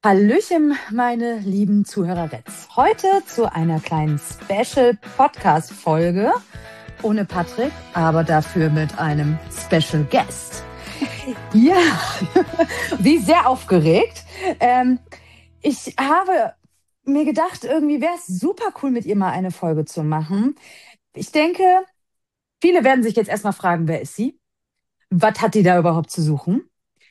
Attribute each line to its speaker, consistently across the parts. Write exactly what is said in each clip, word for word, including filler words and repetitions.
Speaker 1: Hallöchen, meine lieben Zuhörerets. Heute zu einer kleinen Special-Podcast-Folge ohne Patrick, aber dafür mit einem Special Guest. Ja, sie ist sehr aufgeregt. Ähm, ich habe mir gedacht, irgendwie wäre es super cool, mit ihr mal eine Folge zu machen. Ich denke, viele werden sich jetzt erstmal fragen, wer ist sie? Was hat die da überhaupt zu suchen?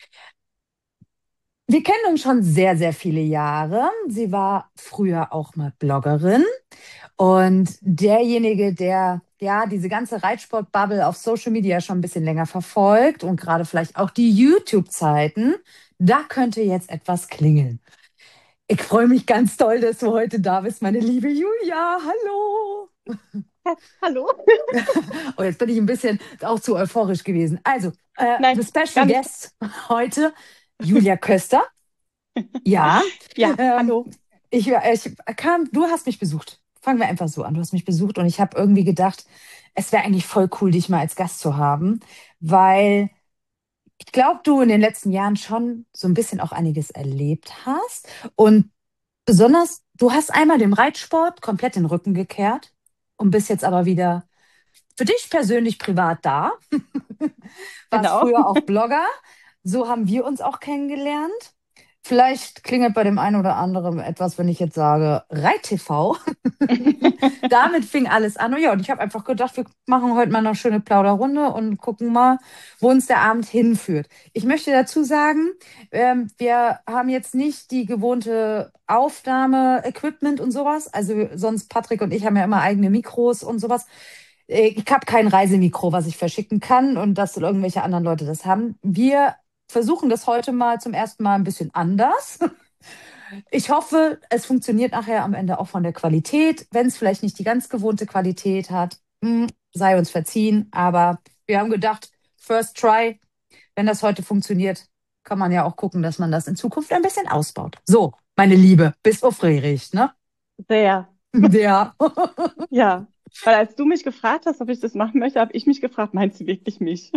Speaker 1: Wir kennen uns schon sehr, sehr viele Jahre. Sie war früher auch mal Bloggerin und derjenige, der ja diese ganze Reitsport-Bubble auf Social Media schon ein bisschen länger verfolgt und gerade vielleicht auch die YouTube-Zeiten, da könnte jetzt etwas klingeln. Ich freue mich ganz doll, dass du heute da bist, meine liebe Julia. Hallo.
Speaker 2: Hallo?
Speaker 1: Oh, jetzt bin ich ein bisschen auch zu euphorisch gewesen. Also, äh,
Speaker 2: Nein,
Speaker 1: the
Speaker 2: gar
Speaker 1: special
Speaker 2: nicht.
Speaker 1: guest heute, Julia Köster. Ja,
Speaker 2: Ja,
Speaker 1: ähm,
Speaker 2: hallo.
Speaker 1: ich, ich kam, du hast mich besucht. Fangen wir einfach so an. Du hast mich besucht und ich habe irgendwie gedacht, es wäre eigentlich voll cool, dich mal als Gast zu haben, weil ich glaube, du in den letzten Jahren schon so ein bisschen auch einiges erlebt hast und besonders, du hast einmal dem Reitsport komplett den Rücken gekehrt und bist jetzt aber wieder für dich persönlich privat da. Warst
Speaker 2: Genau.
Speaker 1: früher auch Blogger. So haben wir uns auch kennengelernt. Vielleicht klingelt bei dem einen oder anderen etwas, wenn ich jetzt sage Reit-T V. Damit fing alles an. Und ja, und ich habe einfach gedacht, wir machen heute mal eine schöne Plauderrunde und gucken mal, wo uns der Abend hinführt. Ich möchte dazu sagen, ähm, wir haben jetzt nicht die gewohnte Aufnahme-Equipment und sowas. Also sonst Patrick und ich haben ja immer eigene Mikros und sowas. Äh, Ich habe kein Reisemikro, was ich verschicken kann und dass irgendwelche anderen Leute das haben. Wir versuchen das heute mal zum ersten Mal ein bisschen anders. Ich hoffe, es funktioniert nachher am Ende auch von der Qualität. Wenn es vielleicht nicht die ganz gewohnte Qualität hat, hm, sei uns verziehen. Aber wir haben gedacht, first try, wenn das heute funktioniert, kann man ja auch gucken, dass man das in Zukunft ein bisschen ausbaut. So, meine Liebe, bist aufgeregt, ne?
Speaker 2: Sehr.
Speaker 1: Ja.
Speaker 2: Ja. Weil als du mich gefragt hast, ob ich das machen möchte, habe ich mich gefragt, meinst du wirklich mich?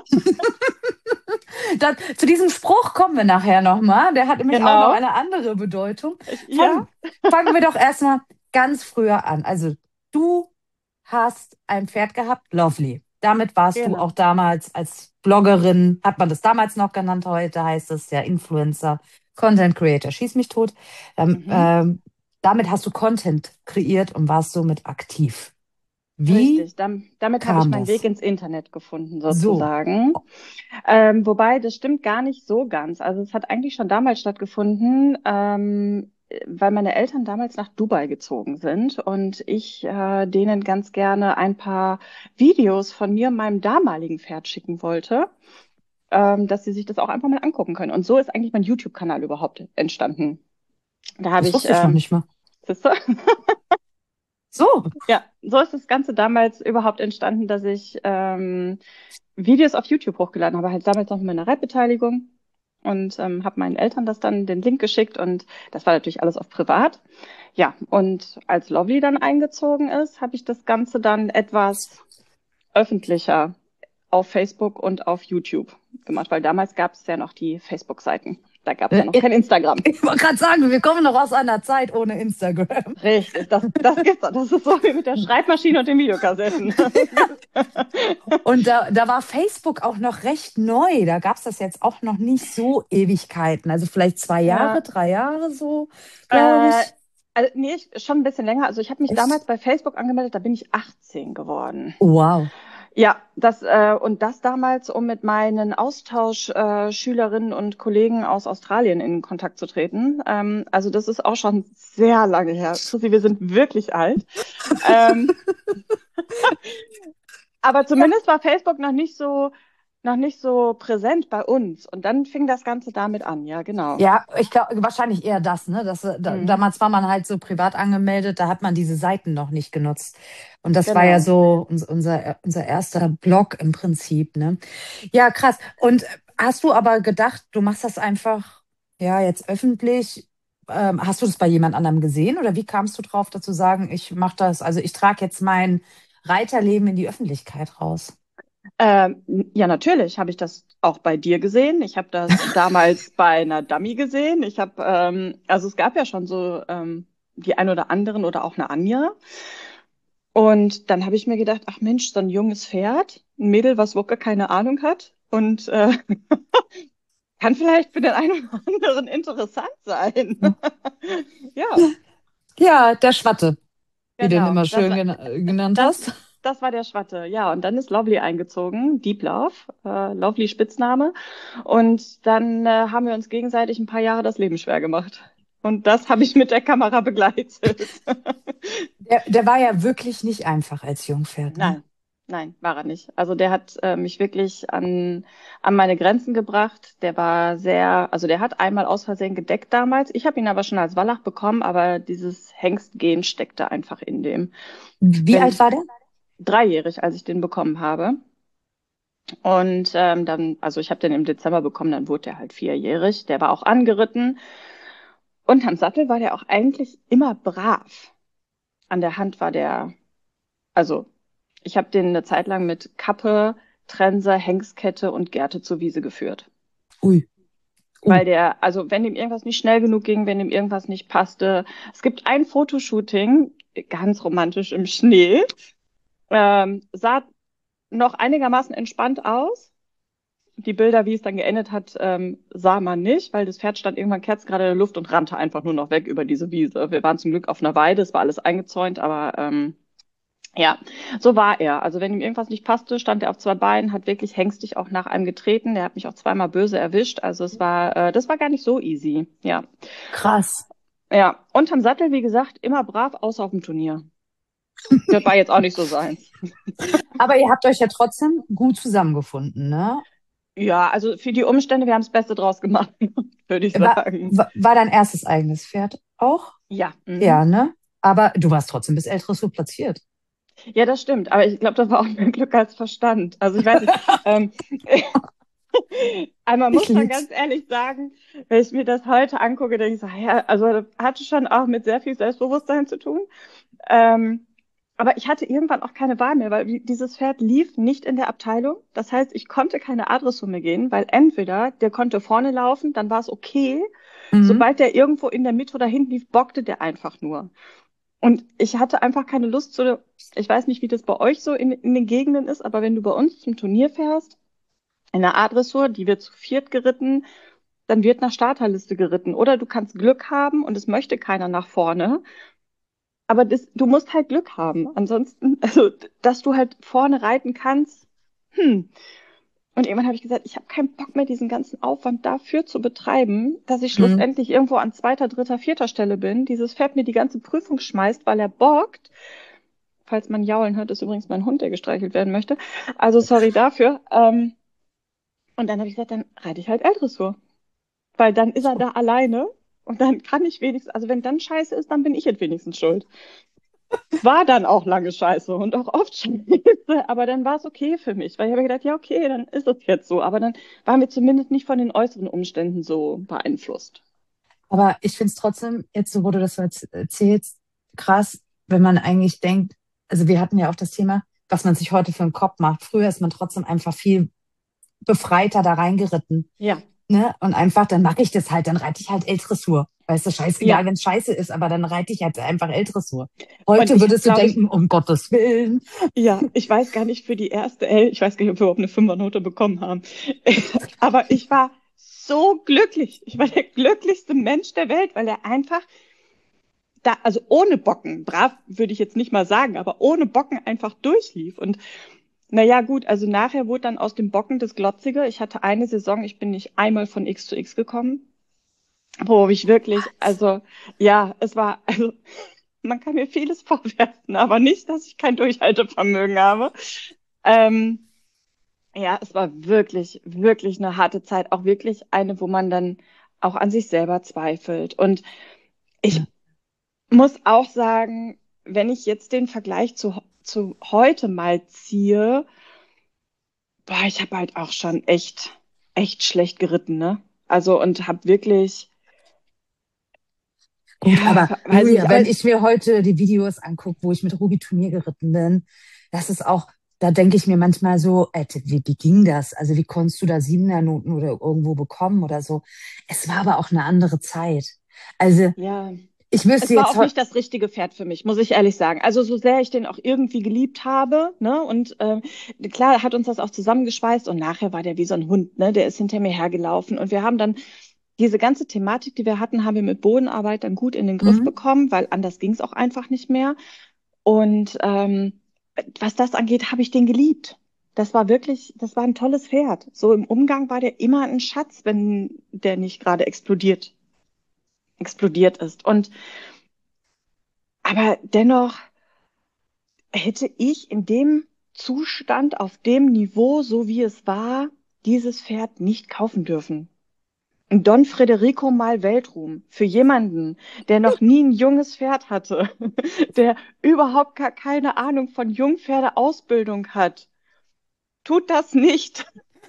Speaker 1: Das, zu diesem Spruch kommen wir nachher nochmal. Der hat nämlich auch noch
Speaker 2: Genau.
Speaker 1: eine andere Bedeutung.
Speaker 2: Ich, ja,
Speaker 1: Fangen, fangen wir doch erstmal ganz früher an. Also, du hast ein Pferd gehabt, Lovely. Damit warst du
Speaker 2: genau.
Speaker 1: auch damals als Bloggerin, hat man das damals noch genannt, heute heißt es ja Influencer, Content Creator, schieß mich tot. Ähm,
Speaker 2: Mhm.
Speaker 1: ähm, damit hast du Content kreiert und warst somit aktiv. Wie
Speaker 2: Richtig. Dam damit habe ich
Speaker 1: kam
Speaker 2: meinen Weg
Speaker 1: das?
Speaker 2: ins Internet gefunden,
Speaker 1: So,
Speaker 2: sozusagen. Ähm, wobei, das stimmt gar nicht so ganz. Also es hat eigentlich schon damals stattgefunden, ähm, weil meine Eltern damals nach Dubai gezogen sind und ich äh, denen ganz gerne ein paar Videos von mir und meinem damaligen Pferd schicken wollte, ähm, dass sie sich das auch einfach mal angucken können. Und so ist eigentlich mein YouTube-Kanal überhaupt entstanden. Da habe
Speaker 1: das
Speaker 2: ich,
Speaker 1: wusste ich noch
Speaker 2: ähm,
Speaker 1: nicht mal.
Speaker 2: siehst du?
Speaker 1: So,
Speaker 2: Ja, so ist das Ganze damals überhaupt entstanden, dass ich ähm, Videos auf YouTube hochgeladen habe, halt damals noch mit meiner Reitbeteiligung und ähm, habe meinen Eltern das dann den Link geschickt und das war natürlich alles auf privat. Ja, und als Lovely dann eingezogen ist, habe ich das Ganze dann etwas öffentlicher auf Facebook und auf YouTube gemacht, weil damals gab es ja noch die Facebook-Seiten. Da gab es ja noch
Speaker 1: äh,
Speaker 2: kein Instagram.
Speaker 1: ich wollte gerade sagen, wir kommen noch aus einer Zeit ohne Instagram.
Speaker 2: Richtig, das, das gibt's doch. Das ist so wie mit der Schreibmaschine und den Videokassetten.
Speaker 1: Und da, da war Facebook auch noch recht neu. Da gab es das jetzt auch noch nicht so Ewigkeiten. Also vielleicht zwei Jahre,
Speaker 2: Ja,
Speaker 1: drei Jahre so, glaube
Speaker 2: äh,
Speaker 1: ich.
Speaker 2: also, nee, ich, schon ein bisschen länger. Also ich habe mich damals
Speaker 1: Echt?
Speaker 2: bei Facebook angemeldet, da bin ich achtzehn geworden.
Speaker 1: Wow.
Speaker 2: Ja, das äh, und das damals, um mit meinen Austauschschülerinnen äh, Schülerinnen und Kollegen aus Australien in Kontakt zu treten. Ähm, also das ist auch schon sehr lange her. Chrissy, wir sind wirklich alt. Ähm, aber zumindest war Facebook noch nicht so, noch nicht so präsent bei uns. Und dann fing das Ganze damit an. Ja, genau.
Speaker 1: Ja, ich glaube, wahrscheinlich eher das, ne? Das, äh, da,
Speaker 2: Mhm.
Speaker 1: damals war man halt so privat angemeldet, da hat man diese Seiten noch nicht genutzt. Und das war ja
Speaker 2: Genau.
Speaker 1: so uns, unser, unser erster Blog im Prinzip, ne? Ja, krass. Und hast du aber gedacht, du machst das einfach, ja, jetzt öffentlich? Ähm, hast du das bei jemand anderem gesehen oder wie kamst du drauf, dazu sagen, ich mache das, also ich trage jetzt mein Reiterleben in die Öffentlichkeit raus?
Speaker 2: Ähm, ja, natürlich habe ich das auch bei dir gesehen. Ich habe das damals bei einer Dummy gesehen. Ich habe, ähm, also es gab ja schon so ähm, die ein oder anderen oder auch eine Anja. Und dann habe ich mir gedacht, ach Mensch, so ein junges Pferd, ein Mädel, was wirklich keine Ahnung hat und äh, kann vielleicht für den einen oder anderen interessant sein. Ja,
Speaker 1: Ja, der Schwatte, wie du ihn
Speaker 2: genau.
Speaker 1: immer
Speaker 2: Das
Speaker 1: schön
Speaker 2: war,
Speaker 1: gena- genannt
Speaker 2: das,
Speaker 1: hast.
Speaker 2: das war der Schwatte. Ja, und dann ist Lovely eingezogen, Deep Love, äh, Lovely Spitzname. Und dann äh, haben wir uns gegenseitig ein paar Jahre das Leben schwer gemacht. Und das habe ich mit der Kamera begleitet.
Speaker 1: Der, der war ja wirklich nicht einfach als Jungpferd, ne?
Speaker 2: Nein, nein, war er nicht. Also der hat äh, mich wirklich an, an meine Grenzen gebracht. Der war sehr, also der hat einmal aus Versehen gedeckt damals. Ich habe ihn aber schon als Wallach bekommen, aber dieses Hengstgen steckte einfach in dem.
Speaker 1: Wie alt
Speaker 2: Wenn
Speaker 1: war der?
Speaker 2: dreijährig, als ich den bekommen habe. Und ähm, dann, also ich habe den im Dezember bekommen, dann wurde der halt vierjährig. Der war auch angeritten. Und am Sattel war der auch eigentlich immer brav. An der Hand war der, also ich habe den eine Zeit lang mit Kappe, Trense, Hengskette und Gerte zur Wiese geführt.
Speaker 1: Ui, uh.
Speaker 2: Weil der, also wenn ihm irgendwas nicht schnell genug ging, wenn ihm irgendwas nicht passte. Es gibt ein Fotoshooting, ganz romantisch im Schnee, ähm, sah noch einigermaßen entspannt aus. Die Bilder, wie es dann geendet hat, ähm, sah man nicht, weil das Pferd stand irgendwann kerzengerade in der Luft und rannte einfach nur noch weg über diese Wiese. Wir waren zum Glück auf einer Weide, es war alles eingezäunt, aber ähm, ja, so war er. Also wenn ihm irgendwas nicht passte, stand er auf zwei Beinen, hat wirklich hängstig auch nach einem getreten. Der hat mich auch zweimal böse erwischt. Also es war, äh, das war gar nicht so easy. Ja,
Speaker 1: Krass.
Speaker 2: ja. Unterm Sattel, wie gesagt, immer brav, außer auf dem Turnier. Das war jetzt auch nicht so seins.
Speaker 1: Aber ihr habt euch ja trotzdem gut zusammengefunden, ne?
Speaker 2: Ja, also für die Umstände, wir haben das Beste draus gemacht, würde ich
Speaker 1: War,
Speaker 2: sagen.
Speaker 1: war, war dein erstes eigenes Pferd auch?
Speaker 2: Ja, mhm.
Speaker 1: Ja, ne? Aber du warst trotzdem bis L-Dressur platziert.
Speaker 2: Ja, das stimmt. Aber ich glaube, das war auch mehr Glück als Verstand. Also ich weiß nicht. Ähm, einmal
Speaker 1: Ich
Speaker 2: muss man
Speaker 1: lieb's.
Speaker 2: ganz ehrlich sagen, wenn ich mir das heute angucke, denke ich so, ja, also das hatte schon auch mit sehr viel Selbstbewusstsein zu tun. Ähm, aber ich hatte irgendwann auch keine Wahl mehr, weil dieses Pferd lief nicht in der Abteilung. Das heißt, ich konnte keine A-Dressur mehr gehen, weil entweder der konnte vorne laufen, dann war es okay.
Speaker 1: Mhm.
Speaker 2: Sobald der irgendwo in der Mitte oder hinten lief, bockte der einfach nur. Und ich hatte einfach keine Lust zu, ich weiß nicht, wie das bei euch so in, in den Gegenden ist, aber wenn du bei uns zum Turnier fährst, in der A-Dressur, die wird zu viert geritten, dann wird nach Starterliste geritten. Oder du kannst Glück haben und es möchte keiner nach vorne. Aber das, du musst halt Glück haben. Ansonsten, also, dass du halt vorne reiten kannst, hm. Und irgendwann habe ich gesagt, ich habe keinen Bock mehr, diesen ganzen Aufwand dafür zu betreiben, dass ich
Speaker 1: Mhm.
Speaker 2: schlussendlich irgendwo an zweiter, dritter, vierter Stelle bin. Dieses Pferd mir die ganze Prüfung schmeißt, weil er bockt. Falls man jaulen hört, ist übrigens mein Hund, der gestreichelt werden möchte. Also sorry dafür. Ähm, und dann habe ich gesagt, dann reite ich halt L-Dressur. Weil dann ist er da alleine und dann kann ich wenigstens, also wenn dann scheiße ist, dann bin ich jetzt wenigstens schuld. Es war dann auch lange scheiße und auch oft scheiße, aber dann war es okay für mich, weil ich habe gedacht, ja, okay, dann ist es jetzt so. Aber dann waren wir zumindest nicht von den äußeren Umständen so beeinflusst.
Speaker 1: Aber ich finde es trotzdem, jetzt so, wo du das so erz- erzählst, krass, wenn man eigentlich denkt, also wir hatten ja auch das Thema, was man sich heute für einen Kopf macht. Früher ist man trotzdem einfach viel befreiter da reingeritten.
Speaker 2: Ja,
Speaker 1: Ne? Und einfach, dann mache ich das halt, dann reite ich halt L-Dressur. Weißt du, scheißegal,
Speaker 2: ja.
Speaker 1: wenn es scheiße ist, aber dann reite ich halt einfach L-Dressur.
Speaker 2: Und
Speaker 1: Heute
Speaker 2: ich habe,
Speaker 1: würdest du
Speaker 2: glaube ich,
Speaker 1: denken, um Gottes Willen.
Speaker 2: ja, ich weiß gar nicht für die erste L, ich weiß gar nicht, ob wir überhaupt eine Fünfernote bekommen haben. Aber ich war so glücklich. Ich war der glücklichste Mensch der Welt, weil er einfach da, also ohne Bocken, brav würde ich jetzt nicht mal sagen, aber ohne Bocken einfach durchlief. Und naja, gut, also nachher wurde dann aus dem Bocken das Glotzige. Ich hatte eine Saison, ich bin nicht einmal von X zu X gekommen, wo ich wirklich, also ja, es war, also man kann mir vieles vorwerfen, aber nicht, dass ich kein Durchhaltevermögen habe. Ähm, ja, es war wirklich, wirklich eine harte Zeit, auch wirklich eine, wo man dann auch an sich selber zweifelt. Und
Speaker 1: Ja.
Speaker 2: ich muss auch sagen, wenn ich jetzt den Vergleich zu, zu heute mal ziehe, boah, ich habe halt auch schon echt, echt schlecht geritten, ne? Also und habe wirklich,
Speaker 1: Gut,
Speaker 2: ja,
Speaker 1: aber
Speaker 2: weiß
Speaker 1: Julia,
Speaker 2: nicht, aber
Speaker 1: wenn
Speaker 2: es,
Speaker 1: ich mir heute die Videos angucke, wo ich mit Ruby Turnier geritten bin, das ist auch, da denke ich mir manchmal so, äh, wie, wie ging das? Also wie konntest du da Siebener-Noten oder irgendwo bekommen oder so? Es war aber auch eine andere Zeit. Also
Speaker 2: Ja,
Speaker 1: ich wüsste
Speaker 2: es war
Speaker 1: jetzt
Speaker 2: auch
Speaker 1: heute,
Speaker 2: nicht das richtige Pferd für mich, muss ich ehrlich sagen. Also so sehr ich den auch irgendwie geliebt habe, ne? Und ähm, klar hat uns das auch zusammengeschweißt und nachher war der wie so ein Hund, ne? Der ist hinter mir hergelaufen und wir haben dann diese ganze Thematik, die wir hatten, haben wir mit Bodenarbeit dann gut in den Griff
Speaker 1: hm,
Speaker 2: bekommen, weil anders ging es auch einfach nicht mehr. Und ähm, was das angeht, habe ich den geliebt. Das war wirklich, das war ein tolles Pferd. So im Umgang war der immer ein Schatz, wenn der nicht gerade explodiert, explodiert ist. Und aber dennoch hätte ich in dem Zustand, auf dem Niveau, so wie es war, dieses Pferd nicht kaufen dürfen. Und Don Federico mal Weltruhm für jemanden, der noch nie ein junges Pferd hatte, der überhaupt gar keine Ahnung von Jungpferdeausbildung hat. Tut das nicht.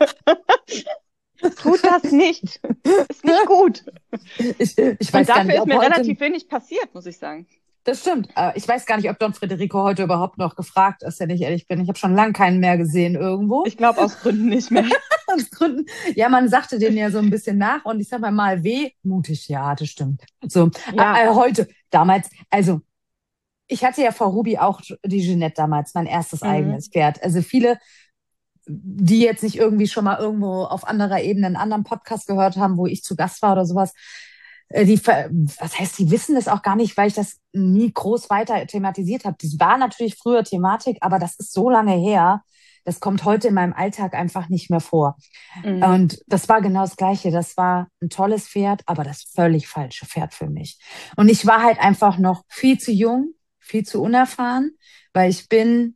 Speaker 2: Tut das nicht. Ist nicht gut.
Speaker 1: ich, ich
Speaker 2: Und
Speaker 1: weiß gar
Speaker 2: dafür
Speaker 1: nicht,
Speaker 2: ist
Speaker 1: ob
Speaker 2: mir
Speaker 1: heute,
Speaker 2: relativ wenig passiert, muss ich sagen.
Speaker 1: das stimmt, äh, ich weiß gar nicht, ob Don Federico heute überhaupt noch gefragt ist, wenn ich ehrlich bin. Ich habe schon lange keinen mehr gesehen irgendwo.
Speaker 2: Ich glaube aus Gründen nicht mehr.
Speaker 1: Aus Gründen, ja, man sagte denen ja so ein bisschen nach und ich sag mal, mal weh, mutig, ja, das stimmt. So,
Speaker 2: Ja.
Speaker 1: äh, äh, heute, damals, also ich hatte ja vor Ruby auch die Jeanette damals, mein erstes eigenes
Speaker 2: Mhm.
Speaker 1: Pferd. Also viele, die jetzt nicht irgendwie schon mal irgendwo auf anderer Ebene einen anderen Podcast gehört haben, wo ich zu Gast war oder sowas, äh, die, was heißt, die wissen das auch gar nicht, weil ich das nie groß weiter thematisiert habe. Das war natürlich früher Thematik, aber das ist so lange her. Das kommt heute in meinem Alltag einfach nicht mehr vor.
Speaker 2: Mhm.
Speaker 1: Und das war genau das Gleiche. Das war ein tolles Pferd, aber das völlig falsche Pferd für mich. Und ich war halt einfach noch viel zu jung, viel zu unerfahren, weil ich bin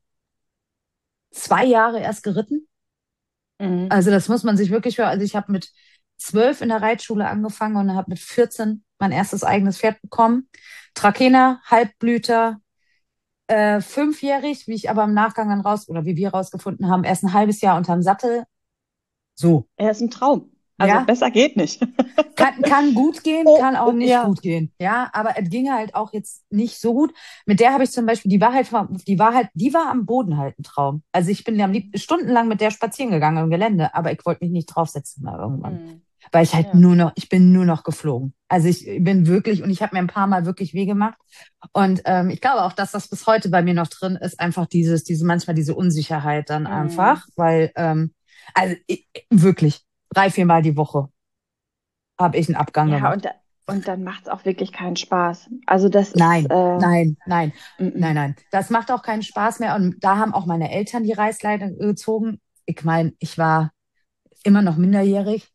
Speaker 1: zwei Jahre erst geritten.
Speaker 2: Mhm.
Speaker 1: Also das muss man sich wirklich für, also ich habe mit zwölf in der Reitschule angefangen und habe mit vierzehn mein erstes eigenes Pferd bekommen. Trakehner, Halbblüter, äh, fünfjährig, wie ich aber im Nachgang dann raus, oder wie wir rausgefunden haben, erst ein halbes Jahr unterm Sattel. So,
Speaker 2: Er ist ein Traum. Also
Speaker 1: ja.
Speaker 2: besser geht nicht.
Speaker 1: Kann, kann gut gehen,
Speaker 2: Oh,
Speaker 1: kann auch
Speaker 2: oh,
Speaker 1: nicht
Speaker 2: ja.
Speaker 1: gut gehen. Ja, aber es ging halt auch jetzt nicht so gut. Mit der habe ich zum Beispiel, die war halt, die war halt, die war am Boden halt ein Traum. Also ich bin ja am liebsten stundenlang mit der spazieren gegangen im Gelände, aber ich wollte mich nicht draufsetzen mal irgendwann.
Speaker 2: Mhm.
Speaker 1: Weil ich halt
Speaker 2: Ja.
Speaker 1: nur noch, ich bin nur noch geflogen. Also ich bin wirklich, und ich habe mir ein paar Mal wirklich weh gemacht. Und ähm, ich glaube auch, dass das bis heute bei mir noch drin ist, einfach dieses, diese, manchmal diese Unsicherheit dann
Speaker 2: Mhm.
Speaker 1: einfach, weil, ähm, also ich, wirklich, drei, viermal die Woche habe ich einen Abgang
Speaker 2: Ja,
Speaker 1: gemacht.
Speaker 2: und, da- und dann macht es auch wirklich keinen Spaß. Also das ist,
Speaker 1: Nein,
Speaker 2: äh,
Speaker 1: nein, nein, nein,
Speaker 2: mhm.
Speaker 1: nein. Das macht auch keinen Spaß mehr. Und da haben auch meine Eltern die Reißleine gezogen. Ich meine, ich war immer noch minderjährig.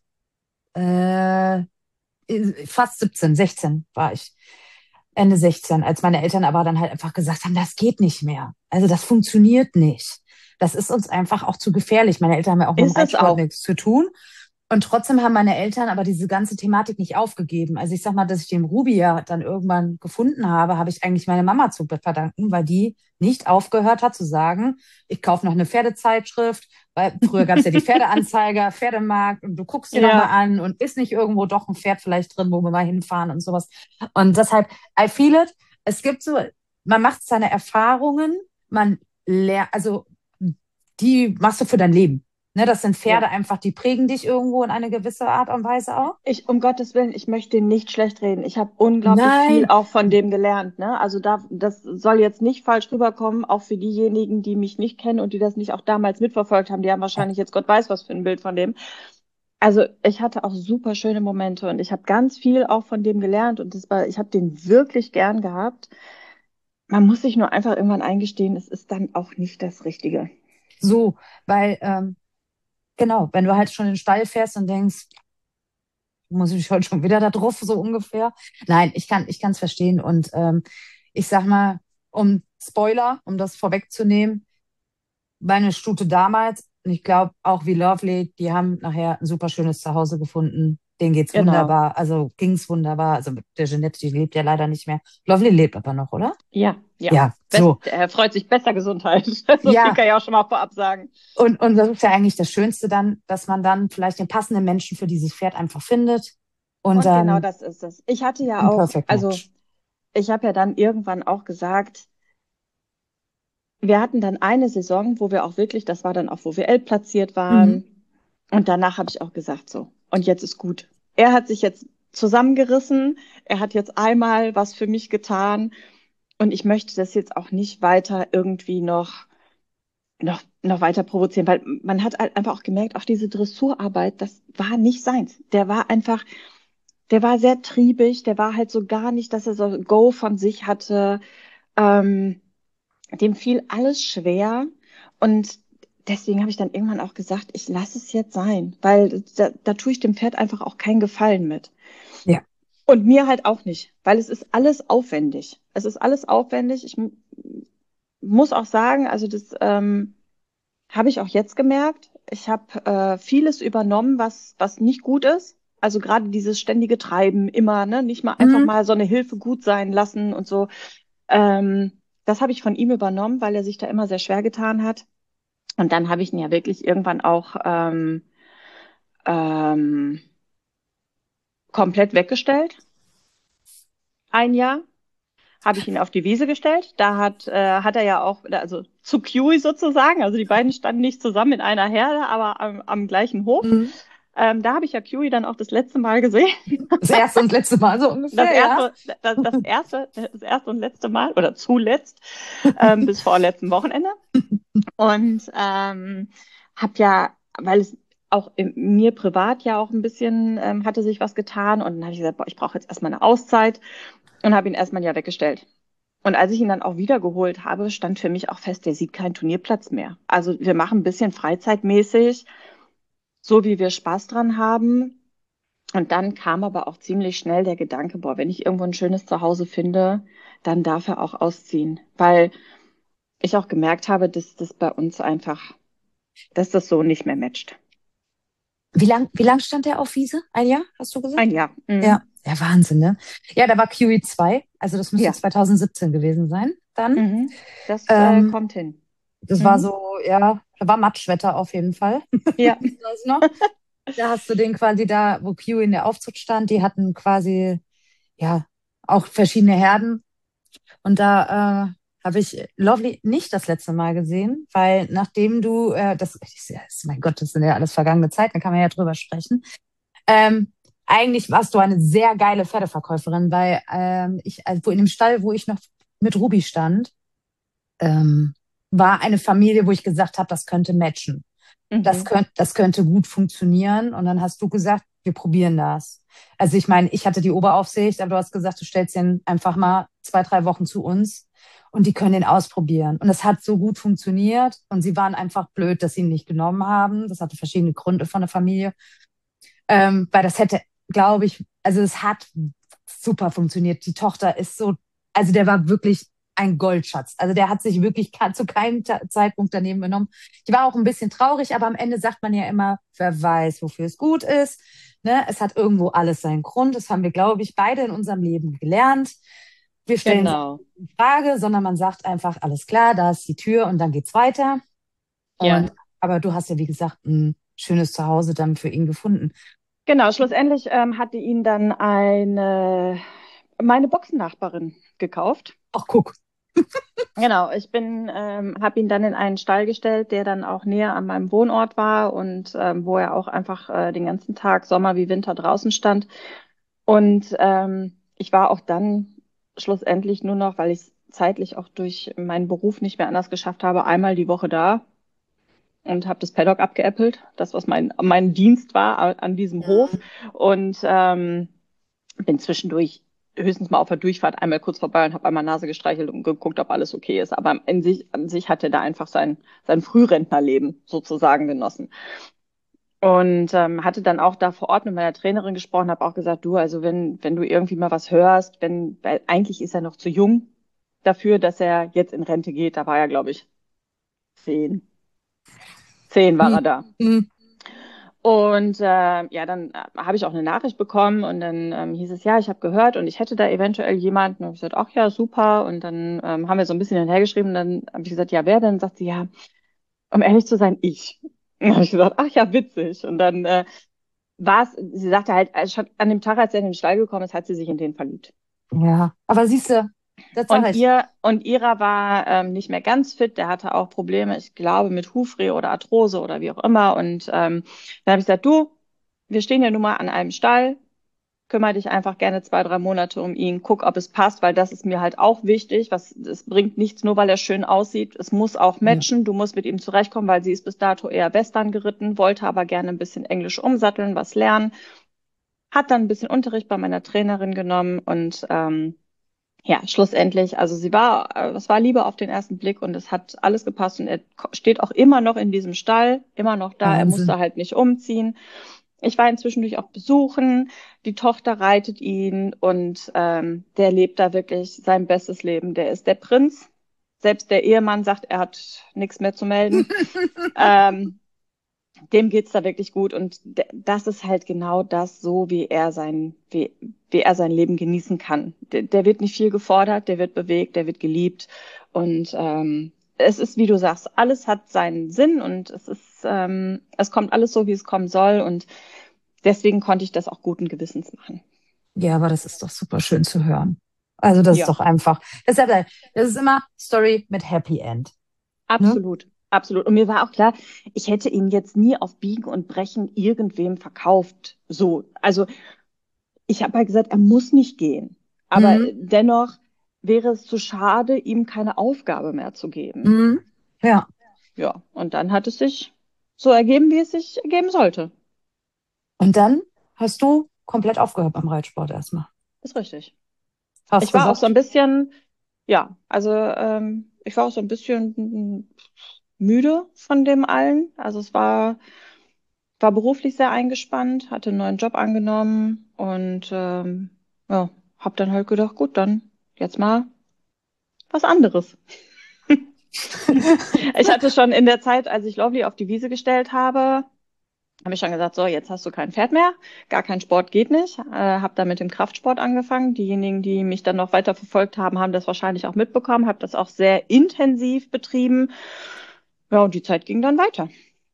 Speaker 1: Äh, fast siebzehn, sechzehn war ich. Ende sechzehn, als meine Eltern aber dann halt einfach gesagt haben, das geht nicht mehr. Also das funktioniert nicht. Das ist uns einfach auch zu gefährlich. Meine Eltern haben ja auch mit dem
Speaker 2: Ist es
Speaker 1: Reitsport
Speaker 2: auch.
Speaker 1: nichts zu tun. Und trotzdem haben meine Eltern aber diese ganze Thematik nicht aufgegeben. Also ich sag mal, dass ich den Ruby ja dann irgendwann gefunden habe, habe ich eigentlich meine Mama zu verdanken, weil die nicht aufgehört hat zu sagen, ich kaufe noch eine Pferdezeitschrift, weil früher gab es ja die Pferdeanzeiger, Pferdemarkt und du guckst dir noch mal
Speaker 2: Ja.
Speaker 1: an und ist nicht irgendwo doch ein Pferd vielleicht drin, wo wir mal hinfahren und sowas. Und deshalb, I feel it. Es gibt so, man macht seine Erfahrungen, man lernt, also die machst du für dein Leben. Ne, das sind
Speaker 2: Ja.
Speaker 1: Pferde einfach, die prägen dich irgendwo in eine gewisse Art und Weise auch.
Speaker 2: Ich, um Gottes Willen, ich möchte ihn nicht schlecht reden. Ich habe unglaublich viel
Speaker 1: Nein,
Speaker 2: auch von dem gelernt, ne? Also da, das soll jetzt nicht falsch rüberkommen, auch für diejenigen, die mich nicht kennen und die das nicht auch damals mitverfolgt haben. Die haben wahrscheinlich jetzt Gott weiß was für ein Bild von dem. Also ich hatte auch super schöne Momente und ich habe ganz viel auch von dem gelernt und das war, ich habe den wirklich gern gehabt. Man muss sich nur einfach irgendwann eingestehen, es ist dann auch nicht das Richtige.
Speaker 1: so, weil, ähm, genau, wenn du halt schon in den Stall fährst und denkst, muss ich heute schon wieder da drauf, so ungefähr. Nein, ich kann, ich kann es verstehen. Und ähm, ich sag mal, um Spoiler, um das vorwegzunehmen, meine Stute damals, und ich glaube auch wie Lovely, die haben nachher ein super schönes Zuhause gefunden. Denen geht's
Speaker 2: Genau.
Speaker 1: wunderbar, also ging's wunderbar. Also mit der Jeanette, die lebt ja leider nicht mehr. Lovely lebt aber noch, oder?
Speaker 2: Ja, ja.
Speaker 1: Ja,
Speaker 2: Best,
Speaker 1: so.
Speaker 2: er freut sich bester Gesundheit. So viel
Speaker 1: Ja,
Speaker 2: kann ich auch schon mal vorab sagen.
Speaker 1: und, und das ist ja eigentlich das Schönste dann, dass man dann vielleicht den passenden Menschen für dieses Pferd einfach findet und
Speaker 2: Und genau
Speaker 1: dann
Speaker 2: das ist es. Ich hatte ja
Speaker 1: ein
Speaker 2: auch,
Speaker 1: Perfect
Speaker 2: also
Speaker 1: Match.
Speaker 2: ich habe ja dann irgendwann auch gesagt, wir hatten dann eine Saison, wo wir auch wirklich, das war dann auch, wo wir L-platziert
Speaker 1: Mhm.
Speaker 2: waren. Und danach habe ich auch gesagt, so, und jetzt ist gut. Er hat sich jetzt zusammengerissen, er hat jetzt einmal was für mich getan und ich möchte das jetzt auch nicht weiter irgendwie noch, noch, noch weiter provozieren, weil man hat halt einfach auch gemerkt, auch diese Dressurarbeit, das war nicht seins. Der war einfach, der war sehr triebig, der war halt so gar nicht, dass er so Go von sich hatte. Ähm, Dem fiel alles schwer und deswegen habe ich dann irgendwann auch gesagt, ich lasse es jetzt sein, weil da, da tue ich dem Pferd einfach auch keinen Gefallen mit.
Speaker 1: Ja.
Speaker 2: Und mir halt auch nicht, weil es ist alles aufwendig. Es ist alles aufwendig. Ich m- muss auch sagen, also das ähm, habe ich auch jetzt gemerkt. Ich habe äh, vieles übernommen, was, was nicht gut ist. Also gerade dieses ständige Treiben, immer, ne, nicht mal einfach
Speaker 1: Mhm.
Speaker 2: mal so eine Hilfe gut sein lassen und so. Ähm, Das habe ich von ihm übernommen, weil er sich da immer sehr schwer getan hat. Und dann habe ich ihn ja wirklich irgendwann auch ähm, ähm, komplett weggestellt. Ein Jahr habe ich ihn auf die Wiese gestellt. Da hat, äh, hat er ja auch, also zu Kiwi sozusagen, also die beiden standen nicht zusammen in einer Herde, aber am, am gleichen Hof.
Speaker 1: Mhm.
Speaker 2: Ähm, da habe ich ja Kiwi dann auch das letzte Mal gesehen.
Speaker 1: Das erste und letzte Mal so
Speaker 2: Das
Speaker 1: ungefähr, ja.
Speaker 2: erste, das, das erste, das erste und letzte Mal oder zuletzt ähm, bis vorletzten Wochenende. Und ähm, habe ja, weil es auch in mir privat ja auch ein bisschen ähm, hatte sich was getan und dann habe ich gesagt, boah, ich brauche jetzt erstmal eine Auszeit und habe ihn erstmal ein Jahr weggestellt. Und als ich ihn dann auch wiedergeholt habe, stand für mich auch fest, der sieht keinen Turnierplatz mehr. Also wir machen ein bisschen freizeitmäßig, so wie wir Spaß dran haben. Und dann kam aber auch ziemlich schnell der Gedanke, boah, wenn ich irgendwo ein schönes Zuhause finde, dann darf er auch ausziehen. Weil ich auch gemerkt habe, dass das bei uns einfach, dass das so nicht mehr matcht.
Speaker 1: Wie lang, wie lang stand der auf Wiese? Ein Jahr, hast du
Speaker 2: Ein
Speaker 1: gesagt?
Speaker 2: Jahr. Mhm.
Speaker 1: Ja, ja, Wahnsinn, ne? Ja, da war Kiwi zwei, also das müsste
Speaker 2: Ja.
Speaker 1: zwanzig siebzehn gewesen sein. Dann,
Speaker 2: Mhm. Das äh,
Speaker 1: ähm,
Speaker 2: kommt hin.
Speaker 1: das war
Speaker 2: Mhm.
Speaker 1: so, ja, da war Matschwetter auf jeden Fall.
Speaker 2: Ja.
Speaker 1: Ich weiß noch. Da hast du den quasi da, wo Kiwi in der Aufzucht stand, die hatten quasi, ja, auch verschiedene Herden. Und da äh, habe ich Lovely nicht das letzte Mal gesehen, weil nachdem du, äh, das, das, ist- mein Gott, das sind ja alles vergangene Zeiten, da kann man ja drüber sprechen. Ähm, Eigentlich warst du eine sehr geile Pferdeverkäuferin, weil ähm, ich, also wo in dem Stall, wo ich noch mit Ruby stand, ähm, war eine Familie, wo ich gesagt habe, das könnte matchen. Das
Speaker 2: Mhm.
Speaker 1: könnte, das könnte gut funktionieren. Und dann hast du gesagt, wir probieren das. Also ich meine, ich hatte die Oberaufsicht, aber du hast gesagt, du stellst den einfach mal zwei, drei Wochen zu uns und die können den ausprobieren. Und es hat so gut funktioniert und sie waren einfach blöd, dass sie ihn nicht genommen haben. Das hatte verschiedene Gründe von der Familie. Ähm, weil das hätte, glaube ich, also es hat super funktioniert. Die Tochter ist so, also der war wirklich ein Goldschatz. Also der hat sich wirklich ka- zu keinem Ta- Zeitpunkt daneben genommen. Ich war auch ein bisschen traurig, aber am Ende sagt man ja immer, wer weiß, wofür es gut ist. Ne? Es hat irgendwo alles seinen Grund. Das haben wir, glaube ich, beide in unserem Leben gelernt. Wir stellen es
Speaker 2: Genau.
Speaker 1: nicht in Frage, sondern man sagt einfach, alles klar, da ist die Tür und dann geht's weiter. Und
Speaker 2: Ja.
Speaker 1: aber du hast ja, wie gesagt, ein schönes Zuhause dann für ihn gefunden.
Speaker 2: Genau. Schlussendlich ähm, hatte ihn dann eine, meine Boxennachbarin gekauft.
Speaker 1: Ach, guck.
Speaker 2: Genau. Ich bin, ähm, habe ihn dann in einen Stall gestellt, der dann auch näher an meinem Wohnort war und ähm, wo er auch einfach äh, den ganzen Tag, Sommer wie Winter, draußen stand. Und ähm, ich war auch dann schlussendlich nur noch, weil ich es zeitlich auch durch meinen Beruf nicht mehr anders geschafft habe, einmal die Woche da und habe das Paddock abgeäppelt, das, was mein, mein Dienst war a- an diesem Hof. Und ähm, bin zwischendurch höchstens mal auf der Durchfahrt einmal kurz vorbei und habe einmal Nase gestreichelt und geguckt, ob alles okay ist. Aber in sich, an sich hat er da einfach sein, sein Frührentnerleben sozusagen genossen. Und ähm, hatte dann auch da vor Ort mit meiner Trainerin gesprochen, habe auch gesagt, du, also wenn, wenn du irgendwie mal was hörst, wenn, weil eigentlich ist er noch zu jung dafür, dass er jetzt in Rente geht. Da war er, glaube ich, zehn. Zehn war er da.
Speaker 1: Mhm.
Speaker 2: Und äh, ja, dann äh, habe ich auch eine Nachricht bekommen und dann ähm, hieß es, ja, ich habe gehört und ich hätte da eventuell jemanden. Und hab ich gesagt, ach ja, super. Und dann ähm, haben wir so ein bisschen hinterhergeschrieben. Und dann habe ich gesagt, ja, wer denn? Sagt sie, ja, um ehrlich zu sein, ich. Und dann habe ich gesagt, ach ja, witzig. Und dann äh, war es, sie sagte halt, also schon an dem Tag, als er in den Stall gekommen ist, hat sie sich in den verliebt.
Speaker 1: Ja, aber siehst du, das sage
Speaker 2: Und
Speaker 1: ich.
Speaker 2: ihr und ihrer war ähm, nicht mehr ganz fit, der hatte auch Probleme, ich glaube, mit Hufrehe oder Arthrose oder wie auch immer. Und ähm, dann habe ich gesagt, du, wir stehen ja nun mal an einem Stall, kümmere dich einfach gerne zwei, drei Monate um ihn, guck, ob es passt, weil das ist mir halt auch wichtig. Was, es bringt nichts, nur weil er schön aussieht. Es muss auch
Speaker 1: Ja.
Speaker 2: matchen. Du musst mit ihm zurechtkommen, weil sie ist bis dato eher Western geritten, wollte aber gerne ein bisschen Englisch umsatteln, was lernen. Hat dann ein bisschen Unterricht bei meiner Trainerin genommen und ähm, ja, schlussendlich, also sie war, äh, es war Liebe auf den ersten Blick und es hat alles gepasst und er ko- steht auch immer noch in diesem Stall, immer noch da. Er musste
Speaker 1: Wahnsinn.
Speaker 2: halt nicht umziehen. Ich war ihn zwischendurch auch besuchen. Die Tochter reitet ihn und ähm, der lebt da wirklich sein bestes Leben. Der ist der Prinz. Selbst der Ehemann sagt, er hat nichts mehr zu melden. Ähm, dem geht's da wirklich gut und d- das ist halt genau das, so wie er sein, wie, wie er sein Leben genießen kann. Der, der wird nicht viel gefordert, der wird bewegt, der wird geliebt und ähm, es ist, wie du sagst, alles hat seinen Sinn und es ist, ähm, es kommt alles so, wie es kommen soll und deswegen konnte ich das auch guten Gewissens machen.
Speaker 1: Ja, aber das ist doch super schön zu hören. Also das ist
Speaker 2: Ja,
Speaker 1: doch einfach. Deshalb, das ist immer Story mit Happy End. Ne?
Speaker 2: absolut. Absolut. Und mir war auch klar, ich hätte ihn jetzt nie auf Biegen und Brechen irgendwem verkauft. So. Also ich habe halt gesagt, er muss nicht gehen. Aber
Speaker 1: Mhm.
Speaker 2: dennoch wäre es zu schade, ihm keine Aufgabe mehr zu geben.
Speaker 1: Mhm. Ja.
Speaker 2: Ja, und dann hat es sich so ergeben, wie es sich ergeben sollte.
Speaker 1: Und dann hast du komplett aufgehört beim Reitsport erstmal.
Speaker 2: Ist richtig.
Speaker 1: Hast
Speaker 2: Ich war auch so ein
Speaker 1: gesagt,
Speaker 2: bisschen, ja, also ähm, ich war auch so ein bisschen müde von dem allen. Also es war, war beruflich sehr eingespannt, hatte einen neuen Job angenommen und ähm, ja, habe dann halt gedacht, gut, dann jetzt mal was anderes. Ich hatte schon in der Zeit, als ich Lovely auf die Wiese gestellt habe, habe ich schon gesagt, so, jetzt hast du kein Pferd mehr, gar kein Sport geht nicht. Äh, habe dann mit dem Kraftsport angefangen. Diejenigen, die mich dann noch weiter verfolgt haben, haben das wahrscheinlich auch mitbekommen. Habe das auch sehr intensiv betrieben. Ja, und die Zeit ging dann weiter.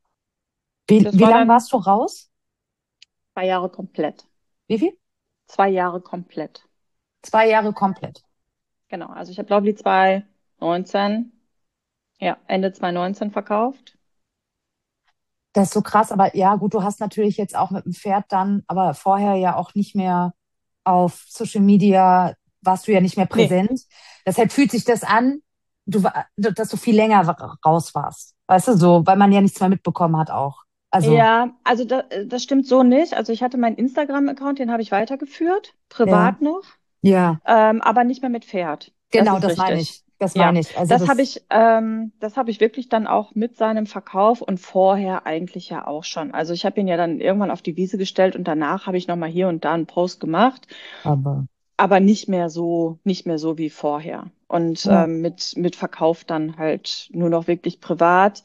Speaker 1: wie,
Speaker 2: Das
Speaker 1: wie
Speaker 2: war
Speaker 1: lange
Speaker 2: dann
Speaker 1: warst du raus?
Speaker 2: zwei Jahre komplett.
Speaker 1: Wie viel?
Speaker 2: Zwei Jahre komplett.
Speaker 1: Zwei Jahre komplett.
Speaker 2: Genau. Also ich habe Lovely zwanzig neunzehn, ja, Ende zwanzig neunzehn verkauft.
Speaker 1: Das ist so krass, aber ja, gut, du hast natürlich jetzt auch mit dem Pferd dann, aber vorher ja auch nicht mehr auf Social Media, warst du ja nicht mehr
Speaker 2: Nee.
Speaker 1: präsent. Deshalb fühlt sich das an, du, wa- dass du viel länger wa- raus warst. Weißt du, so, weil man ja nichts mehr mitbekommen hat auch. Also,
Speaker 2: Ja, also da, das stimmt so nicht. Also ich hatte meinen Instagram-Account, den habe ich weitergeführt,
Speaker 1: ja,
Speaker 2: privat noch.
Speaker 1: ja,
Speaker 2: Ähm, aber nicht mehr mit Pferd. Das
Speaker 1: genau,
Speaker 2: ist
Speaker 1: das meine
Speaker 2: richtig.
Speaker 1: ich. Das
Speaker 2: Ja,
Speaker 1: meine ich. Also
Speaker 2: das habe
Speaker 1: das,
Speaker 2: ich, ähm, das habe ich wirklich dann auch mit seinem Verkauf und vorher eigentlich ja auch schon. Also ich habe ihn ja dann irgendwann auf die Wiese gestellt und danach habe ich noch mal hier und da einen Post gemacht,
Speaker 1: aber,
Speaker 2: aber nicht mehr so, nicht mehr so wie vorher. Und
Speaker 1: ja.
Speaker 2: ähm, mit mit Verkauf dann halt nur noch wirklich privat.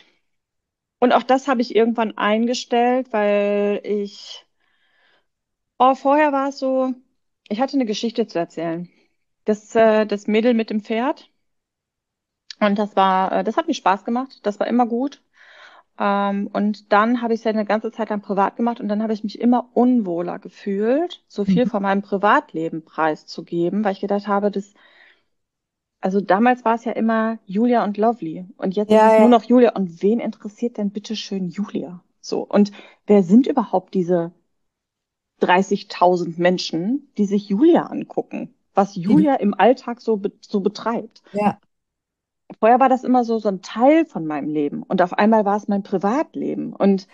Speaker 2: Und auch das habe ich irgendwann eingestellt, weil ich, oh, vorher war es so, ich hatte eine Geschichte zu erzählen. Das, äh, das Mädel mit dem Pferd. Und das war, äh, das hat mir Spaß gemacht. Das war immer gut. Ähm, und dann habe ich es ja eine ganze Zeit lang privat gemacht und dann habe ich mich immer unwohler gefühlt, so viel
Speaker 1: Mhm.
Speaker 2: von meinem Privatleben preiszugeben, weil ich gedacht habe, das, also damals war es ja immer Julia und Lovely und jetzt ist
Speaker 1: Ja,
Speaker 2: es nur
Speaker 1: ja.
Speaker 2: noch Julia. Und wen interessiert denn bitte schön Julia? So. Und wer sind überhaupt diese dreißigtausend Menschen, die sich Julia angucken? Was
Speaker 1: Die-
Speaker 2: Julia im Alltag so, be so betreibt?
Speaker 1: Ja,
Speaker 2: Vorher war das immer so, so ein Teil von meinem Leben und auf einmal war es mein Privatleben. Und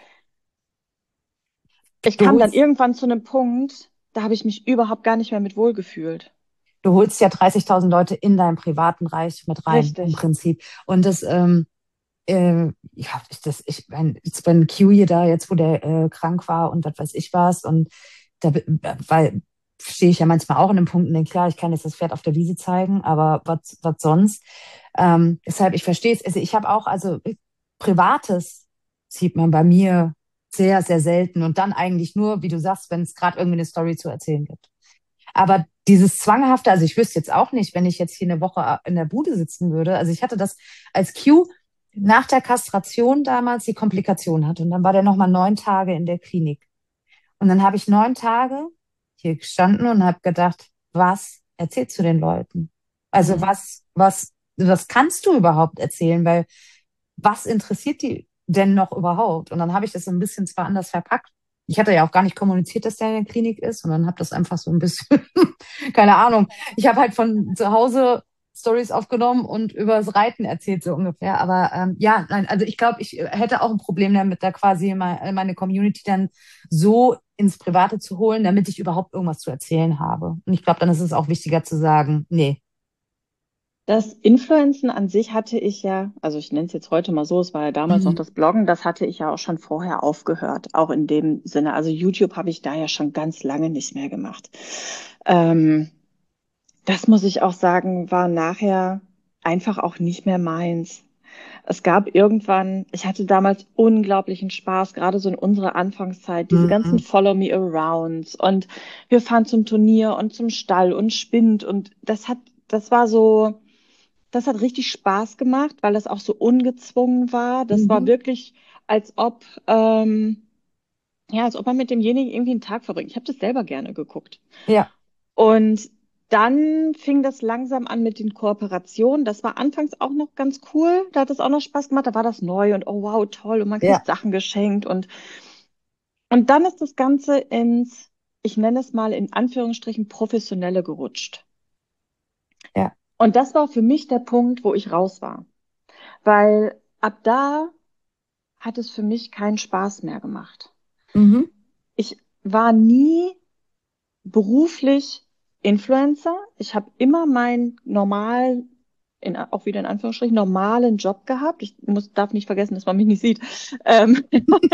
Speaker 2: ich
Speaker 1: du
Speaker 2: kam dann
Speaker 1: holst,
Speaker 2: irgendwann zu einem Punkt, da habe ich mich überhaupt gar nicht mehr mit wohlgefühlt.
Speaker 1: du holst ja dreißigtausend Leute in deinen privaten Reich mit rein, im
Speaker 2: Richtig.
Speaker 1: Prinzip. Und das, ähm, äh, ja, ich, das, ich, wenn, jetzt, wenn Q hier da jetzt, wo der äh, krank war und was weiß ich was, und da, äh, weil stehe ich ja manchmal auch in dem Punkt und denke, klar, ich kann jetzt das Pferd auf der Wiese zeigen, aber was, was sonst? Ähm, deshalb, ich verstehe es. Also ich habe auch, also Privates sieht man bei mir sehr, sehr selten und dann eigentlich nur, wie du sagst, wenn es gerade irgendwie eine Story zu erzählen gibt. Aber dieses Zwanghafte, also ich wüsste jetzt auch nicht, wenn ich jetzt hier eine Woche in der Bude sitzen würde. Also ich hatte das als Q nach der Kastration damals die Komplikation hatte. Und dann war der nochmal neun Tage in der Klinik. Und dann habe ich neun Tage hier gestanden und habe gedacht, was erzählst du den Leuten? Also
Speaker 2: Mhm.
Speaker 1: was, was, was kannst du überhaupt erzählen? Weil was interessiert die denn noch überhaupt? Und dann habe ich das so ein bisschen zwar anders verpackt. Ich hatte ja auch gar nicht kommuniziert, dass der in der Klinik ist, sondern habe das einfach so ein bisschen, keine Ahnung. Ich habe halt von zu Hause Stories aufgenommen und übers Reiten erzählt, so ungefähr. Aber ähm, ja, nein, also ich glaube, ich hätte auch ein Problem damit, da quasi meine, meine Community dann so ins Private zu holen, damit ich überhaupt irgendwas zu erzählen habe. Und ich glaube, dann ist es auch wichtiger zu sagen, nee.
Speaker 2: Das Influencen an sich hatte ich ja, also ich nenne es jetzt heute mal so, es war ja damals noch
Speaker 1: Mhm.
Speaker 2: das Bloggen, das hatte ich ja auch schon vorher aufgehört, auch in dem Sinne. Also YouTube habe ich da ja schon ganz lange nicht mehr gemacht. Ähm, Das muss ich auch sagen, war nachher einfach auch nicht mehr meins. Es gab irgendwann, ich hatte damals unglaublichen Spaß, gerade so in unserer Anfangszeit, diese ganzen
Speaker 1: Mhm.
Speaker 2: Follow Me Arounds und wir fahren zum Turnier und zum Stall und Spind und das hat, das war so, das hat richtig Spaß gemacht, weil es auch so ungezwungen war. Das war
Speaker 1: Mhm.
Speaker 2: wirklich, als ob, ähm, ja, als ob man mit demjenigen irgendwie einen Tag verbringt. Ich habe das selber gerne geguckt.
Speaker 1: Ja,
Speaker 2: Und dann fing das langsam an mit den Kooperationen. Das war anfangs auch noch ganz cool. Da hat es auch noch Spaß gemacht. Da war das neu und oh wow, toll. Und man kriegt
Speaker 1: ja,
Speaker 2: Sachen geschenkt. Und, und dann ist das Ganze ins, ich nenne es mal in Anführungsstrichen, professionelle gerutscht.
Speaker 1: ja.
Speaker 2: Und das war für mich der Punkt, wo ich raus war. Weil ab da hat es für mich keinen Spaß mehr gemacht.
Speaker 1: Mhm.
Speaker 2: Ich war nie beruflich Influencer. Ich habe immer meinen normalen, in, auch wieder in Anführungsstrichen, normalen Job gehabt. Ich muss, darf nicht vergessen, dass man mich nicht sieht. Ähm,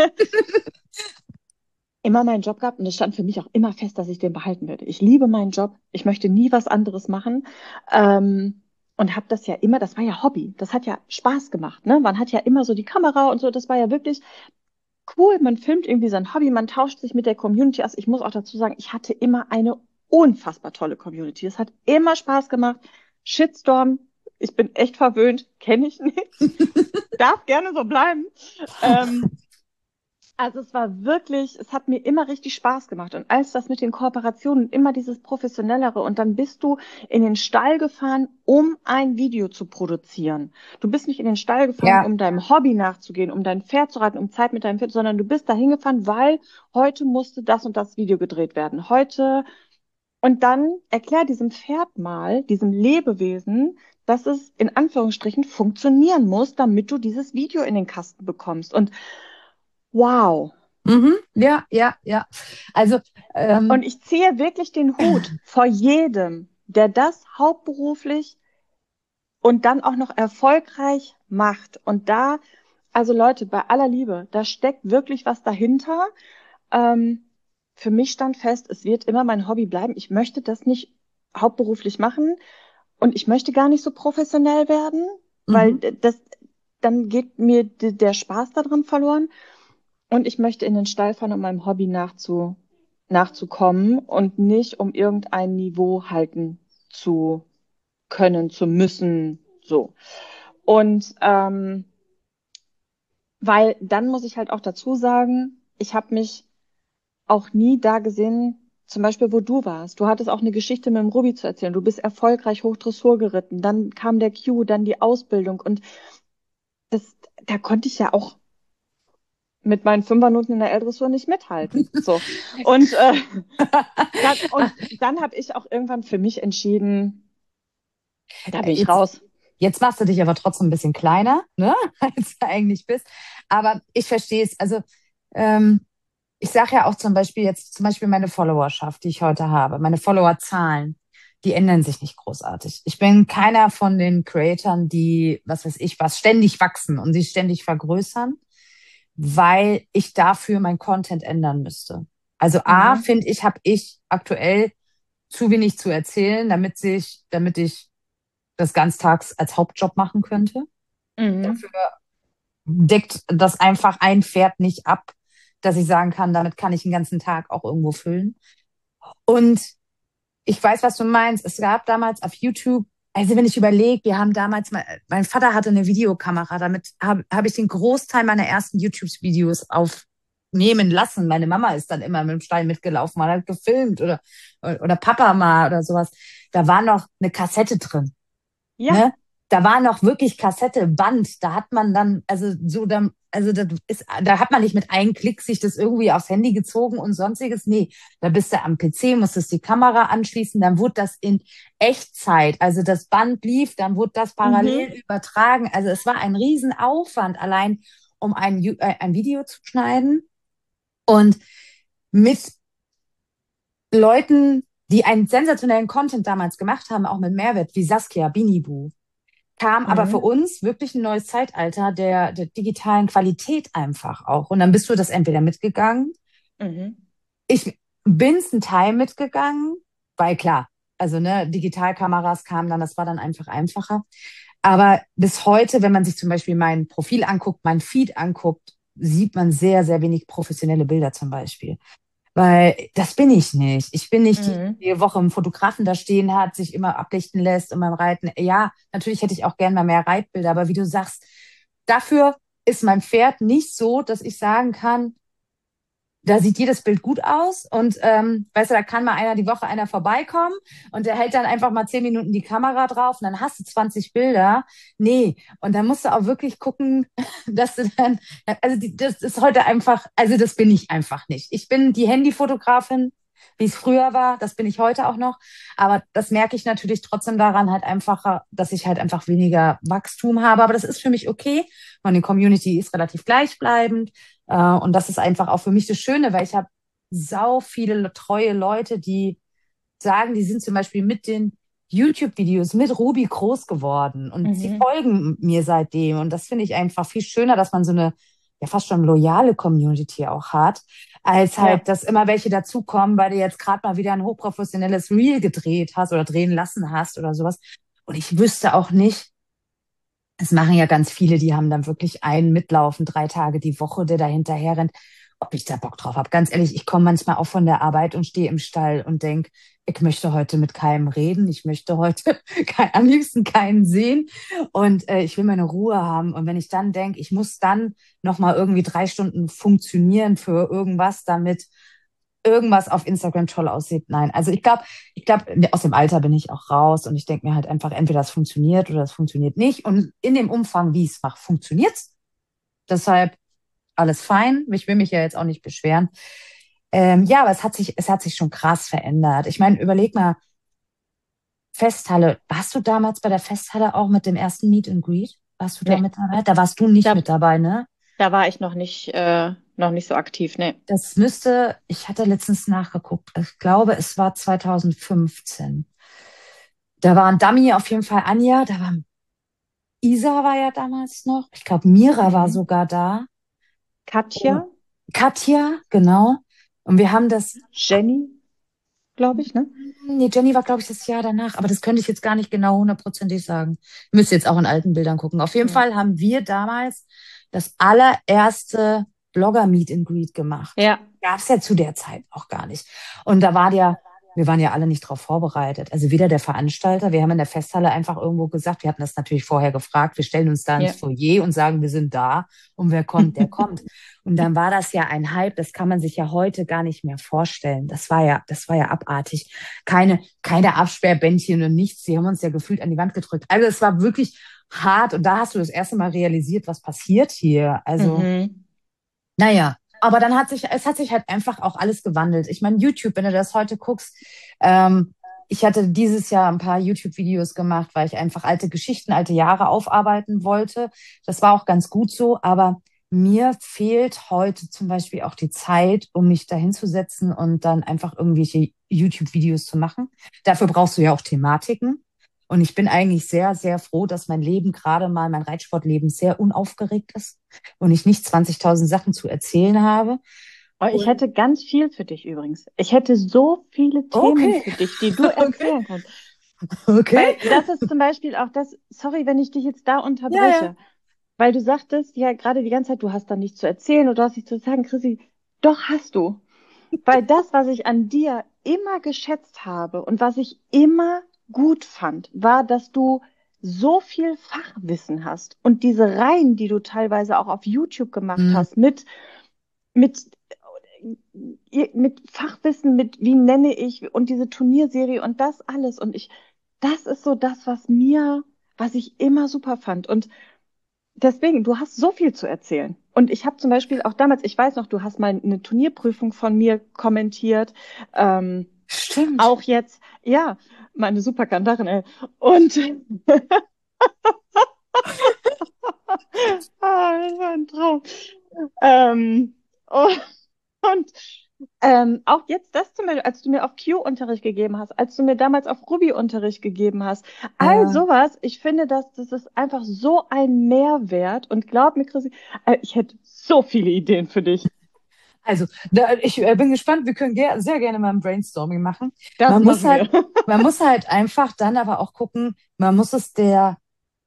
Speaker 2: immer meinen Job gehabt und es stand für mich auch immer fest, dass ich den behalten werde. Ich liebe meinen Job. Ich möchte nie was anderes machen. Ähm, und habe das ja immer, das war ja Hobby. Das hat ja Spaß gemacht. Ne? Man hat ja immer so die Kamera und so. Das war ja wirklich cool. Man filmt irgendwie sein Hobby, man tauscht sich mit der Community aus. Ich muss auch dazu sagen, ich hatte immer eine unfassbar tolle Community. Es hat immer Spaß gemacht. Shitstorm, ich bin echt verwöhnt, kenne ich nicht. Darf gerne so bleiben. Ähm, also es war wirklich, es hat mir immer richtig Spaß gemacht. Und als das mit den Kooperationen, immer dieses Professionellere und dann bist du in den Stall gefahren, um ein Video zu produzieren. Du bist nicht in den Stall gefahren,
Speaker 1: Ja.
Speaker 2: um deinem Hobby nachzugehen, um dein Pferd zu reiten, um Zeit mit deinem Pferd, sondern du bist dahin gefahren, weil heute musste das und das Video gedreht werden. Heute und dann erklär diesem Pferd mal, diesem Lebewesen, dass es in Anführungsstrichen funktionieren muss, damit du dieses Video in den Kasten bekommst. Und wow.
Speaker 1: Mhm. Ja, ja, ja. Also,
Speaker 2: Und
Speaker 1: ähm,
Speaker 2: ich ziehe wirklich den Hut vor jedem, der das hauptberuflich und dann auch noch erfolgreich macht. Und da, also Leute, bei aller Liebe, da steckt wirklich was dahinter. Ähm, für mich stand fest, es wird immer mein Hobby bleiben. Ich möchte das nicht hauptberuflich machen und ich möchte gar nicht so professionell werden, weil
Speaker 1: mhm.
Speaker 2: das, dann geht mir der Spaß daran verloren. Und ich möchte in den Stall fahren, um meinem Hobby nachzu, nachzukommen und nicht um irgendein Niveau halten zu können, zu müssen, so. Und ähm, weil dann muss ich halt auch dazu sagen, ich habe mich auch nie da gesehen, zum Beispiel, wo du warst. Du hattest auch eine Geschichte mit dem Ruby zu erzählen. Du bist erfolgreich Hochdressur geritten. Dann kam der Q, dann die Ausbildung. Und das, da konnte ich ja auch mit meinen Fünfernoten in der L-Dressur nicht mithalten. So. Und, äh, dann, und dann habe ich auch irgendwann für mich entschieden, da bin ich
Speaker 1: Jetzt,
Speaker 2: raus.
Speaker 1: jetzt machst du dich aber trotzdem ein bisschen kleiner, ne, als du eigentlich bist. Aber ich verstehe es. Also, ähm, ich sage ja auch zum Beispiel jetzt, zum Beispiel meine Followerschaft, die ich heute habe, meine Followerzahlen, die ändern sich nicht großartig. Ich bin keiner von den Creatoren, die, was weiß ich, was ständig wachsen und sich ständig vergrößern, weil ich dafür mein Content ändern müsste. Also A,
Speaker 2: Mhm.
Speaker 1: finde ich, habe ich aktuell zu wenig zu erzählen, damit sich, damit ich das ganztags als Hauptjob machen könnte.
Speaker 2: Mhm.
Speaker 1: Dafür deckt das einfach ein Pferd nicht ab, dass ich sagen kann, damit kann ich den ganzen Tag auch irgendwo füllen. Und ich weiß, was du meinst. Es gab damals auf YouTube, also wenn ich überlege, wir haben damals, mal, mein Vater hatte eine Videokamera, damit habe hab ich den Großteil meiner ersten YouTube-Videos aufnehmen lassen. Meine Mama ist dann immer mit dem Stein mitgelaufen, man hat gefilmt oder, oder Papa mal oder sowas. Da war noch eine Kassette drin.
Speaker 2: Ja.
Speaker 1: Ne? Da war noch wirklich Kassette, Band. Da hat man dann, also so, dann, also das ist, da hat man nicht mit einem Klick sich das irgendwie aufs Handy gezogen und sonstiges. Nee, da bist du am P C, musstest die Kamera anschließen, dann wurde das in Echtzeit, also das Band lief, dann wurde das
Speaker 2: Mhm.
Speaker 1: parallel übertragen. Also es war ein Riesenaufwand allein, um ein, Ju- äh, ein Video zu schneiden und mit Leuten, die einen sensationellen Content damals gemacht haben, auch mit Mehrwert, wie Saskia, Binibu, kam aber für
Speaker 2: Mhm.
Speaker 1: uns wirklich ein neues Zeitalter der, der digitalen Qualität einfach auch. Und dann bist du das entweder mitgegangen.
Speaker 2: Mhm.
Speaker 1: Ich bin's ein Teil mitgegangen, weil klar, also ne, Digitalkameras kamen dann, das war dann einfach einfacher. Aber bis heute, wenn man sich zum Beispiel mein Profil anguckt, mein Feed anguckt, sieht man sehr, sehr wenig professionelle Bilder zum Beispiel. Weil das bin ich nicht. Ich bin nicht die,
Speaker 2: Mhm.
Speaker 1: die jede Woche einen Fotografen da stehen hat, sich immer ablichten lässt und beim Reiten. Ja, natürlich hätte ich auch gern mal mehr Reitbilder, aber wie du sagst, dafür ist mein Pferd nicht so, dass ich sagen kann, da sieht jedes Bild gut aus und ähm, weißt du, da kann mal einer die Woche einer vorbeikommen und der hält dann einfach mal zehn Minuten die Kamera drauf und dann hast du zwanzig Bilder. Nee, und dann musst du auch wirklich gucken, dass du dann, also die, das ist heute einfach, also das bin ich einfach nicht. Ich bin die Handyfotografin, wie es früher war, das bin ich heute auch noch, aber das merke ich natürlich trotzdem daran halt einfacher, dass ich halt einfach weniger Wachstum habe, aber das ist für mich okay. Meine Community ist relativ gleichbleibend. Äh, und das ist einfach auch für mich das Schöne, weil ich habe sau viele treue Leute, die sagen, die sind zum Beispiel mit den YouTube-Videos mit Ruby groß geworden und sie
Speaker 2: Mhm.
Speaker 1: folgen mir seitdem. Und das finde ich einfach viel schöner, dass man so eine ja fast schon loyale Community auch hat, als
Speaker 2: Ja.
Speaker 1: halt, dass immer welche dazukommen, weil du jetzt gerade mal wieder ein hochprofessionelles Reel gedreht hast oder drehen lassen hast oder sowas. Und ich wüsste auch nicht, es machen ja ganz viele, die haben dann wirklich einen mitlaufen, drei Tage die Woche, der da hinterher rennt. Ob ich da Bock drauf habe. Ganz ehrlich, ich komme manchmal auch von der Arbeit und stehe im Stall und denk, ich möchte heute mit keinem reden. Ich möchte heute kein, am liebsten keinen sehen. Und äh, ich will meine Ruhe haben. Und wenn ich dann denk, ich muss dann nochmal irgendwie drei Stunden funktionieren für irgendwas, damit irgendwas auf Instagram toll aussieht. Nein, also ich glaube, ich glaube, aus dem Alter bin ich auch raus und ich denke mir halt einfach, entweder das funktioniert oder das funktioniert nicht. Und in dem Umfang, wie ich es mache, funktioniert's. Deshalb alles fein. Ich will mich ja jetzt auch nicht beschweren. Ähm, ja, aber es hat sich, es hat sich schon krass verändert. Ich meine, überleg mal, Festhalle. Warst du damals bei der Festhalle auch mit dem ersten Meet and Greet? Warst du da
Speaker 2: Nee.
Speaker 1: mit dabei? Da warst du nicht
Speaker 2: Da,
Speaker 1: mit dabei, ne?
Speaker 2: da war ich noch nicht, äh, noch nicht so aktiv. Nee.
Speaker 1: Das müsste, ich hatte letztens nachgeguckt. Ich glaube, es war zwanzig fünfzehn. Da waren Dami auf jeden Fall Anja, da war Isa war ja damals noch. Ich glaube, Mira war
Speaker 2: Mhm.
Speaker 1: sogar da. Und
Speaker 2: Katja,
Speaker 1: Katja, genau. Und wir haben das,
Speaker 2: Jenny, glaube ich, ne?
Speaker 1: nee, Jenny war, glaube ich, das Jahr danach, aber das könnte ich jetzt gar nicht genau hundertprozentig sagen. Ich müsste jetzt auch in alten Bildern gucken. Auf jeden
Speaker 2: Mhm.
Speaker 1: Fall haben wir damals das allererste Blogger-Meet and Greet gemacht.
Speaker 2: Ja.
Speaker 1: Gab es ja zu der Zeit auch gar nicht. Und da war ja, wir waren ja alle nicht darauf vorbereitet. Also weder der Veranstalter, wir haben in der Festhalle einfach irgendwo gesagt, wir hatten das natürlich vorher gefragt, wir stellen uns da ins
Speaker 2: Ja.
Speaker 1: Foyer und sagen, wir sind da und wer kommt, der kommt. Und dann war das ja ein Hype, das kann man sich ja heute gar nicht mehr vorstellen. Das war ja, das war ja abartig. Keine, keine Absperrbändchen und nichts. Sie haben uns ja gefühlt an die Wand gedrückt. Also es war wirklich hart. Und da hast du das erste Mal realisiert, was passiert hier. Also,
Speaker 2: Mhm.
Speaker 1: naja. Aber dann hat sich, es hat sich halt einfach auch alles gewandelt. Ich meine, YouTube, wenn du das heute guckst, ähm, ich hatte dieses Jahr ein paar YouTube-Videos gemacht, weil ich einfach alte Geschichten, alte Jahre aufarbeiten wollte. Das war auch ganz gut so, aber mir fehlt heute zum Beispiel auch die Zeit, um mich da hinzusetzen und dann einfach irgendwelche YouTube-Videos zu machen. Dafür brauchst du ja auch Thematiken. Und ich bin eigentlich sehr, sehr froh, dass mein Leben gerade mal, mein Reitsportleben sehr unaufgeregt ist und ich nicht zwanzigtausend Sachen zu erzählen habe.
Speaker 2: Oh, ich
Speaker 1: Und
Speaker 2: hätte ganz viel für dich übrigens. Ich hätte so viele Themen
Speaker 1: okay,
Speaker 2: für dich, die du
Speaker 1: okay,
Speaker 2: erzählen kannst.
Speaker 1: okay.
Speaker 2: Weil das ist zum Beispiel auch das, sorry, wenn ich dich jetzt da
Speaker 1: Ja, ja.
Speaker 2: unterbreche, weil du sagtest ja gerade die ganze Zeit, du hast da nichts zu erzählen oder du hast nichts zu sagen, Chrissy. Doch hast du. Weil das, was ich an dir immer geschätzt habe und was ich immer gut fand, war, dass du so viel Fachwissen hast und diese Reihen, die du teilweise auch auf YouTube gemacht
Speaker 1: Hm,
Speaker 2: hast, mit, mit, mit Fachwissen, mit wie nenne ich und diese Turnierserie und das alles. Und ich, das ist so das, was mir was ich immer super fand. Und deswegen, du hast so viel zu erzählen. Und ich habe zum Beispiel auch damals, ich weiß noch, du hast mal eine Turnierprüfung von mir kommentiert. Ähm,
Speaker 1: Stimmt.
Speaker 2: auch jetzt, ja, meine Superkantarin, ey. Und ah, das war ein Traum. Ähm, und und ähm, auch jetzt das zum Beispiel, als du mir auf Q-Unterricht gegeben hast, als du mir damals auf Ruby-Unterricht gegeben hast, all
Speaker 1: Ja.
Speaker 2: sowas, ich finde, dass das ist einfach so ein Mehrwert. Und glaub mir, Chrissy, äh, ich hätte so viele Ideen für dich.
Speaker 1: Also, da, ich äh, bin gespannt, wir können ger sehr gerne mal ein Brainstorming machen.
Speaker 2: Das
Speaker 1: Man muss
Speaker 2: machen
Speaker 1: halt,
Speaker 2: wir.
Speaker 1: man muss halt einfach dann aber auch gucken, man muss es der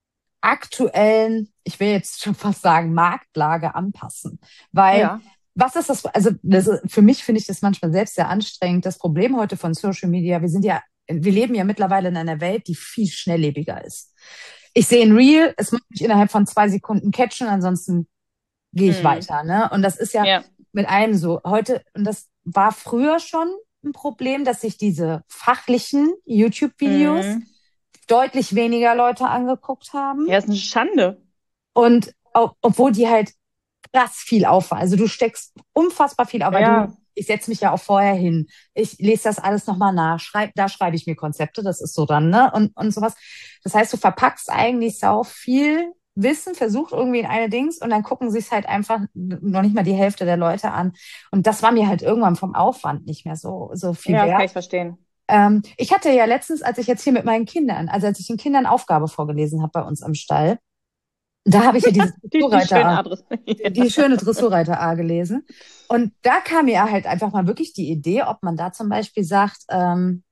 Speaker 1: aktuellen, ich will jetzt schon fast sagen, Marktlage anpassen. Weil,
Speaker 2: Ja.
Speaker 1: was ist das? Also, das, für mich finde ich das manchmal selbst sehr anstrengend. Das Problem heute von Social Media, wir sind ja, wir leben ja mittlerweile in einer Welt, die viel schnelllebiger ist. Ich sehe ein Reel, es muss mich innerhalb von zwei Sekunden catchen, ansonsten gehe ich
Speaker 2: Mm.
Speaker 1: weiter, ne? Und das ist ja
Speaker 2: Ja.
Speaker 1: mit allem so. Heute, und das war früher schon ein Problem, dass sich diese fachlichen YouTube-Videos
Speaker 2: Mm.
Speaker 1: deutlich weniger Leute angeguckt haben.
Speaker 2: Ja, ist eine Schande.
Speaker 1: Und ob, obwohl die halt krass viel Aufwand, also du steckst unfassbar viel auf, weil
Speaker 2: Ja.
Speaker 1: du, ich setze mich ja auch vorher hin, ich lese das alles nochmal nach, schreib, da schreibe ich mir Konzepte, das ist so dann, ne? Und, und sowas. Das heißt, du verpackst eigentlich sau viel Wissen, versucht irgendwie in eine Dings und dann gucken sich halt einfach noch nicht mal die Hälfte der Leute an. Und das war mir halt irgendwann vom Aufwand nicht mehr so, so viel
Speaker 2: Ja, das kann ich
Speaker 1: wert.
Speaker 2: verstehen.
Speaker 1: Ähm, ich hatte ja letztens, als ich jetzt hier mit meinen Kindern, also als ich den Kindern Aufgabe vorgelesen habe bei uns am Stall, da habe ich ja dieses
Speaker 2: Die, die
Speaker 1: Dressurreiter
Speaker 2: schöne
Speaker 1: A,
Speaker 2: Adresse.
Speaker 1: die,
Speaker 2: Ja.
Speaker 1: die schöne Dressurreiter A gelesen. Und da kam mir halt einfach mal wirklich die Idee, ob man da zum Beispiel sagt, ähm,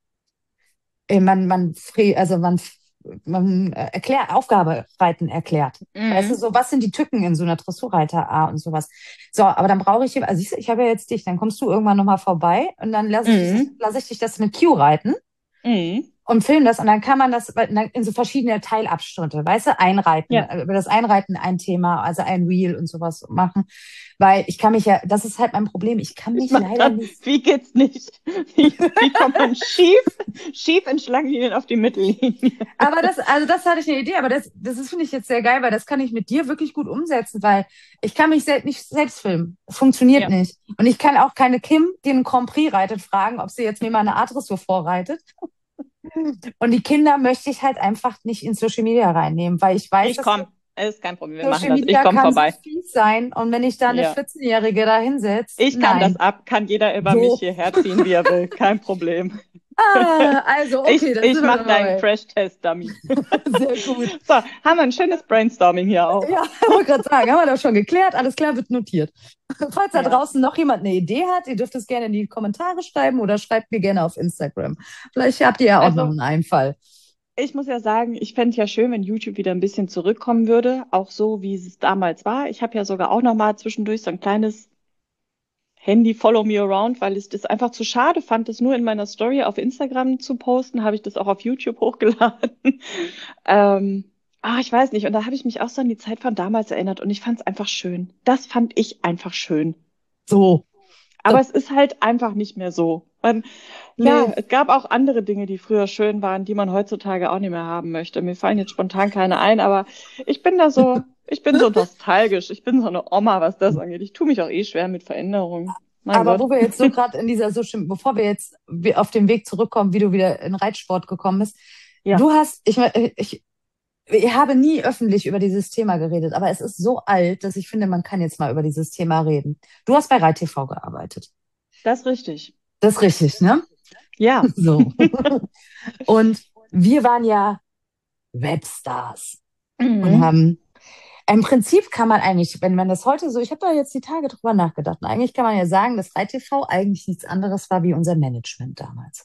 Speaker 1: äh, man, man, fre- also man, man äh, erklärt, Aufgabereiten erklärt. Weißt du,
Speaker 2: Mm.
Speaker 1: so, was sind die Tücken in so einer Dressurreiter A und sowas? So, aber dann brauche ich, also siehst du, ich habe ja jetzt dich, dann kommst du irgendwann nochmal vorbei und dann lasse ich dich, das-
Speaker 2: Mm.
Speaker 1: lasse ich dich das mit Q reiten
Speaker 2: Mm.
Speaker 1: und film das und dann kann man das in so verschiedene Teilabschnitte, weißt du, einreiten,
Speaker 2: Ja.
Speaker 1: äh, über das Einreiten ein Thema, also ein Reel und sowas machen, weil ich kann mich ja, das ist halt mein Problem, ich kann
Speaker 2: Ich
Speaker 1: mich
Speaker 2: mach
Speaker 1: leider
Speaker 2: dann,
Speaker 1: nicht,
Speaker 2: wie geht's nicht? Wie, wie kommt man schief, schief in Schlangenlinien auf die Mittellinie?
Speaker 1: aber das, also das hatte ich eine Idee, aber das, das ist, finde ich jetzt sehr geil, weil das kann ich mit dir wirklich gut umsetzen, weil ich kann mich selbst nicht selbst filmen. Es funktioniert
Speaker 2: Ja.
Speaker 1: nicht. Und ich kann auch keine Kim, die einen Grand Prix reitet, fragen, ob sie jetzt mir mal eine Art-Dressur vorreitet. Und die Kinder möchte ich halt einfach nicht in Social Media reinnehmen, weil ich weiß,
Speaker 2: Ich
Speaker 1: dass
Speaker 2: komme. Ist kein Problem, wir machen
Speaker 1: Social
Speaker 2: das. Ich
Speaker 1: Media
Speaker 2: komme
Speaker 1: kann so
Speaker 2: vorbei.
Speaker 1: fies sein. Und wenn ich da eine
Speaker 2: Ja.
Speaker 1: vierzehn-Jährige da hinsetze,
Speaker 2: Ich kann das
Speaker 1: nein.
Speaker 2: ab, kann jeder über mich
Speaker 1: So.
Speaker 2: hierher ziehen, wie er will. Kein Problem.
Speaker 1: Ah, also, okay,
Speaker 2: Ich,
Speaker 1: dann
Speaker 2: ich
Speaker 1: sind wir
Speaker 2: mache deinen
Speaker 1: dabei.
Speaker 2: Crash-Test-Dummy.
Speaker 1: Sehr gut.
Speaker 2: So, haben wir ein schönes Brainstorming hier auch.
Speaker 1: Ja, ich wollte gerade sagen, haben wir das schon geklärt. Alles klar, wird notiert. Falls da
Speaker 2: Ja.
Speaker 1: draußen noch jemand eine Idee hat, ihr dürft es gerne in die Kommentare schreiben oder schreibt mir gerne auf Instagram. Vielleicht habt ihr ja auch noch
Speaker 2: Also,
Speaker 1: einen Einfall.
Speaker 2: ich muss ja sagen, ich fände ja schön, wenn YouTube wieder ein bisschen zurückkommen würde, auch so, wie es damals war. Ich habe ja sogar auch noch mal zwischendurch so ein kleines Handy Follow Me Around, weil ich das einfach zu schade fand, das nur in meiner Story auf Instagram zu posten, habe ich das auch auf YouTube hochgeladen. Ähm, ah, ich weiß nicht. Und da habe ich mich auch so an die Zeit von damals erinnert und ich fand es einfach schön. Das fand ich einfach schön.
Speaker 1: So.
Speaker 2: Aber
Speaker 1: So.
Speaker 2: es ist halt einfach nicht mehr so. Man,
Speaker 1: Nee.
Speaker 2: klar, es gab auch andere Dinge, die früher schön waren, die man heutzutage auch nicht mehr haben möchte. Mir fallen jetzt spontan keine ein, aber ich bin da so, ich bin so nostalgisch. Ich bin so eine Oma, was das angeht. Ich tue mich auch eh schwer mit Veränderungen. Mein
Speaker 1: Aber
Speaker 2: Gott.
Speaker 1: wo wir jetzt so gerade in dieser Social, bevor wir jetzt auf den Weg zurückkommen, wie du wieder in Reitsport gekommen bist,
Speaker 2: Ja,
Speaker 1: du hast, ich, ich, ich habe nie öffentlich über dieses Thema geredet, aber es ist so alt, dass ich finde, man kann jetzt mal über dieses Thema reden. Du hast bei Reit T V gearbeitet.
Speaker 2: das ist richtig.
Speaker 1: Das ist richtig, ne?
Speaker 2: Ja.
Speaker 1: So. Und wir waren ja Webstars und
Speaker 2: Mhm.
Speaker 1: haben, im Prinzip kann man eigentlich, wenn man das heute so, ich habe da jetzt die Tage drüber nachgedacht, und eigentlich kann man ja sagen, dass Reit T V eigentlich nichts anderes war wie unser Management damals.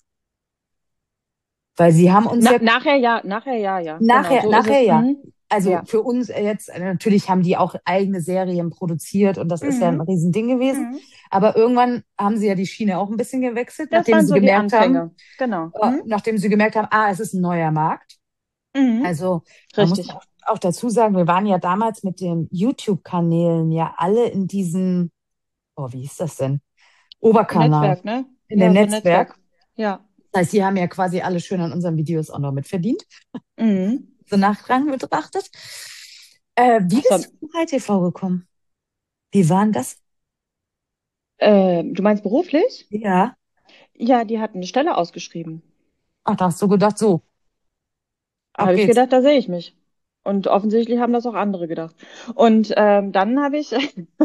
Speaker 1: Weil sie haben uns
Speaker 2: Na,
Speaker 1: ja
Speaker 2: nachher ja, nachher ja, ja. Genau,
Speaker 1: nachher,
Speaker 2: so ist
Speaker 1: nachher
Speaker 2: es.
Speaker 1: ja.
Speaker 2: Mhm.
Speaker 1: Also
Speaker 2: Ja.
Speaker 1: für uns jetzt, äh, natürlich haben die auch eigene Serien produziert und das ist ja ein
Speaker 2: Mhm.
Speaker 1: Riesending gewesen.
Speaker 2: Mhm.
Speaker 1: Aber irgendwann haben sie ja die Schiene auch ein bisschen gewechselt,
Speaker 2: Das
Speaker 1: nachdem
Speaker 2: waren
Speaker 1: sie
Speaker 2: so die
Speaker 1: gemerkt haben,
Speaker 2: Anfänge. Genau.
Speaker 1: äh,
Speaker 2: Mhm.
Speaker 1: nachdem sie gemerkt haben, ah, es ist ein neuer Markt.
Speaker 2: Mhm.
Speaker 1: Also man muss
Speaker 2: Richtig.
Speaker 1: auch, auch dazu sagen, wir waren ja damals mit den YouTube-Kanälen ja alle in diesem, oh, wie hieß das denn? Oberkanal,
Speaker 2: Netzwerk, ne?
Speaker 1: in dem
Speaker 2: Ja, so
Speaker 1: Netzwerk.
Speaker 2: Netzwerk. Ja.
Speaker 1: Das heißt, die haben ja quasi alle schön an unseren Videos auch noch mitverdient.
Speaker 2: Mhm.
Speaker 1: so Nachrang betrachtet. Äh, wie
Speaker 2: Ach so,
Speaker 1: bist du zu Rai T V gekommen? Wie war denn das?
Speaker 2: äh, du meinst beruflich?
Speaker 1: Ja.
Speaker 2: Ja, die hatten eine Stelle ausgeschrieben.
Speaker 1: Ach, da hast du gedacht, so, auf
Speaker 2: Habe ich
Speaker 1: geht's.
Speaker 2: gedacht, da sehe ich mich. Und offensichtlich haben das auch andere gedacht. Und ähm, dann habe ich,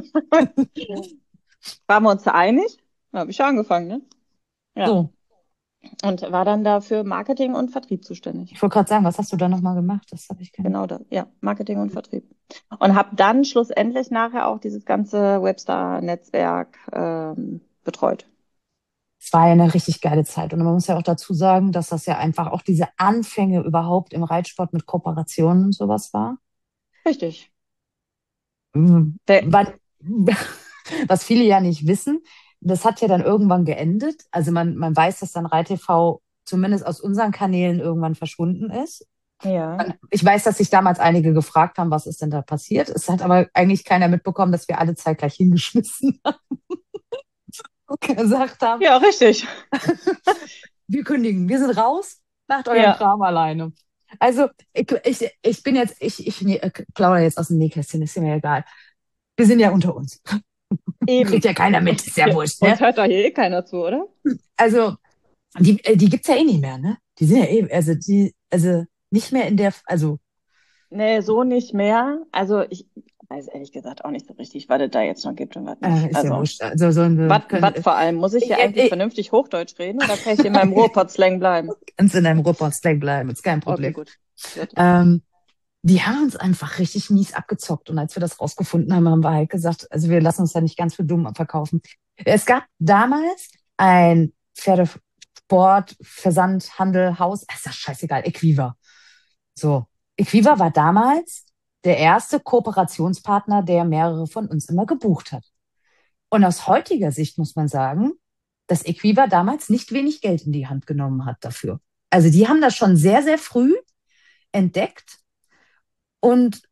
Speaker 2: waren wir uns da einig? Da habe ich schon angefangen, ne? Ja.
Speaker 1: So,
Speaker 2: Und war dann da für Marketing und Vertrieb zuständig.
Speaker 1: ich wollte gerade sagen, was hast du da nochmal gemacht? Das habe ich keine.
Speaker 2: Genau das, ja, Marketing und Vertrieb. Und habe dann schlussendlich nachher auch dieses ganze Webstar-Netzwerk ähm, betreut.
Speaker 1: Es war ja eine richtig geile Zeit. Und man muss ja auch dazu sagen, dass das ja einfach auch diese Anfänge überhaupt im Reitsport mit Kooperationen und sowas war.
Speaker 2: Richtig.
Speaker 1: Mhm.
Speaker 2: Der,
Speaker 1: Was was viele ja nicht wissen, das hat ja dann irgendwann geendet. Also man, man weiß, dass dann ReiTV zumindest aus unseren Kanälen irgendwann verschwunden ist.
Speaker 2: ja.
Speaker 1: Ich weiß, dass sich damals einige gefragt haben, was ist denn da passiert. Es hat aber eigentlich keiner mitbekommen, dass wir alle zeitgleich hingeschmissen haben und gesagt haben,
Speaker 2: Ja, richtig.
Speaker 1: wir kündigen, wir sind raus, macht euren
Speaker 2: Ja,
Speaker 1: Kram alleine. Also ich, ich, ich bin jetzt, ich, ich ne- plaudere jetzt aus dem Nähkästchen, ist mir egal. Wir sind ja unter uns. Kriegt
Speaker 2: eben.
Speaker 1: ja keiner mit, ist ja
Speaker 2: Ja,
Speaker 1: wurscht,
Speaker 2: uns
Speaker 1: ne?
Speaker 2: hört doch hier eh keiner zu, oder?
Speaker 1: Also die, äh, die gibt's ja eh nicht mehr, ne? Die sind ja eh, also die, also nicht mehr in der, also
Speaker 2: Nee, so nicht mehr. Also ich weiß ehrlich gesagt auch nicht so richtig, was es da jetzt noch gibt und was
Speaker 1: äh,
Speaker 2: nicht.
Speaker 1: ist ja
Speaker 2: Also,
Speaker 1: wurscht. Also sollen wir,
Speaker 2: was
Speaker 1: können,
Speaker 2: was vor allem? Muss ich
Speaker 1: ich,
Speaker 2: hier eigentlich
Speaker 1: ich,
Speaker 2: vernünftig Hochdeutsch reden oder kann ich in meinem Ruhrpott-Slang bleiben?
Speaker 1: kannst in deinem Ruhrpott-Slang bleiben, ist kein
Speaker 2: Okay,
Speaker 1: Problem.
Speaker 2: gut. Gut.
Speaker 1: Ähm, Die haben uns einfach richtig mies abgezockt. Und als wir das rausgefunden haben, haben wir halt gesagt, also wir lassen uns da nicht ganz für dumm verkaufen. Es gab damals ein Pferdesport, Versand, Handel, Haus, ist das scheißegal, Equiva. So. Equiva war damals der erste Kooperationspartner, der mehrere von uns immer gebucht hat. Und aus heutiger Sicht muss man sagen, dass Equiva damals nicht wenig Geld in die Hand genommen hat dafür. Also die haben das schon sehr, sehr früh entdeckt und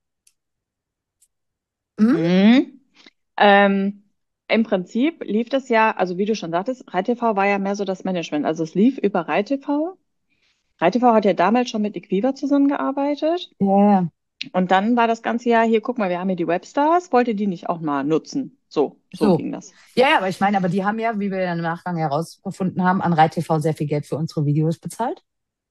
Speaker 1: hm,
Speaker 2: Mhm. Ähm, im Prinzip lief das ja, also wie du schon sagtest, ReiTV war ja mehr so das Management. Also es lief über ReiTV. ReiTV hat ja damals schon mit Equiva zusammengearbeitet.
Speaker 1: ja, ja.
Speaker 2: Und dann war das ganze Jahr hier, guck mal, wir haben hier die Webstars, wollt ihr die nicht auch mal nutzen? So, so
Speaker 1: So.
Speaker 2: ging das.
Speaker 1: Ja, ja, aber ich meine, aber die haben ja, wie wir ja im Nachgang herausgefunden haben, an ReiTV sehr viel Geld für unsere Videos bezahlt.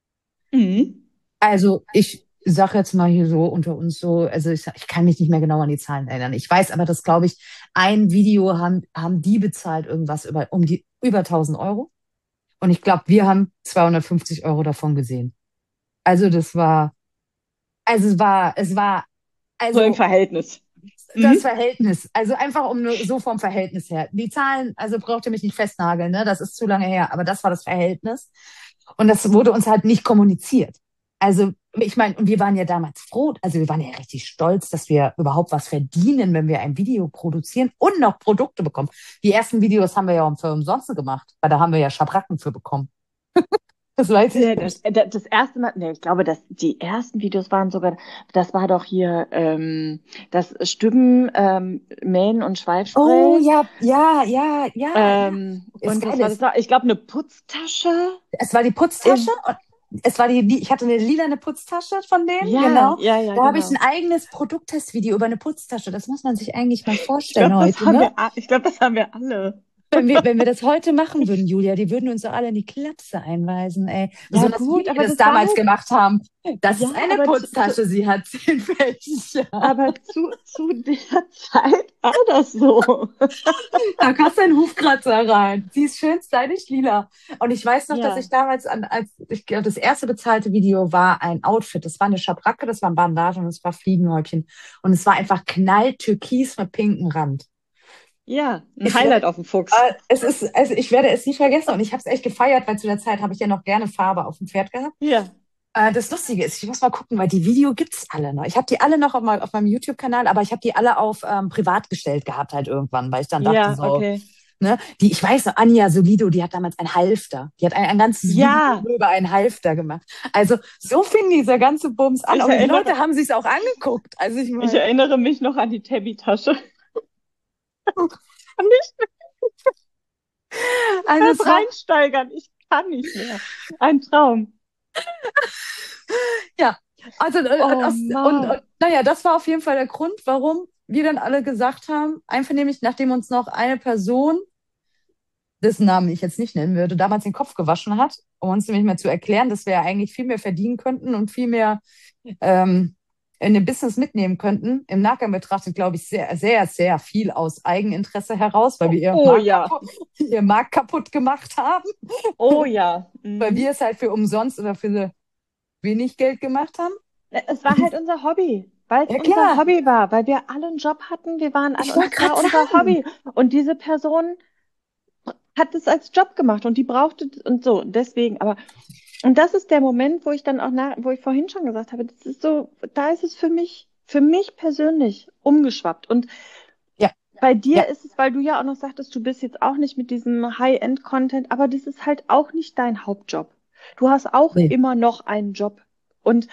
Speaker 2: Mhm.
Speaker 1: Also ich sage jetzt mal hier so unter uns so, also ich, ich kann mich nicht mehr genau an die Zahlen erinnern. Ich weiß aber, dass, glaube ich, ein Video haben, haben die bezahlt irgendwas über, um die, über tausend Euro. Und ich glaube, wir haben zweihundertfünfzig Euro davon gesehen. Also das war, also es war, es war,
Speaker 2: So im
Speaker 1: also
Speaker 2: Verhältnis.
Speaker 1: das
Speaker 2: Mhm.
Speaker 1: Verhältnis, also einfach um nur so vom Verhältnis her. Die Zahlen, also braucht ihr mich nicht festnageln, ne? Das ist zu lange her, aber das war das Verhältnis. Und das wurde uns halt nicht kommuniziert. Also, ich meine, und wir waren ja damals froh, also wir waren ja richtig stolz, dass wir überhaupt was verdienen, wenn wir ein Video produzieren und noch Produkte bekommen. Die ersten Videos haben wir ja für umsonst gemacht, weil da haben wir ja Schabracken für bekommen. Das weiß ich
Speaker 2: Nee, das,
Speaker 1: nicht.
Speaker 2: äh, das erste Mal, nee, ich glaube, dass die ersten Videos waren sogar, das war doch hier ähm, das Stimmen, ähm, Mähen und
Speaker 1: Oh
Speaker 2: Schweifspray.
Speaker 1: ja, ja, ja, ja, ja.
Speaker 2: Ähm,
Speaker 1: Das
Speaker 2: und was
Speaker 1: Geile
Speaker 2: war das
Speaker 1: ist,
Speaker 2: noch? Ich glaube, eine Putztasche.
Speaker 1: es war die Putztasche
Speaker 2: In,
Speaker 1: und es war die, die, ich hatte eine lilane Putztasche von denen,
Speaker 2: ja,
Speaker 1: genau.
Speaker 2: ja, ja,
Speaker 1: Da habe ich ein
Speaker 2: genau.
Speaker 1: eigenes Produkttestvideo über eine Putztasche. Das muss man sich eigentlich mal
Speaker 2: Ich
Speaker 1: vorstellen
Speaker 2: glaube, das
Speaker 1: heute,
Speaker 2: haben
Speaker 1: ne?
Speaker 2: wir, a- ich glaube, das haben wir alle.
Speaker 1: Wenn wir, wenn wir das heute machen würden, Julia, die würden uns doch alle in die Klapse einweisen, ey.
Speaker 2: Ja,
Speaker 1: Besonders wie
Speaker 2: gut,
Speaker 1: wir
Speaker 2: aber
Speaker 1: das
Speaker 2: das war
Speaker 1: damals
Speaker 2: halt,
Speaker 1: gemacht haben. Das
Speaker 2: ja,
Speaker 1: ist eine
Speaker 2: aber zu, zu,
Speaker 1: Putztasche, sie hat zehn Fächer.
Speaker 2: aber zu, zu der Zeit war das so.
Speaker 1: Da passt ein Hufkratzer rein. Sie ist schön stylisch lila. Und ich weiß noch, dass ich
Speaker 2: Ja,
Speaker 1: damals an, als ich glaube, das erste bezahlte Video war ein Outfit. Das war eine Schabracke, das waren Bandagen und es war Fliegenhäubchen. Und es war einfach knalltürkis mit pinkem Rand.
Speaker 2: ja, ein
Speaker 1: Ich werde,
Speaker 2: Highlight auf dem Fuchs.
Speaker 1: äh, es ist, also ich werde es nie vergessen und ich habe es echt gefeiert, weil zu der Zeit habe ich ja noch gerne Farbe auf dem Pferd gehabt.
Speaker 2: Ja,
Speaker 1: Äh, das Lustige ist, ich muss mal gucken, weil die Video gibt's alle noch. Ich habe die alle noch auf, mein, auf meinem YouTube-Kanal, aber ich habe die alle auf ähm, privat gestellt gehabt halt irgendwann, weil ich dann dachte
Speaker 2: ja,
Speaker 1: so,
Speaker 2: okay.
Speaker 1: ne, die, ich weiß noch, Anja Solido, die hat damals ein Halfter. Die hat ein, ein ganzes Video
Speaker 2: Ja,
Speaker 1: nur über einen Halfter gemacht. Also so fing dieser ganze Bums an.
Speaker 2: ich
Speaker 1: Und die
Speaker 2: erinnere,
Speaker 1: Leute haben sich's auch angeguckt. Also ich
Speaker 2: ich
Speaker 1: meine,
Speaker 2: erinnere mich noch an die Tabby-Tasche. Kann nicht
Speaker 1: also
Speaker 2: mehr
Speaker 1: es war,
Speaker 2: reinsteigern. Ich kann nicht mehr. Ein Traum.
Speaker 1: ja. Also, äh,
Speaker 2: Oh
Speaker 1: das, und,
Speaker 2: Mann.
Speaker 1: und naja, das war auf jeden Fall der Grund, warum wir dann alle gesagt haben, einvernehmlich, nachdem uns noch eine Person, dessen Namen ich jetzt nicht nennen würde, damals den Kopf gewaschen hat, um uns nämlich mal zu erklären, dass wir ja eigentlich viel mehr verdienen könnten und viel mehr ähm, in dem Business mitnehmen könnten. Im Nachgang betrachtet, glaube ich, sehr, sehr, sehr viel aus Eigeninteresse heraus, weil wir ihren
Speaker 2: Oh
Speaker 1: Markt
Speaker 2: ja.
Speaker 1: kaputt, ihren Markt kaputt gemacht haben,
Speaker 2: Oh ja.
Speaker 1: weil wir
Speaker 2: Mhm.
Speaker 1: es halt für umsonst oder für wenig Geld gemacht haben.
Speaker 2: Es war halt unser Hobby, weil es
Speaker 1: Ja,
Speaker 2: unser
Speaker 1: klar.
Speaker 2: Hobby war, weil wir alle einen Job hatten, wir waren alle
Speaker 1: Ich
Speaker 2: und
Speaker 1: wollte
Speaker 2: es
Speaker 1: gerade
Speaker 2: war unser
Speaker 1: sagen.
Speaker 2: Hobby. Und diese Person hat es als Job gemacht und die brauchte und so. Deswegen, aber und das ist der Moment, wo ich dann auch nach, wo ich vorhin schon gesagt habe, das ist so, da ist es für mich, für mich persönlich umgeschwappt. Und
Speaker 1: Ja,
Speaker 2: bei
Speaker 1: ja,
Speaker 2: dir ist es, weil du ja auch noch sagtest, du bist jetzt auch nicht mit diesem High-End-Content, aber das ist halt auch nicht dein Hauptjob. Du hast auch
Speaker 1: nee.
Speaker 2: immer noch einen Job. Und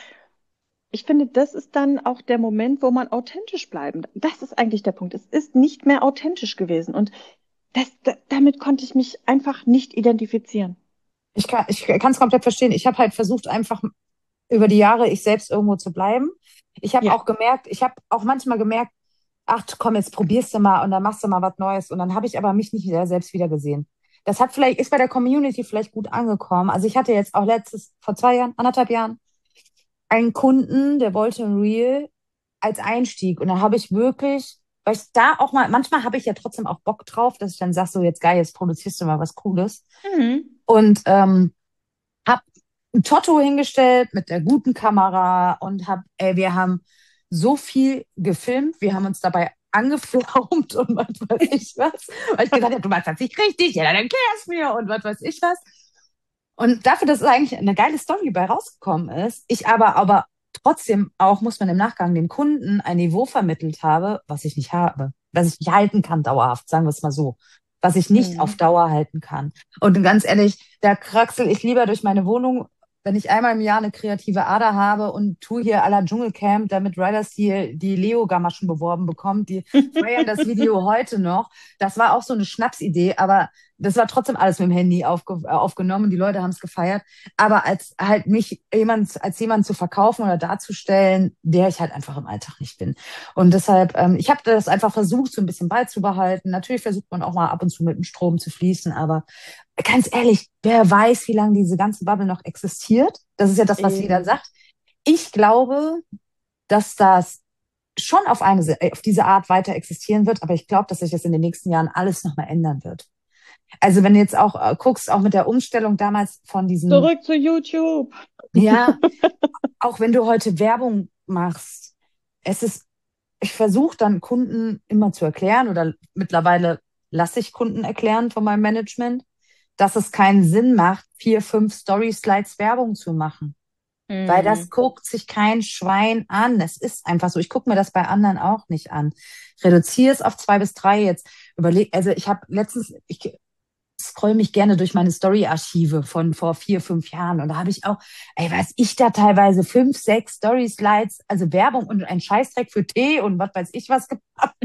Speaker 2: ich finde, das ist dann auch der Moment, wo man authentisch bleiben. Das ist eigentlich der Punkt. Es ist nicht mehr authentisch gewesen. Und das, da, damit konnte ich mich einfach nicht identifizieren.
Speaker 1: Ich kann, ich kann es komplett verstehen. Ich habe halt versucht, einfach über die Jahre ich selbst irgendwo zu bleiben. Ich habe
Speaker 2: Ja.
Speaker 1: auch gemerkt, ich habe auch manchmal gemerkt, ach komm, jetzt probierst du mal und dann machst du mal was Neues. Und dann habe ich aber mich nicht wieder selbst wieder gesehen. Das hat vielleicht, ist bei der Community vielleicht gut angekommen. Also ich hatte jetzt auch letztes, vor zwei Jahren, anderthalb Jahren, einen Kunden, der wollte ein Reel als Einstieg. Und dann habe ich wirklich, weil ich da auch mal, manchmal habe ich ja trotzdem auch Bock drauf, dass ich dann sage, so jetzt geil, jetzt produzierst du mal was Cooles.
Speaker 2: Mhm.
Speaker 1: Und ähm, habe ein Totto hingestellt mit der guten Kamera und hab, ey, wir haben so viel gefilmt, wir haben uns dabei angeflaumt und was weiß ich was, weil ich gesagt habe, du machst das nicht richtig, ja, dann erklär's mir und was weiß ich was. Und dafür, dass es eigentlich eine geile Story bei rausgekommen ist, ich aber, aber trotzdem auch, muss man im Nachgang dem Kunden ein Niveau vermittelt habe, was ich nicht habe, was ich nicht halten kann dauerhaft, sagen wir es mal so, was ich nicht auf
Speaker 2: Mhm.
Speaker 1: Dauer halten kann. Und ganz ehrlich, da kraxel ich lieber durch meine Wohnung, wenn ich einmal im Jahr eine kreative Ader habe und tue hier à la Dschungelcamp, damit Riders die, die Leo-Gamaschen beworben bekommt, die feiern das Video heute noch. Das war auch so eine Schnapsidee, aber das war trotzdem alles mit dem Handy aufge äh, aufgenommen. Die Leute haben es gefeiert. Aber als halt mich jemand, als jemand zu verkaufen oder darzustellen, der ich halt einfach im Alltag nicht bin. Und deshalb, ähm, ich habe das einfach versucht, so ein bisschen beizubehalten. Natürlich versucht man auch mal ab und zu mit dem Strom zu fließen, aber ganz ehrlich, wer weiß, wie lange diese ganze Bubble noch existiert? Das ist ja das, was jeder
Speaker 2: Eben.
Speaker 1: sagt. Ich glaube, dass das schon auf eine, auf diese Art weiter existieren wird, aber ich glaube, dass sich das in den nächsten Jahren alles nochmal ändern wird. Also wenn du jetzt auch äh, guckst, auch mit der Umstellung damals von diesem,
Speaker 2: Zurück zu YouTube.
Speaker 1: ja, auch wenn du heute Werbung machst, es ist, ich versuche dann Kunden immer zu erklären oder mittlerweile lasse ich Kunden erklären von meinem Management, dass es keinen Sinn macht, vier, fünf Story-Slides Werbung zu machen. Weil das
Speaker 2: Mhm.
Speaker 1: guckt sich kein Schwein an. Es ist einfach so. Ich gucke mir das bei anderen auch nicht an. Reduziere es auf zwei bis drei jetzt. Überleg, also ich habe letztens, ich scroll mich gerne durch meine Story-Archive von vor vier, fünf Jahren. Und da habe ich auch, ey, weiß ich da teilweise fünf, sechs Story-Slides, also Werbung und ein Scheißdreck für Tee und was weiß ich was gemacht.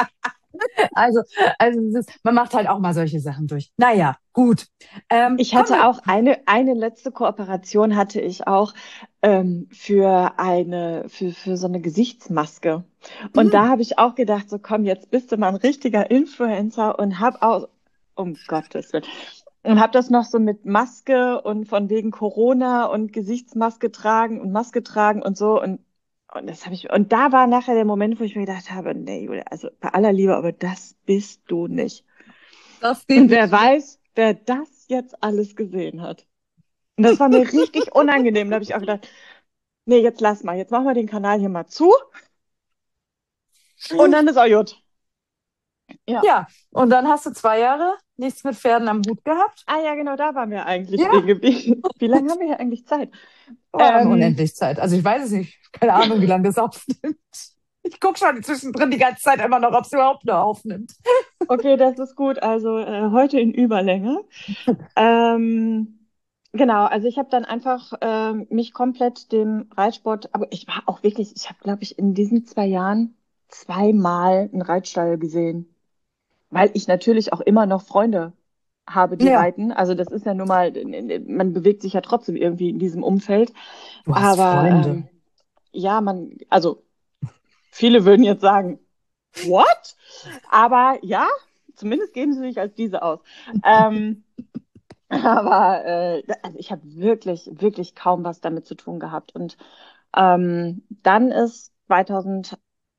Speaker 1: Also, also es ist, man macht halt auch mal solche Sachen durch. Naja, gut. Ähm,
Speaker 2: Ich
Speaker 1: kommen
Speaker 2: hatte
Speaker 1: wir.
Speaker 2: auch eine, eine letzte Kooperation hatte ich auch ähm, für eine, für, für so eine Gesichtsmaske. Und
Speaker 1: Hm,
Speaker 2: da habe ich auch gedacht, so komm, jetzt bist du mal ein richtiger Influencer und hab auch, um Gottes Willen, und habe das noch so mit Maske und von wegen Corona und Gesichtsmaske tragen und Maske tragen und so und und das habe ich und da war nachher der Moment, wo ich mir gedacht habe, nee, Julia, also bei aller Liebe, aber das bist du nicht.
Speaker 1: das
Speaker 2: Und
Speaker 1: geht
Speaker 2: wer
Speaker 1: nicht.
Speaker 2: weiß, wer das jetzt alles gesehen hat. Und das war mir richtig unangenehm. Da habe ich auch gedacht, nee, jetzt lass mal, jetzt machen wir den Kanal hier mal zu und dann ist auch gut. Ja.
Speaker 1: Ja, und dann hast du zwei Jahre nichts mit Pferden am Hut gehabt.
Speaker 2: Ah ja, genau, da waren wir eigentlich
Speaker 1: Ja,
Speaker 2: stehen geblieben. Wie lange haben wir hier eigentlich Zeit?
Speaker 1: wir haben
Speaker 2: Ähm,
Speaker 1: unendlich Zeit. Also ich weiß es nicht. Keine Ahnung, wie lange das aufnimmt. Ich gucke schon zwischendrin die ganze Zeit immer noch, ob es überhaupt noch aufnimmt.
Speaker 2: okay, das ist gut. Also äh, heute in Überlänge. Ähm, genau, also ich habe dann einfach ähm, mich komplett dem Reitsport, aber ich war auch wirklich, ich habe, glaube ich, in diesen zwei Jahren zweimal einen Reitstall gesehen. Weil ich natürlich auch immer noch Freunde habe, die
Speaker 1: Ja,
Speaker 2: reiten. Also das ist ja nun mal, man bewegt sich ja trotzdem irgendwie in diesem Umfeld.
Speaker 1: du hast
Speaker 2: Aber ähm,
Speaker 1: Freunde.
Speaker 2: ja, man, also viele würden jetzt sagen, what? Aber ja, zumindest geben sie sich als diese aus. Ähm, aber äh, also ich habe wirklich, wirklich kaum was damit zu tun gehabt. Und ähm, dann ist zwanzig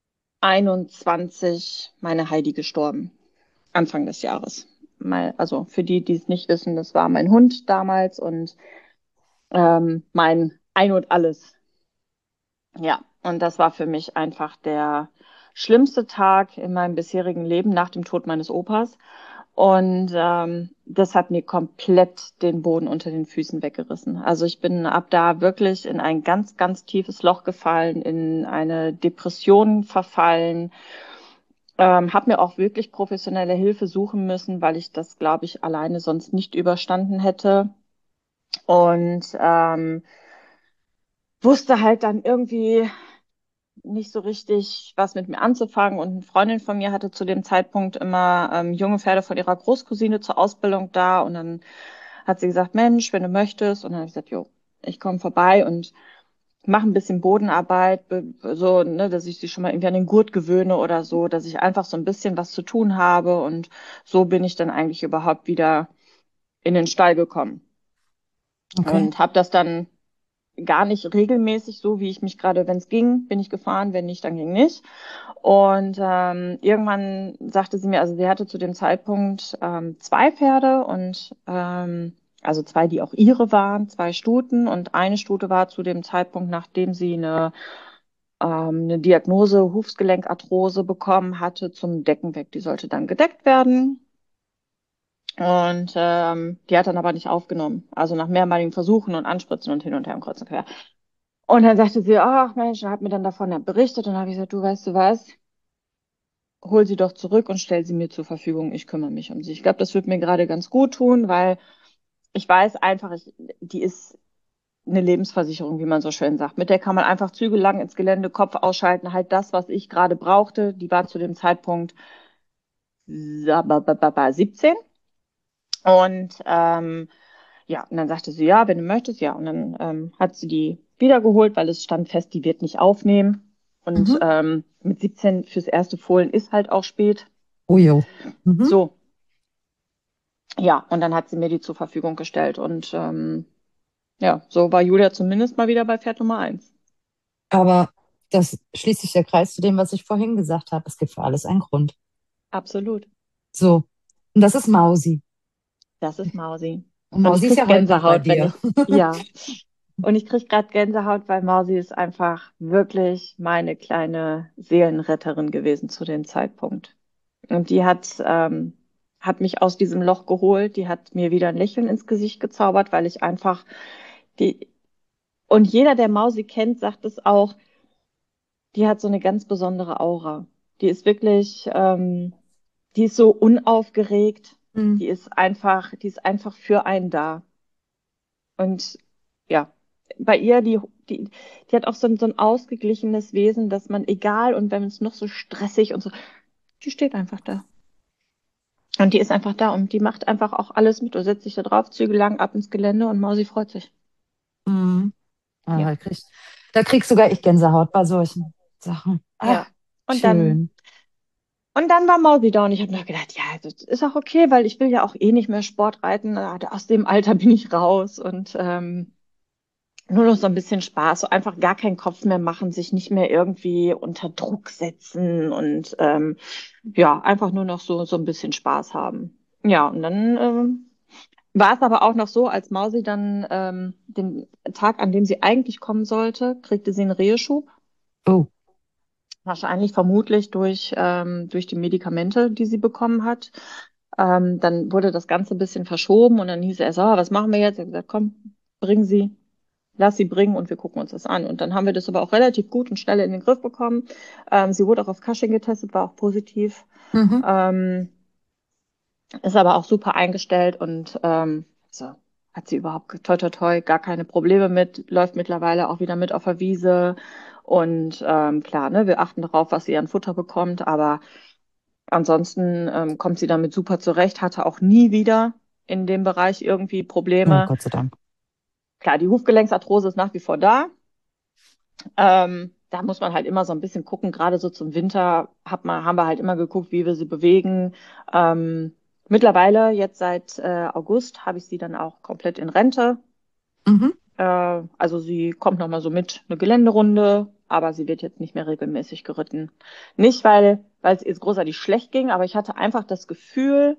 Speaker 2: einundzwanzig meine Heidi gestorben, Anfang des Jahres. Mal, also für die, die es nicht wissen, das war mein Hund damals und ähm, mein Ein und Alles. Ja, und das war für mich einfach der schlimmste Tag in meinem bisherigen Leben nach dem Tod meines Opas. Und ähm, das hat mir komplett den Boden unter den Füßen weggerissen. Also ich bin ab da wirklich in ein ganz, ganz tiefes Loch gefallen, in eine Depression verfallen, ähm, habe mir auch wirklich professionelle Hilfe suchen müssen, weil ich das, glaube ich, alleine sonst nicht überstanden hätte. Und ähm, wusste halt dann irgendwie nicht so richtig was mit mir anzufangen. Und eine Freundin von mir hatte zu dem Zeitpunkt immer ähm, junge Pferde von ihrer Großcousine zur Ausbildung da. Und dann hat sie gesagt, Mensch, wenn du möchtest. Und dann habe ich gesagt, jo, ich komme vorbei und mache ein bisschen Bodenarbeit, be- so, ne, dass ich sie schon mal irgendwie an den Gurt gewöhne oder so, dass ich einfach so ein bisschen was zu tun habe. Und so bin ich dann eigentlich überhaupt wieder in den Stall gekommen.
Speaker 1: Okay.
Speaker 2: Und habe das dann gar nicht regelmäßig so, wie ich mich gerade, wenn es ging, bin ich gefahren, wenn nicht, dann ging nicht. Und ähm, irgendwann sagte sie mir, also sie hatte zu dem Zeitpunkt ähm, zwei Pferde und ähm, also zwei, die auch ihre waren, zwei Stuten und eine Stute war zu dem Zeitpunkt, nachdem sie eine, ähm, eine Diagnose Hufgelenkarthrose bekommen hatte, zum Decken weg. Die sollte dann gedeckt werden. Und ähm, die hat dann aber nicht aufgenommen. Also nach mehrmaligen Versuchen und Anspritzen und hin und her und kreuz und quer. Und dann sagte sie, ach Mensch, und hat mir dann davon ja berichtet. Und dann habe ich gesagt, du weißt du was, hol sie doch zurück und stell sie mir zur Verfügung. Ich kümmere mich um sie. Ich glaube, das wird mir gerade ganz gut tun, weil ich weiß einfach, ich, die ist eine Lebensversicherung, wie man so schön sagt. Mit der kann man einfach zügellang ins Gelände, Kopf ausschalten. Halt das, was ich gerade brauchte. Die war zu dem Zeitpunkt siebzehn. Und ähm, ja, und dann sagte sie, ja, wenn du möchtest, ja. Und dann ähm, hat sie die wiedergeholt, weil es stand fest, die wird nicht aufnehmen. Und
Speaker 1: Mhm.
Speaker 2: ähm, mit siebzehn fürs erste Fohlen ist halt auch spät.
Speaker 1: Oh jo. Mhm.
Speaker 2: So, ja, und dann hat sie mir die zur Verfügung gestellt. Und ähm, ja, so war Julia zumindest mal wieder bei Pferd Nummer eins.
Speaker 1: Aber das schließt sich der Kreis zu dem, was ich vorhin gesagt habe. Es gibt für alles einen Grund.
Speaker 2: Absolut.
Speaker 1: So. Und das ist Mausi.
Speaker 2: Das ist Mausi.
Speaker 1: Und
Speaker 2: Und ich
Speaker 1: Mausi ist
Speaker 2: krieg
Speaker 1: ja heute nicht bei
Speaker 2: Gänsehaut, wenn
Speaker 1: dir.
Speaker 2: ich, ja. Und ich krieg gerade Gänsehaut, weil Mausi ist einfach wirklich meine kleine Seelenretterin gewesen zu dem Zeitpunkt. Und die hat, ähm, hat mich aus diesem Loch geholt, die hat mir wieder ein Lächeln ins Gesicht gezaubert, weil ich einfach die, und jeder, der Mausi kennt, sagt es auch, die hat so eine ganz besondere Aura. Die ist wirklich, ähm, die ist so unaufgeregt,
Speaker 1: Hm.
Speaker 2: die ist einfach, die ist einfach für einen da. Und ja, bei ihr, die, die, die hat auch so ein, so ein ausgeglichenes Wesen, dass man, egal, und wenn es noch so stressig und so, die steht einfach da. Und die ist einfach da und die macht einfach auch alles mit. Du setzt dich da drauf, Zügel lang ab ins Gelände und Mausi freut sich.
Speaker 1: Hm. Ah,
Speaker 2: Ja,
Speaker 1: da kriegst, da kriegst sogar ich Gänsehaut bei solchen Sachen. Ah,
Speaker 2: ja. Und dann,
Speaker 1: schön.
Speaker 2: und dann war Mausi da und ich habe mir gedacht, ja, das ist auch okay, weil ich will ja auch eh nicht mehr Sport reiten. Aus dem Alter bin ich raus und ähm, nur noch so ein bisschen Spaß, so einfach gar keinen Kopf mehr machen, sich nicht mehr irgendwie unter Druck setzen und ähm, ja, einfach nur noch so, so ein bisschen Spaß haben. Ja, und dann ähm, war es aber auch noch so, als Mausi dann ähm, den Tag, an dem sie eigentlich kommen sollte, kriegte sie einen Reheschub.
Speaker 1: Oh,
Speaker 2: Wahrscheinlich vermutlich durch, ähm, durch die Medikamente, die sie bekommen hat. Ähm, dann wurde das Ganze ein bisschen verschoben und dann hieß er so, "Ah, was machen wir jetzt?" Er hat gesagt, komm, bring sie, lass sie bringen und wir gucken uns das an. Und dann haben wir das aber auch relativ gut und schnell in den Griff bekommen. Ähm, sie wurde auch auf Cushing getestet, war auch positiv.
Speaker 1: mhm.
Speaker 2: Ähm, ist aber auch super eingestellt und ähm, so hat sie überhaupt toi toi toi gar keine Probleme mit, läuft mittlerweile auch wieder mit auf der Wiese. Und ähm, klar, ne, wir achten darauf, was sie an Futter bekommt, aber ansonsten ähm, kommt sie damit super zurecht, hatte auch nie wieder in dem Bereich irgendwie
Speaker 1: Oh,
Speaker 2: Probleme.
Speaker 1: Gott sei Dank.
Speaker 2: Klar, die Hufgelenksarthrose ist nach wie vor da. Ähm, da muss man halt immer so ein bisschen gucken, gerade so zum Winter hat man, haben wir halt immer geguckt, wie wir sie bewegen. Ähm, mittlerweile, jetzt seit äh, August, habe ich sie dann auch komplett in Rente.
Speaker 1: Mhm.
Speaker 2: Äh, also sie kommt noch mal so mit eine Geländerunde, aber sie wird jetzt nicht mehr regelmäßig geritten. Nicht, weil, weil es ihr großartig schlecht ging, aber ich hatte einfach das Gefühl,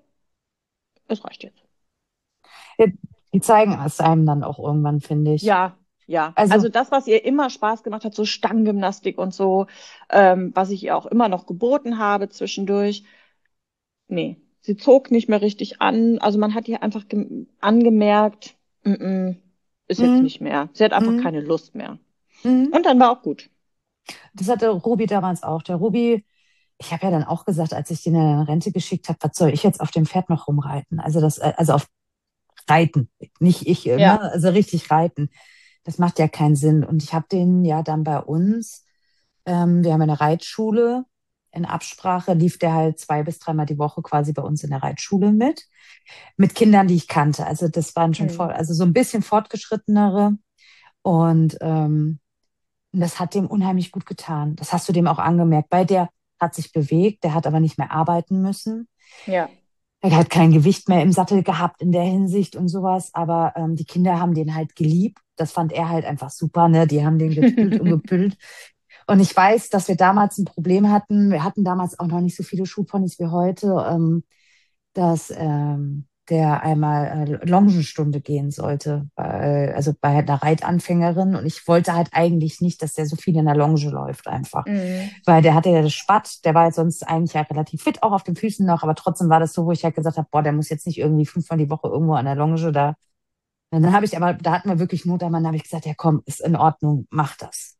Speaker 2: es reicht jetzt.
Speaker 1: Ja, die zeigen es einem dann auch irgendwann, finde ich.
Speaker 2: Ja, ja.
Speaker 1: Also,
Speaker 2: Also das, was ihr immer Spaß gemacht hat, so Stanggymnastik und so, ähm, was ich ihr auch immer noch geboten habe zwischendurch. Nee, sie zog nicht mehr richtig an. Also man hat ihr einfach gem- angemerkt, mm -mm, ist jetzt
Speaker 1: mm,
Speaker 2: nicht mehr. Sie hat einfach
Speaker 1: mm,
Speaker 2: keine Lust mehr.
Speaker 1: mm.
Speaker 2: Und dann war auch gut.
Speaker 1: Das hatte Ruby damals auch. Der Ruby, ich habe ja dann auch gesagt, als ich den in Rente geschickt habe, was soll ich jetzt auf dem Pferd noch rumreiten? Also das, äh, also auf Reiten, nicht ich, äh, ne?
Speaker 2: Ja.
Speaker 1: Also richtig reiten. Das macht ja keinen Sinn. Und ich habe den ja dann bei uns, ähm, wir haben eine Reitschule. In Absprache lief der halt zwei bis dreimal die Woche quasi bei uns in der Reitschule mit. Mit Kindern, die ich kannte. Also das waren schon
Speaker 2: Hm.
Speaker 1: voll, also so ein bisschen fortgeschrittenere. Und ähm, das hat dem unheimlich gut getan. Das hast du dem auch angemerkt. Bei der hat sich bewegt, der hat aber nicht mehr arbeiten müssen.
Speaker 2: Ja.
Speaker 1: Er hat kein Gewicht mehr im Sattel gehabt in der Hinsicht und sowas, aber ähm, die Kinder haben den halt geliebt. Das fand er halt einfach super, ne? Die haben den getüdelt und gepüllt. Und ich weiß, dass wir damals ein Problem hatten. Wir hatten damals auch noch nicht so viele Schulponys wie heute, ähm, dass ähm, der einmal äh, Longenstunde gehen sollte, bei, also bei einer Reitanfängerin. Und ich wollte halt eigentlich nicht, dass der so viel in der Longe läuft einfach.
Speaker 2: Mhm.
Speaker 1: Weil der hatte ja das Spatt, der war jetzt sonst eigentlich ja relativ fit, auch auf den Füßen noch, aber trotzdem war das so, wo ich halt gesagt habe, boah, der muss jetzt nicht irgendwie fünfmal die Woche irgendwo an der Longe da. Und dann habe ich aber, da hatten wir wirklich Not am Mann, da habe ich gesagt, ja komm, ist in Ordnung, mach das.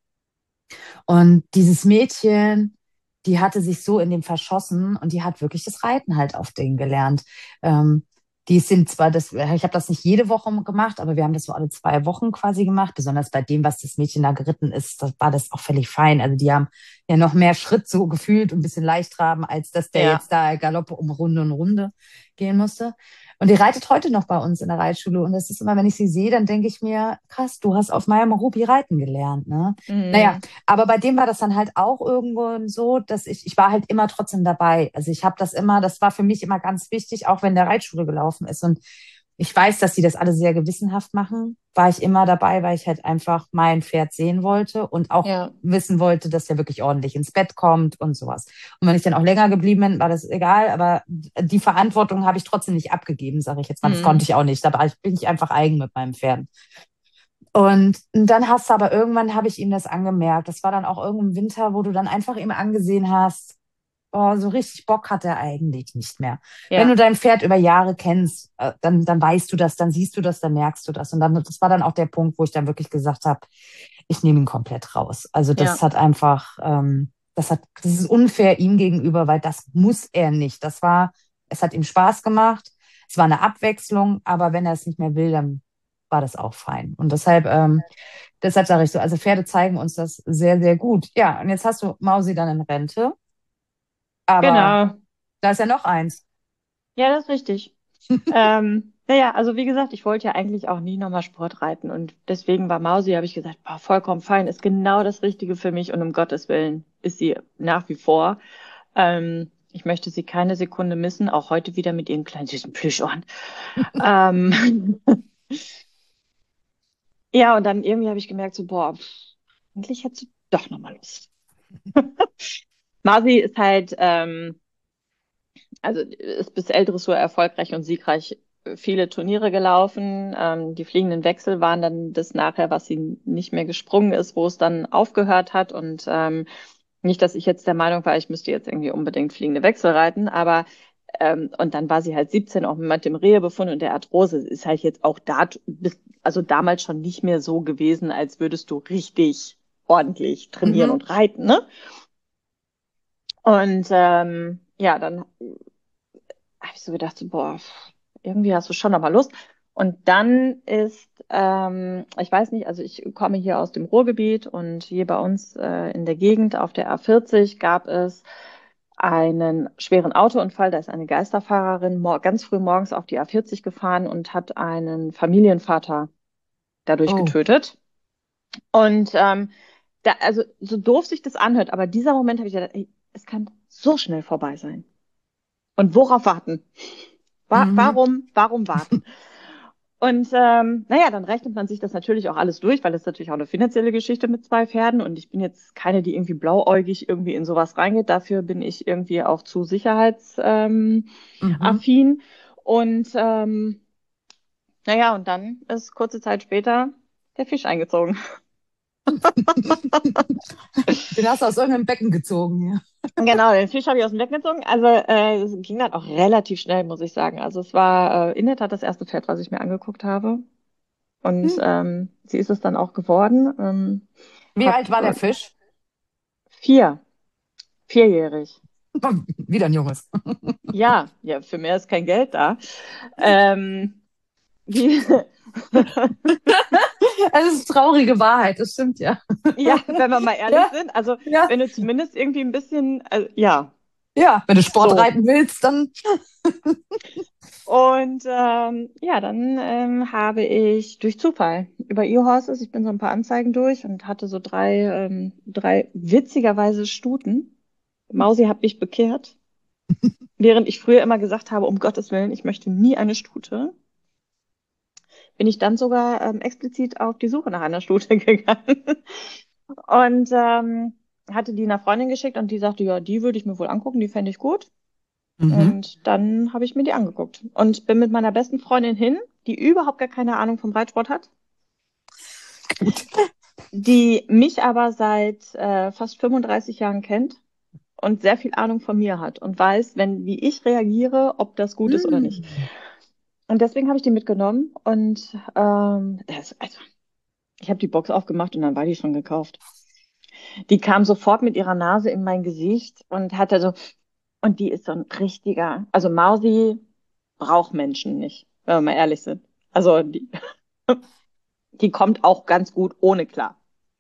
Speaker 1: Und dieses Mädchen, die hatte sich so in dem verschossen und die hat wirklich das Reiten halt auf den gelernt. Ähm, die sind zwar das, ich habe das nicht jede Woche gemacht, aber wir haben das so alle zwei Wochen quasi gemacht. Besonders bei dem, was das Mädchen da geritten ist, das war das auch völlig fein. Also die haben ja noch mehr Schritt so gefühlt und ein bisschen leicht traben, als dass der
Speaker 2: Ja.
Speaker 1: jetzt da Galoppe um Runde und Runde gehen musste. Und die reitet heute noch bei uns in der Reitschule. Und das ist immer, wenn ich sie sehe, dann denke ich mir, krass, du hast auf meinem Ruby reiten gelernt, ne? Naja,
Speaker 2: Mhm.
Speaker 1: aber bei dem war das dann halt auch irgendwo so, dass ich, ich war halt immer trotzdem dabei. Also ich habe das immer, das war für mich immer ganz wichtig, auch wenn der Reitschule gelaufen ist. Und ich weiß, dass sie das alle sehr gewissenhaft machen, war ich immer dabei, weil ich halt einfach mein Pferd sehen wollte und auch
Speaker 2: Ja.
Speaker 1: wissen wollte, dass er wirklich ordentlich ins Bett kommt und sowas. Und wenn ich dann auch länger geblieben bin, war das egal, aber die Verantwortung habe ich trotzdem nicht abgegeben, sage ich jetzt mal. Das konnte
Speaker 2: Mhm.
Speaker 1: ich auch nicht. Da war ich- bin ich einfach eigen mit meinem Pferd. Und dann hast du aber irgendwann habe ich ihm das angemerkt. Das war dann auch irgendein Winter, wo du dann einfach ihm angesehen hast, oh, so richtig Bock hat er eigentlich nicht mehr. Wenn du
Speaker 2: Ja.
Speaker 1: dein Pferd über Jahre kennst, äh, dann, dann weißt du das, dann siehst du das, dann merkst du das. Und dann, das war dann auch der Punkt, wo ich dann wirklich gesagt habe, ich nehme ihn komplett raus. Also das
Speaker 2: Ja.
Speaker 1: hat einfach, ähm, das hat, das ist unfair ihm gegenüber, weil das muss er nicht. Das war, es hat ihm Spaß gemacht. Es war eine Abwechslung, aber wenn er es nicht mehr will, dann war das auch fein. Und deshalb, ähm, deshalb sage ich so, also Pferde zeigen uns das sehr, sehr gut. Ja, und jetzt hast du Mausi dann in Rente, aber
Speaker 2: Genau.
Speaker 1: da ist ja noch eins.
Speaker 2: Ja, das ist richtig. Ähm, naja, also wie gesagt, ich wollte ja eigentlich auch nie nochmal Sport reiten und deswegen war Mausi, habe ich gesagt, boah, vollkommen fein, ist genau das Richtige für mich und um Gottes Willen ist sie nach wie vor. Ähm, ich möchte sie keine Sekunde missen, auch heute wieder mit ihren kleinen süßen Plüschohren. Ähm, ja, und dann irgendwie habe ich gemerkt, so, boah, pff, eigentlich hättest du doch nochmal Lust. Mausi ist halt, ähm, also ist bis L-Dressur erfolgreich und siegreich viele Turniere gelaufen. Ähm, die fliegenden Wechsel waren dann das nachher, was sie nicht mehr gesprungen ist, wo es dann aufgehört hat. Und ähm, nicht, dass ich jetzt der Meinung war, ich müsste jetzt irgendwie unbedingt fliegende Wechsel reiten, aber ähm, und dann war sie halt siebzehn, auch mit dem Rehebefund und der Arthrose ist halt jetzt auch da, bis, also damals schon nicht mehr so gewesen, als würdest du richtig ordentlich trainieren
Speaker 1: Mhm.
Speaker 2: und reiten, ne? Und ähm, ja, dann habe ich so gedacht, so, boah, irgendwie hast du schon nochmal Lust. Und dann ist, ähm, ich weiß nicht, also ich komme hier aus dem Ruhrgebiet und hier bei uns äh, in der Gegend auf der A vierzig gab es einen schweren Autounfall. Da ist eine Geisterfahrerin mor ganz früh morgens auf die A vierzig gefahren und hat einen Familienvater dadurch
Speaker 1: Oh,
Speaker 2: getötet. Und ähm, da, also so doof sich das anhört, aber dieser Moment habe ich gedacht, ey, es kann so schnell vorbei sein. Und worauf warten? Wa
Speaker 1: Mhm.
Speaker 2: warum, warum warten? Und ähm, naja, dann rechnet man sich das natürlich auch alles durch, weil es natürlich auch eine finanzielle Geschichte mit zwei Pferden und ich bin jetzt keine, die irgendwie blauäugig irgendwie in sowas reingeht. Dafür bin ich irgendwie auch zu sicherheitsaffin. Ähm,
Speaker 1: Mhm.
Speaker 2: affin. Und ähm, naja, und dann ist kurze Zeit später der Fisch eingezogen.
Speaker 1: Den hast du aus irgendeinem Becken gezogen, ja.
Speaker 2: Genau, den Fisch habe ich aus dem Becken gezogen. Also äh, es ging dann auch relativ schnell, muss ich sagen. Also es war äh, in der Tat das erste Pferd, was ich mir angeguckt habe. Und
Speaker 1: Hm.
Speaker 2: ähm, sie ist es dann auch geworden. Ähm,
Speaker 1: Wie alt
Speaker 2: hab
Speaker 1: war der
Speaker 2: äh,
Speaker 1: Fisch?
Speaker 2: vier, vierjährig.
Speaker 1: Wieder ein Junges.
Speaker 2: Ja, ja, für mehr ist kein Geld da. Ähm, wie,
Speaker 1: Das ist traurige Wahrheit, das stimmt ja.
Speaker 2: ja, wenn wir mal ehrlich
Speaker 1: Ja,
Speaker 2: sind, also
Speaker 1: ja,
Speaker 2: wenn du zumindest irgendwie ein bisschen, also, ja,
Speaker 1: ja. Wenn du Sport
Speaker 2: so.
Speaker 1: reiten willst, dann.
Speaker 2: Und ähm, ja, dann ähm, habe ich durch Zufall über eHorses, ich bin so ein paar Anzeigen durch und hatte so drei, ähm, drei witzigerweise Stuten. Mausi hat mich bekehrt, während ich früher immer gesagt habe, um Gottes Willen, ich möchte nie eine Stute, bin ich dann sogar ähm, explizit auf die Suche nach einer Stute gegangen und ähm, hatte die einer Freundin geschickt und die sagte, ja, die würde ich mir wohl angucken, die fände ich gut.
Speaker 1: Mhm.
Speaker 2: Und dann habe ich mir die angeguckt und bin mit meiner besten Freundin hin, die überhaupt gar keine Ahnung vom Reitsport hat,
Speaker 1: Gut.
Speaker 2: die mich aber seit äh, fast fünfunddreißig Jahren kennt und sehr viel Ahnung von mir hat und weiß, wenn, wie ich reagiere, ob das gut ist oder nicht.
Speaker 1: Hm.
Speaker 2: Und deswegen habe ich die mitgenommen und ähm, das, also, ich habe die Box aufgemacht und dann war die schon gekauft. Die kam sofort mit ihrer Nase in mein Gesicht und hatte so, und die ist so ein richtiger, also Mausi braucht Menschen nicht, wenn wir mal ehrlich sind. Also die, die kommt auch ganz gut ohne klar.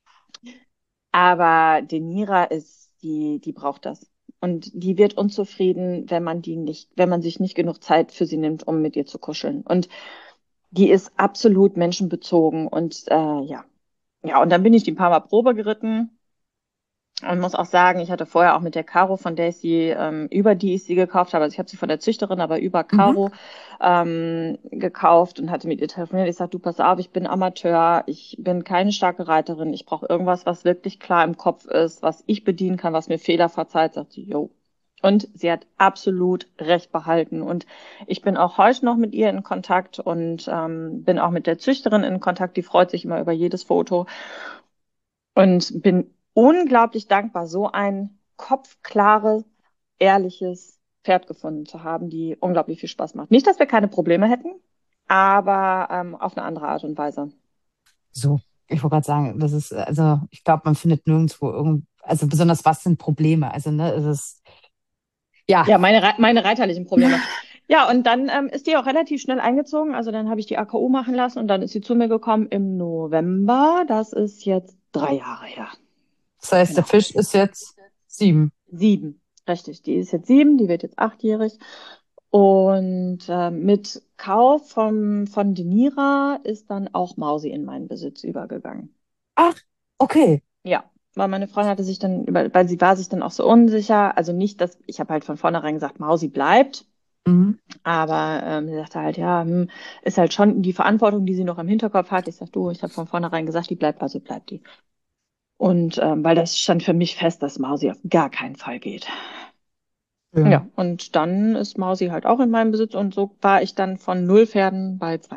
Speaker 2: Aber Denira ist, die, die braucht das. Und die wird unzufrieden, wenn man die nicht, wenn man sich nicht genug Zeit für sie nimmt, um mit ihr zu kuscheln. Und die ist absolut menschenbezogen. Und äh, ja. Ja, und dann bin ich die ein paar Mal Probe geritten. Und muss auch sagen, ich hatte vorher auch mit der Caro, von der ich sie, ähm, über die ich sie gekauft habe, also ich habe sie von der Züchterin, aber über
Speaker 1: Mhm.
Speaker 2: Caro ähm, gekauft und hatte mit ihr telefoniert. Ich sagte, du pass auf, ich bin Amateur, ich bin keine starke Reiterin, ich brauche irgendwas, was wirklich klar im Kopf ist, was ich bedienen kann, was mir Fehler verzeiht. Sagt sie, jo. Und sie hat absolut recht behalten. Und ich bin auch heute noch mit ihr in Kontakt und ähm, bin auch mit der Züchterin in Kontakt. Die freut sich immer über jedes Foto. Und bin unglaublich dankbar, so ein kopfklares, ehrliches Pferd gefunden zu haben, die unglaublich viel Spaß macht. Nicht, dass wir keine Probleme hätten, aber ähm, auf eine andere Art und Weise.
Speaker 1: So, ich wollte gerade sagen, das ist, also ich glaube, man findet nirgendwo irgend, also besonders was sind Probleme? Also, ne, es ist, ja.
Speaker 2: Ja, meine, Re- meine reiterlichen Probleme. Ja, und dann ähm, ist die auch relativ schnell eingezogen. Also dann habe ich die A K U machen lassen und dann ist sie zu mir gekommen im November. Das ist jetzt drei Jahre her.
Speaker 1: Das heißt, der
Speaker 2: Genau.
Speaker 1: Fisch ist jetzt sieben.
Speaker 2: Sieben. Richtig. Die ist jetzt sieben, die wird jetzt achtjährig. Und äh, mit Kauf von, von Denira ist dann auch Mausi in meinen Besitz übergegangen.
Speaker 1: Ach, okay.
Speaker 2: Ja, weil meine Freundin hatte sich dann, über- weil sie war sich dann auch so unsicher. Also nicht, dass ich habe halt von vornherein gesagt, Mausi bleibt.
Speaker 1: Mhm.
Speaker 2: Aber ähm, sie sagte halt, ja, hm, ist halt schon die Verantwortung, die sie noch im Hinterkopf hat. Ich sag, du, ich habe von vornherein gesagt, die bleibt, also bleibt die. Und ähm, weil das stand für mich fest, dass Mausi auf gar keinen Fall geht.
Speaker 1: Schön.
Speaker 2: Ja, und dann ist Mausi halt auch in meinem Besitz und so war ich dann von null Pferden bei zwei.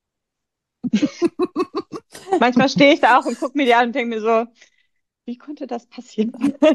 Speaker 2: Manchmal stehe ich da auch und gucke mir die an und denke mir so, wie konnte das passieren?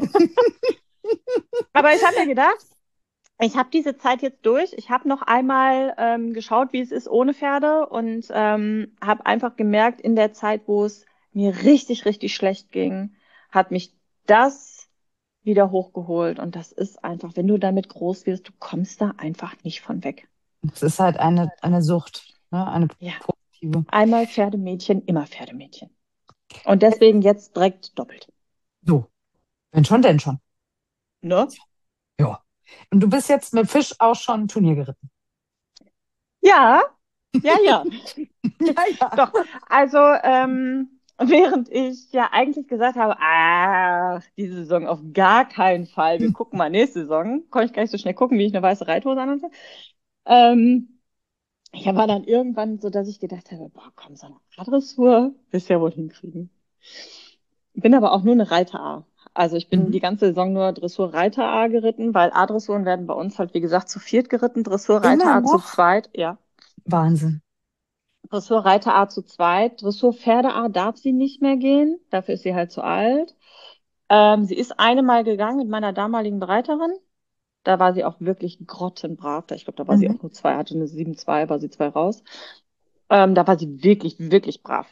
Speaker 2: Aber ich habe mir gedacht, ich habe diese Zeit jetzt durch. Ich habe noch einmal ähm, geschaut, wie es ist ohne Pferde und ähm, habe einfach gemerkt, in der Zeit, wo es mir richtig, richtig schlecht ging, hat mich das wieder hochgeholt. Und das ist einfach, wenn du damit groß wirst, du kommst da einfach nicht von weg.
Speaker 1: Es ist halt eine, eine Sucht, ne? Eine
Speaker 2: Ja,
Speaker 1: positive.
Speaker 2: einmal Pferdemädchen, immer Pferdemädchen. Und deswegen jetzt direkt doppelt.
Speaker 1: So, wenn schon, denn schon.
Speaker 2: Ne?
Speaker 1: Ja. Und du bist jetzt mit Fisch auch schon Turnier geritten.
Speaker 2: Ja, ja, ja.
Speaker 1: Ja, ja.
Speaker 2: Doch, also ähm, während ich ja eigentlich gesagt habe, ah, diese Saison auf gar keinen Fall. Wir gucken mal nächste Saison. Konnte ich gar nicht so schnell gucken, wie ich eine weiße Reithose anhatte. Ähm, ich war dann irgendwann so, dass ich gedacht habe, boah, komm, so eine A-Dressur wirst du ja wohl hinkriegen. Bin aber auch nur eine Reiter A. Also ich bin
Speaker 1: Mhm.
Speaker 2: die ganze Saison nur Dressur Reiter A geritten, weil A-Dressuren werden bei uns halt, wie gesagt, zu viert geritten, Dressur Reiter
Speaker 1: Immer
Speaker 2: A zu
Speaker 1: noch
Speaker 2: zweit, ja.
Speaker 1: Wahnsinn.
Speaker 2: Dressur Reiter A zu zweit, Dressur Pferde A darf sie nicht mehr gehen, dafür ist sie halt zu alt. Ähm, sie ist eine Mal gegangen mit meiner damaligen Reiterin. Da war sie auch wirklich grottenbrav. Ich glaube, da war sie
Speaker 1: Mhm.
Speaker 2: auch nur zwei, hatte eine sieben zwei, war sie zwei raus. Ähm, da war sie wirklich, wirklich brav.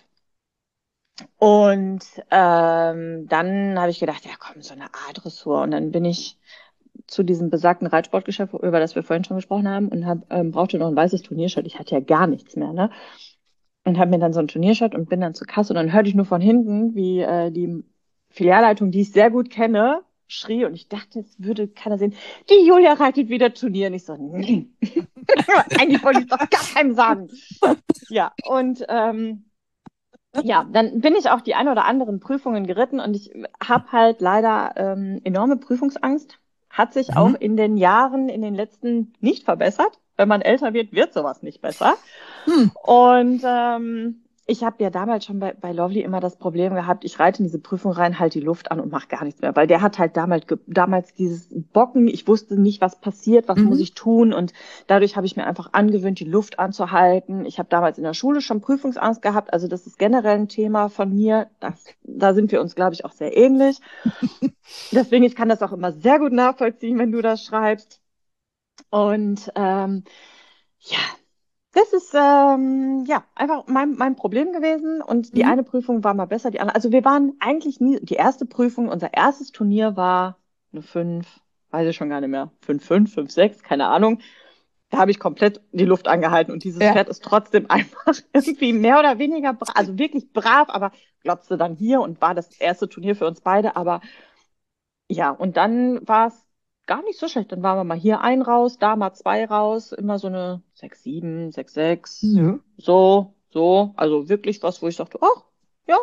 Speaker 2: Und ähm, dann habe ich gedacht, ja komm, so eine A-Dressur. Und dann bin ich zu diesem besagten Reitsportgeschäft, über das wir vorhin schon gesprochen haben, und hab, ähm, brauchte noch ein weißes Turniershirt. Ich hatte ja gar nichts mehr, ne? Und habe mir dann so ein Turniershirt und bin dann zur Kasse und dann hörte ich nur von hinten, wie äh, die Filialleitung, die ich sehr gut kenne, schrie und ich dachte, es würde keiner sehen, die Julia reitet wieder Turnier. Und ich so, nee. Eigentlich wollte ich es doch gar keinem sagen. Ja, und ähm, ja, dann bin ich auch die ein oder anderen Prüfungen geritten und ich habe halt leider ähm, enorme Prüfungsangst. Hat sich auch
Speaker 1: Mhm.
Speaker 2: in den Jahren, in den letzten nicht verbessert. Wenn man älter wird, wird sowas nicht besser.
Speaker 1: Hm.
Speaker 2: Und ähm, ich habe ja damals schon bei, bei Lovely immer das Problem gehabt, ich reite in diese Prüfung rein, halte die Luft an und mache gar nichts mehr, weil der hat halt damals, ge- damals dieses Bocken, ich wusste nicht, was passiert, was muss
Speaker 1: Mhm.
Speaker 2: ich tun und dadurch habe ich mir einfach angewöhnt, die Luft anzuhalten. Ich habe damals in der Schule schon Prüfungsangst gehabt, also das ist generell ein Thema von mir, das, da sind wir uns, glaube ich, auch sehr ähnlich. Deswegen, ich kann das auch immer sehr gut nachvollziehen, wenn du das schreibst. Und ähm, ja, das ist ähm, ja einfach mein, mein Problem gewesen und die
Speaker 1: Mhm.
Speaker 2: eine Prüfung war mal besser, die andere. Also wir waren eigentlich nie, die erste Prüfung, unser erstes Turnier war eine fünf, weiß ich schon gar nicht mehr, fünf fünf, fünf sechs, keine Ahnung. Da habe ich komplett die Luft angehalten und dieses
Speaker 1: Ja.
Speaker 2: Pferd ist trotzdem einfach irgendwie mehr oder weniger, bra also wirklich brav, aber glotzte dann hier und war das erste Turnier für uns beide, aber ja, und dann war es gar nicht so schlecht. Dann waren wir mal hier ein raus, da mal zwei raus, immer so eine sechs sieben, sechs sechs,
Speaker 1: Nö.
Speaker 2: so, so. Also wirklich was, wo ich dachte, ach, ja.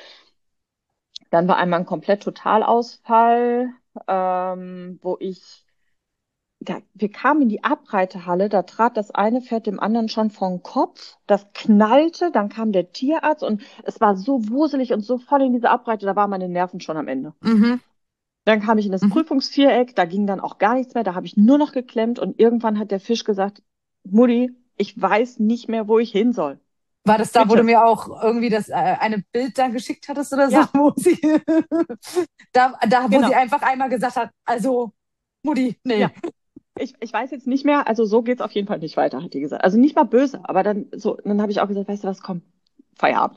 Speaker 2: Dann war einmal ein komplett Totalausfall, ähm, wo ich, da, wir kamen in die Abreitehalle, da trat das eine Pferd dem anderen schon vom Kopf, das knallte, dann kam der Tierarzt und es war so wuselig und so voll in diese Abreite, da waren meine Nerven schon am Ende.
Speaker 1: Mhm.
Speaker 2: Dann kam ich in das
Speaker 1: Mhm.
Speaker 2: Prüfungsviereck, da ging dann auch gar nichts mehr, da habe ich nur noch geklemmt und irgendwann hat der Fisch gesagt, Mutti, ich weiß nicht mehr, wo ich hin soll.
Speaker 1: War das da, wo du
Speaker 2: Bitte.
Speaker 1: mir auch irgendwie das äh, eine Bild dann geschickt hattest oder so,
Speaker 2: Ja,
Speaker 1: wo sie da, da, wo sie
Speaker 2: genau.
Speaker 1: einfach einmal gesagt hat, also Mutti,
Speaker 2: Ja.
Speaker 1: nee.
Speaker 2: Ich, ich weiß jetzt nicht mehr, also so geht's auf jeden Fall nicht weiter, hat die gesagt. Also nicht mal böse, aber dann so, dann habe ich auch gesagt, weißt du was, komm, Feierabend.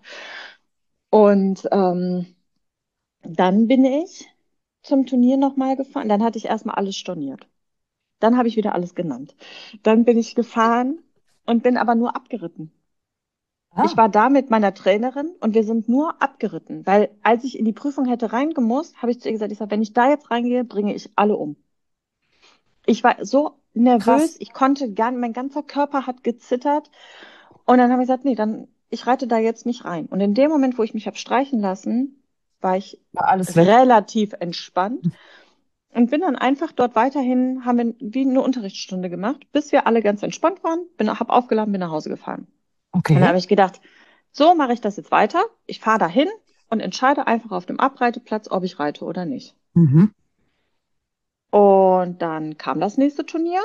Speaker 2: Und ähm, dann bin ich zum Turnier nochmal gefahren. Dann hatte ich erstmal alles storniert. Dann habe ich wieder alles genannt. Dann bin ich gefahren und bin aber nur abgeritten. Ich
Speaker 1: Ah,
Speaker 2: war da mit meiner Trainerin und wir sind nur abgeritten, weil als ich in die Prüfung hätte reingemusst, habe ich zu ihr gesagt, ich sag, wenn ich da jetzt reingehe, bringe ich alle um. Ich war so nervös,
Speaker 1: krass.
Speaker 2: ich konnte gar, mein ganzer Körper hat gezittert und dann habe ich gesagt, nee, dann ich reite da jetzt nicht rein. Und in dem Moment, wo ich mich habe streichen lassen, war ich
Speaker 1: War alles weg.
Speaker 2: relativ entspannt und bin dann einfach dort weiterhin, haben wir wie eine Unterrichtsstunde gemacht, bis wir alle ganz entspannt waren, bin, habe aufgeladen, bin nach Hause gefahren. Und da habe
Speaker 1: Okay.
Speaker 2: ich gedacht, so mache ich das jetzt weiter. Ich fahre dahin und entscheide einfach auf dem Abreiteplatz, ob ich reite oder nicht.
Speaker 1: Mhm.
Speaker 2: Und dann kam das nächste Turnier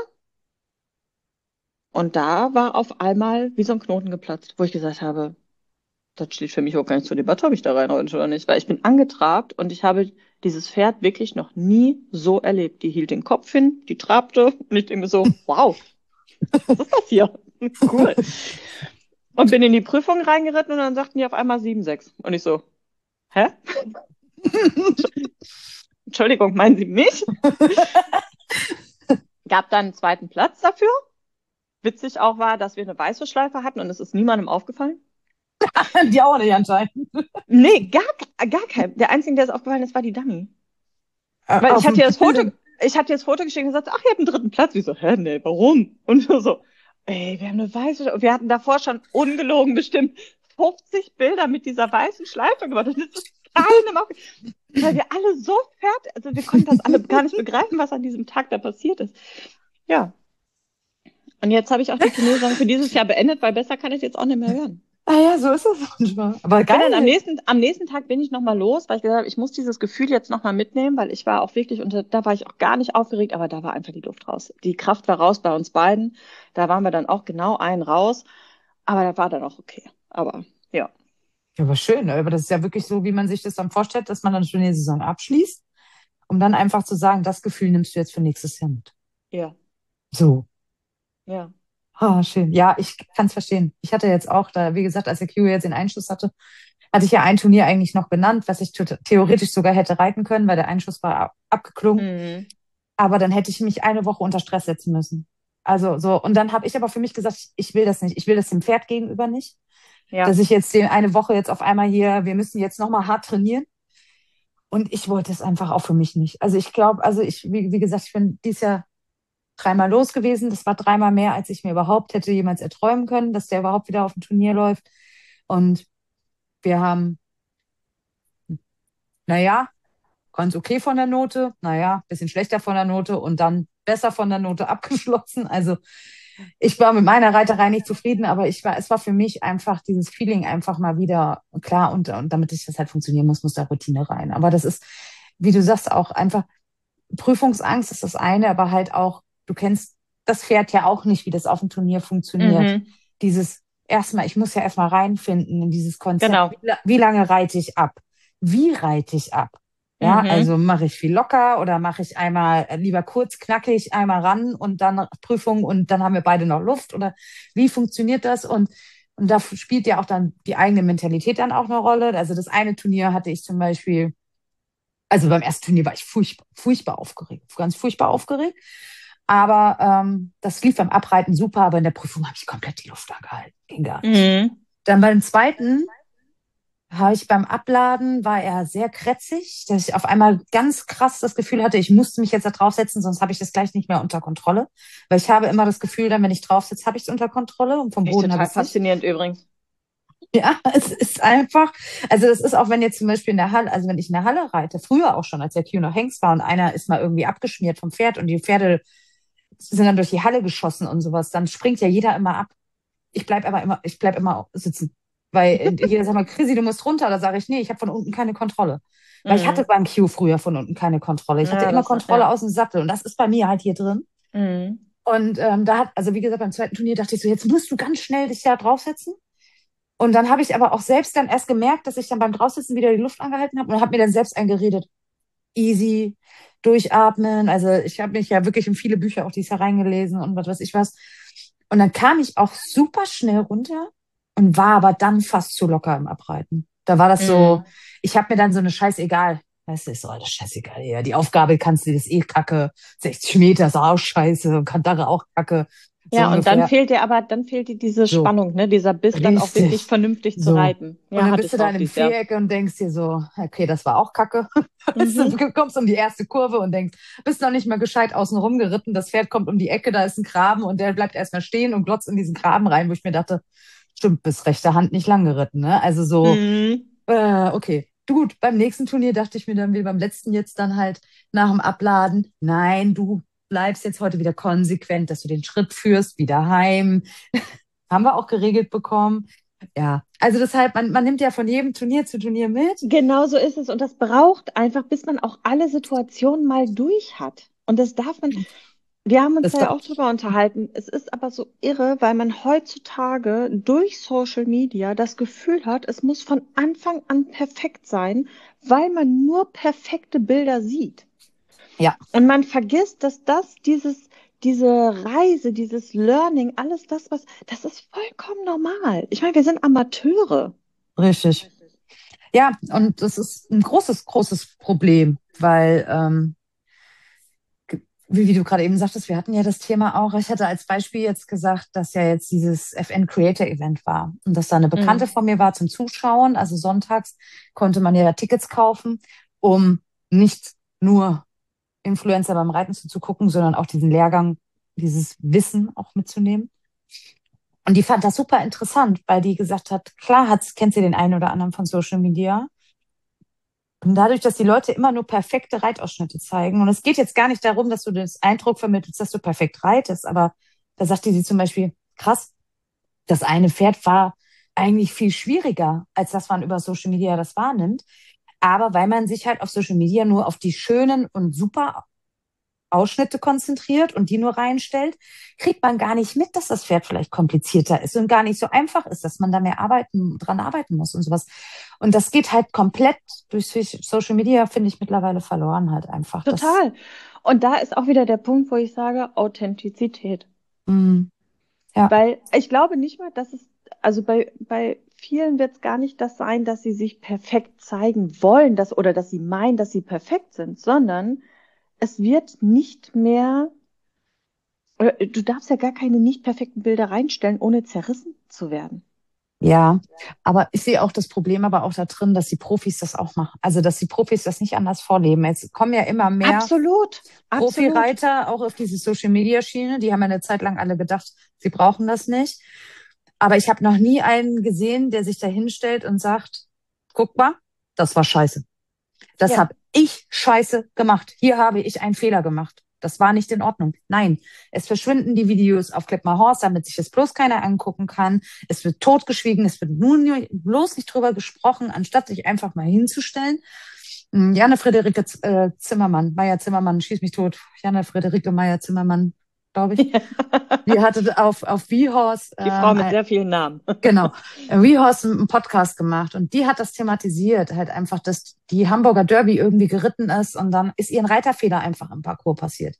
Speaker 2: und da war auf einmal wie so ein Knoten geplatzt, wo ich gesagt habe, das steht für mich auch gar nicht zur Debatte, ob ich da reinreite oder nicht, weil ich bin angetrabt und ich habe dieses Pferd wirklich noch nie so erlebt. Die hielt den Kopf hin, die trabte und ich denke mir so, wow, was ist das hier? Cool. Und bin in die Prüfung reingeritten und dann sagten die auf einmal sieben sechs. Und ich so, hä? Entschuldigung, meinen Sie mich? Gab dann einen zweiten Platz dafür. Witzig auch war, dass wir eine weiße Schleife hatten und es ist niemandem aufgefallen.
Speaker 1: Die auch nicht anscheinend.
Speaker 2: Nee, gar, gar kein. Der Einzige, der es aufgefallen ist, war die Dummy.
Speaker 1: Äh,
Speaker 2: Weil
Speaker 1: auf
Speaker 2: ich hatte
Speaker 1: dem
Speaker 2: ihr das Foto,
Speaker 1: Bild.
Speaker 2: ich hatte ihr das Foto geschickt und gesagt, ach, ihr habt einen dritten Platz. Ich so, hä, nee, warum? Und wir so, ey, wir haben eine weiße Schleife. Wir hatten davor schon ungelogen bestimmt fünfzig Bilder mit dieser weißen Schleife gemacht. Und das ist keinem auf, weil wir alle so fertig, also wir konnten das alle gar nicht begreifen, was an diesem Tag da passiert ist. Ja. Und jetzt habe ich auch die Tourneesaison für dieses Jahr beendet, weil besser kann ich jetzt auch nicht mehr hören.
Speaker 1: Ah ja, so ist es manchmal. Aber
Speaker 2: Ich bin dann am
Speaker 1: geil.
Speaker 2: nächsten, am nächsten Tag bin ich nochmal los, weil ich gesagt habe, ich muss dieses Gefühl jetzt nochmal mitnehmen, weil ich war auch wirklich, und da war ich auch gar nicht aufgeregt, aber da war einfach die Luft raus. Die Kraft war raus bei uns beiden. Da waren wir dann auch genau einen raus, aber das war dann auch okay. Aber ja,
Speaker 1: Ja, aber schön. Aber das ist ja wirklich so, wie man sich das dann vorstellt, dass man dann schon die Saison abschließt, um dann einfach zu sagen, das Gefühl nimmst du jetzt für nächstes Jahr mit.
Speaker 2: ja,
Speaker 1: So.
Speaker 2: ja.
Speaker 1: Ah, schön. Ja, ich kann es verstehen. Ich hatte jetzt auch, da, wie gesagt, als der Q jetzt den Einschuss hatte, hatte ich ja ein Turnier eigentlich noch genannt, was ich to- theoretisch sogar hätte reiten können, weil der Einschuss war ab abgeklungen.
Speaker 2: Mhm.
Speaker 1: Aber dann hätte ich mich eine Woche unter Stress setzen müssen. Also so, und dann habe ich aber für mich gesagt, ich, ich will das nicht. Ich will das dem Pferd gegenüber nicht. Dass
Speaker 2: Ja,
Speaker 1: ich jetzt den eine Woche jetzt auf einmal hier, wir müssen jetzt nochmal hart trainieren. Und ich wollte es einfach auch für mich nicht. Also ich glaube, also ich, wie, wie gesagt, ich bin dieses Jahr dreimal los gewesen. Das war dreimal mehr, als ich mir überhaupt hätte jemals erträumen können, dass der überhaupt wieder auf dem Turnier läuft. Und wir haben, naja, ganz okay von der Note, naja, bisschen schlechter von der Note und dann besser von der Note abgeschlossen. Also ich war mit meiner Reiterei nicht zufrieden, aber ich war, es war für mich einfach dieses Feeling einfach mal wieder klar und, und damit ich das halt funktionieren muss, muss da Routine rein. Aber das ist, wie du sagst, auch einfach Prüfungsangst ist das eine, aber halt auch, du kennst das Pferd ja auch nicht, wie das auf dem Turnier funktioniert.
Speaker 2: mhm.
Speaker 1: Dieses erstmal, ich muss ja erstmal reinfinden in dieses Konzept.
Speaker 2: Genau.
Speaker 1: Wie, la- wie lange reite ich ab? Wie reite ich ab? Ja,
Speaker 2: Mhm.
Speaker 1: also mache ich viel locker oder mache ich einmal äh, lieber kurz knackig einmal ran und dann Prüfung und dann haben wir beide noch Luft oder wie funktioniert das? Und und da spielt ja auch dann die eigene Mentalität dann auch eine Rolle. Also das eine Turnier hatte ich zum Beispiel, also beim ersten Turnier war ich furchtbar, furchtbar aufgeregt, ganz furchtbar aufgeregt. Aber ähm, das lief beim Abreiten super, aber in der Prüfung habe ich komplett die Luft angehalten. Ging gar nicht.
Speaker 2: Mhm.
Speaker 1: Dann beim zweiten habe ich beim Abladen, war er sehr krätzig, dass ich auf einmal ganz krass das Gefühl hatte, ich musste mich jetzt da draufsetzen, sonst habe ich das gleich nicht mehr unter Kontrolle. Weil ich habe immer das Gefühl, dann, wenn ich drauf sitze, habe ich es unter Kontrolle und vom
Speaker 2: Echt
Speaker 1: Boden habe
Speaker 2: total
Speaker 1: ich es nicht.
Speaker 2: faszinierend übrigens.
Speaker 1: Ja, es ist einfach, also es ist auch, wenn jetzt zum Beispiel in der Halle, also wenn ich in der Halle reite, früher auch schon, als der Q noch Hengst war und einer ist mal irgendwie abgeschmiert vom Pferd und die Pferde sind dann durch die Halle geschossen und sowas, dann springt ja jeder immer ab. Ich bleib aber immer, ich bleib immer sitzen. Weil äh, jeder sagt mal, Chrissy, du musst runter. Da sage ich, nee, ich habe von unten keine Kontrolle. Weil ich hatte
Speaker 2: Mhm.
Speaker 1: beim Q früher von unten keine Kontrolle. Ich hatte
Speaker 2: Ja,
Speaker 1: immer
Speaker 2: das,
Speaker 1: Kontrolle
Speaker 2: ja.
Speaker 1: aus dem Sattel und das ist bei mir halt hier drin.
Speaker 2: Mhm.
Speaker 1: Und ähm, da hat, also wie gesagt, beim zweiten Turnier dachte ich so, jetzt musst du ganz schnell dich da draufsetzen. Und dann habe ich aber auch selbst dann erst gemerkt, dass ich dann beim Draufsitzen wieder die Luft angehalten habe und habe mir dann selbst eingeredet, easy, durchatmen. Also ich habe mich ja wirklich in viele Bücher auch dieses Jahr reingelesen und was weiß ich was. Und dann kam ich auch super schnell runter und war aber dann fast zu locker im Abreiten. Da war das so,
Speaker 2: Mhm.
Speaker 1: ich habe mir dann so eine Scheißegal, weißt du, ist so alles scheißegal, ja. Die Aufgabe kannst du, das ist eh kacke, sechzig Meter ist auch scheiße und Kandare auch kacke, so
Speaker 2: Ja, und dann
Speaker 1: ungefähr.
Speaker 2: fehlt dir aber, dann fehlt dir diese
Speaker 1: So,
Speaker 2: Spannung, ne? Dieser Biss dann auch wirklich
Speaker 1: richtig.
Speaker 2: vernünftig zu
Speaker 1: So.
Speaker 2: reiten.
Speaker 1: Und
Speaker 2: Ja,
Speaker 1: dann
Speaker 2: hatte
Speaker 1: bist du
Speaker 2: ich
Speaker 1: da
Speaker 2: auch
Speaker 1: in einem
Speaker 2: dieses Jahr.
Speaker 1: Viereck und denkst dir so, okay, das war auch Kacke. Weißt du,
Speaker 2: Mhm.
Speaker 1: du kommst um die erste Kurve und denkst, bist noch nicht mal gescheit außen rum geritten. Das Pferd kommt um die Ecke, da ist ein Graben und der bleibt erstmal stehen und glotzt in diesen Graben rein, wo ich mir dachte, stimmt, bis rechte Hand nicht lang geritten, ne? Also so,
Speaker 2: Mhm.
Speaker 1: äh, okay. Du, gut, beim nächsten Turnier dachte ich mir dann wie beim letzten jetzt dann halt nach dem Abladen, nein, du bleibst jetzt heute wieder konsequent, dass du den Schritt führst, wieder heim. Haben wir auch geregelt bekommen. Ja, also deshalb, man, man nimmt ja von jedem Turnier zu Turnier mit.
Speaker 2: Genau so ist es. Und das braucht einfach, bis man auch alle Situationen mal durch hat. Und das darf man, wir haben uns
Speaker 1: Das
Speaker 2: da ja
Speaker 1: war
Speaker 2: auch drüber unterhalten. Es ist aber so irre, weil man heutzutage durch Social Media das Gefühl hat, es muss von Anfang an perfekt sein, weil man nur perfekte Bilder sieht.
Speaker 1: ja
Speaker 2: Und man vergisst, dass das, dieses, diese Reise, dieses Learning, alles das, was, das ist vollkommen normal. Ich meine, wir sind Amateure.
Speaker 1: richtig. Ja, und das ist ein großes, großes Problem, weil, ähm, ge- wie, wie du gerade eben sagtest, wir hatten ja das Thema auch. Ich hatte als Beispiel jetzt gesagt, dass ja jetzt dieses F N Creator Event war und dass da eine Bekannte
Speaker 2: Mhm.
Speaker 1: von mir war zum Zuschauen. Also sonntags konnte man ja Tickets kaufen, um nicht nur Influencer beim Reiten zuzugucken, sondern auch diesen Lehrgang, dieses Wissen auch mitzunehmen. Und die fand das super interessant, weil die gesagt hat, klar hat, kennt sie den einen oder anderen von Social Media. Und dadurch, dass die Leute immer nur perfekte Reitausschnitte zeigen, und es geht jetzt gar nicht darum, dass du den Eindruck vermittelst, dass du perfekt reitest, aber da sagte sie zum Beispiel, krass, das eine Pferd war eigentlich viel schwieriger, als dass man über Social Media das wahrnimmt. Aber weil man sich halt auf Social Media nur auf die schönen und super Ausschnitte konzentriert und die nur reinstellt, kriegt man gar nicht mit, dass das Pferd vielleicht komplizierter ist und gar nicht so einfach ist, dass man da mehr arbeiten, dran arbeiten muss und sowas. Und das geht halt komplett durch Social Media, finde ich, mittlerweile verloren halt einfach. Das,
Speaker 2: Total. Und da ist auch wieder der Punkt, wo ich sage, Authentizität.
Speaker 1: mh, ja,
Speaker 2: Weil ich glaube nicht mal, dass es, also bei, bei vielen wird es gar nicht das sein, dass sie sich perfekt zeigen wollen, dass, oder dass sie meinen, dass sie perfekt sind, sondern es wird nicht mehr, oder du darfst ja gar keine nicht perfekten Bilder reinstellen, ohne zerrissen zu werden.
Speaker 1: ja. Aber ich sehe auch das Problem aber auch da drin, dass die Profis das auch machen. Also, dass die Profis das nicht anders vorleben. Jetzt kommen ja immer mehr
Speaker 2: Absolut, absolut.
Speaker 1: Profireiter auch auf diese Social-Media-Schiene. Die haben ja eine Zeit lang alle gedacht, sie brauchen das nicht. Aber ich habe noch nie einen gesehen, der sich da hinstellt und sagt, guck mal, das war scheiße. Das
Speaker 2: Ja.
Speaker 1: habe ich scheiße gemacht. Hier habe ich einen Fehler gemacht. Das war nicht in Ordnung. Nein, es verschwinden die Videos auf Clip My Horse, damit sich das bloß keiner angucken kann. Es wird totgeschwiegen, es wird nun bloß nicht drüber gesprochen, anstatt sich einfach mal hinzustellen. Hm, Janne Friederike äh, Zimmermann, Meier Zimmermann, schieß mich tot. Janne Friederike Meier Zimmermann, glaube ich. Die hatte auf, auf V-Horse
Speaker 2: Die Frau
Speaker 1: ähm,
Speaker 2: mit sehr vielen Namen.
Speaker 1: genau, Rehorst einen Podcast gemacht und die hat das thematisiert, halt einfach, dass die Hamburger Derby irgendwie geritten ist und dann ist ihr ein Reiterfehler einfach im Parcours passiert.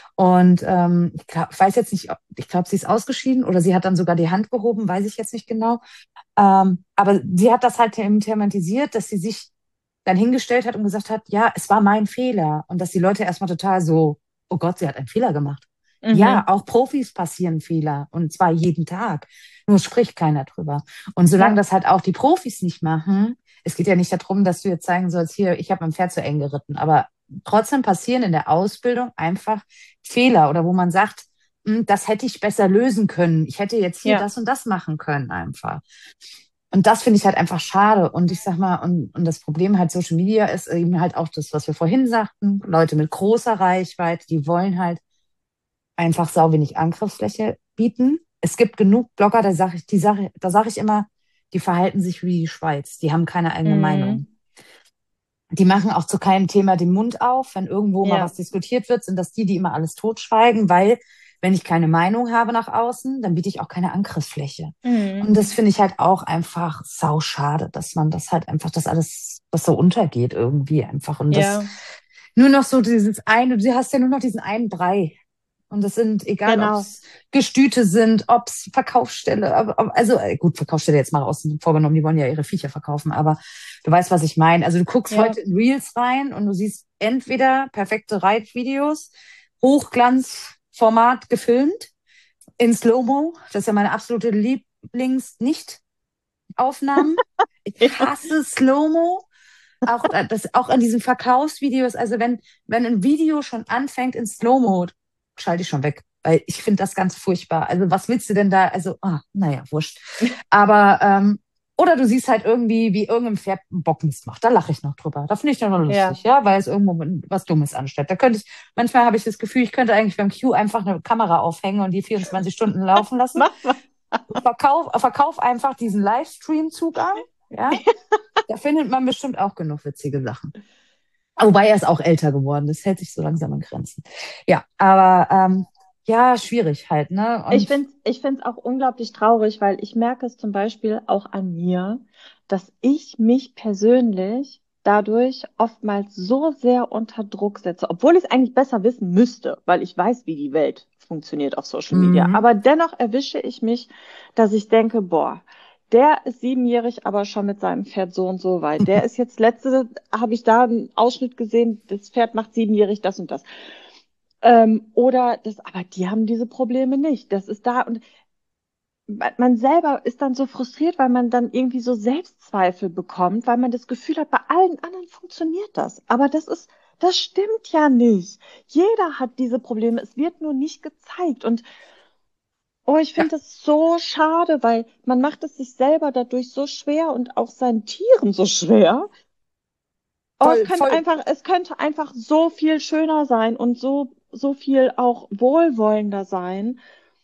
Speaker 1: Und ähm, ich, glaub, ich weiß jetzt nicht, ich glaube, sie ist ausgeschieden oder sie hat dann sogar die Hand gehoben, weiß ich jetzt nicht genau. Ähm, aber sie hat das halt thematisiert, dass sie sich dann hingestellt hat und gesagt hat, ja, es war mein Fehler. Und dass die Leute erstmal total so, oh Gott, sie hat einen Fehler gemacht. Ja,
Speaker 2: Mhm.
Speaker 1: auch Profis passieren Fehler und zwar jeden Tag. Nur spricht keiner drüber. Und solange
Speaker 2: Ja,
Speaker 1: das halt auch die Profis nicht machen, es geht ja nicht darum, dass du jetzt zeigen sollst, hier, ich habe mein Pferd zu eng geritten, aber trotzdem passieren in der Ausbildung einfach Fehler oder wo man sagt, hm, das hätte ich besser lösen können. Ich hätte jetzt hier
Speaker 2: ja,
Speaker 1: das und das machen können einfach. Und das finde ich halt einfach schade. Und ich sag mal, und, und das Problem halt Social Media ist eben halt auch das, was wir vorhin sagten. Leute mit großer Reichweite, die wollen halt einfach sau wenig Angriffsfläche bieten. Es gibt genug Blogger, da sage ich, die Sache, da sage ich immer, die verhalten sich wie die Schweiz. Die haben keine eigene
Speaker 2: mhm.
Speaker 1: Meinung. Die machen auch zu keinem Thema den Mund auf. Wenn irgendwo mal was
Speaker 2: Ja,
Speaker 1: diskutiert wird, sind das die, die immer alles totschweigen, weil wenn ich keine Meinung habe nach außen, dann biete ich auch keine Angriffsfläche.
Speaker 2: mhm.
Speaker 1: Und das finde ich halt auch einfach sau schade, dass man das halt einfach, das alles, was so untergeht irgendwie einfach. Und das
Speaker 2: Ja,
Speaker 1: nur noch so dieses eine, du hast ja nur noch diesen einen Brei. Und das sind, egal ob
Speaker 2: genau.
Speaker 1: es Gestüte sind, ob es Verkaufsstelle, aber- aber- also äh, gut, Verkaufsstelle jetzt mal außen vorgenommen, die wollen ja ihre Viecher verkaufen, aber du weißt, was ich meine. Also du guckst
Speaker 2: Ja,
Speaker 1: heute in Reels rein und du siehst entweder perfekte Reitvideos, Hochglanzformat gefilmt, in Slow-Mo, das ist ja meine absolute Lieblings-Nicht-Aufnahmen. Ich
Speaker 2: ja.
Speaker 1: hasse Slow-Mo. Auch, äh, das, auch an diesen Verkaufsvideos, also wenn, wenn ein Video schon anfängt in Slow-Mo, schalte ich schon weg, weil ich finde das ganz furchtbar. Also was willst du denn da? Also, ah, naja, wurscht. Aber, ähm, oder du siehst halt irgendwie, wie irgendein Pferd einen Bockmist macht. Da lache ich noch drüber. Da finde ich dann noch lustig,
Speaker 2: Ja.
Speaker 1: ja, weil es irgendwo was Dummes anstellt. Da könnte ich, manchmal habe ich das Gefühl, ich könnte eigentlich beim Q einfach eine Kamera aufhängen und die vierundzwanzig Stunden laufen lassen.
Speaker 2: Mach mal.
Speaker 1: Verkauf, verkauf einfach diesen Livestream-Zugang, ja. Da findet man bestimmt auch genug witzige Sachen. Wobei er ist auch älter geworden. Das hält sich so langsam in Grenzen. Ja, aber ähm, ja, schwierig halt, ne?
Speaker 2: Ich
Speaker 1: Und
Speaker 2: finde ich finde es auch unglaublich traurig, weil ich merke es zum Beispiel auch an mir, dass ich mich persönlich dadurch oftmals so sehr unter Druck setze, obwohl ich es eigentlich besser wissen müsste, weil ich weiß, wie die Welt funktioniert auf Social Media.
Speaker 1: mhm.
Speaker 2: Aber dennoch erwische ich mich, dass ich denke, boah, der ist siebenjährig, aber schon mit seinem Pferd so und so weit. Der ist jetzt letzte, habe ich da einen Ausschnitt gesehen, das Pferd macht siebenjährig das und das. Ähm, oder das, aber die haben diese Probleme nicht. Das ist da und man man selber ist dann so frustriert, weil man dann irgendwie so Selbstzweifel bekommt, weil man das Gefühl hat, bei allen anderen funktioniert das. Aber das ist, das stimmt ja nicht. Jeder hat diese Probleme. Es wird nur nicht gezeigt. Und Oh, ich
Speaker 1: Ja,
Speaker 2: finde das so schade, weil man macht es sich selber dadurch so schwer und auch seinen Tieren so schwer. Oh, es
Speaker 1: voll,
Speaker 2: könnte
Speaker 1: voll,
Speaker 2: einfach, es könnte einfach so viel schöner sein und so, so viel auch wohlwollender sein.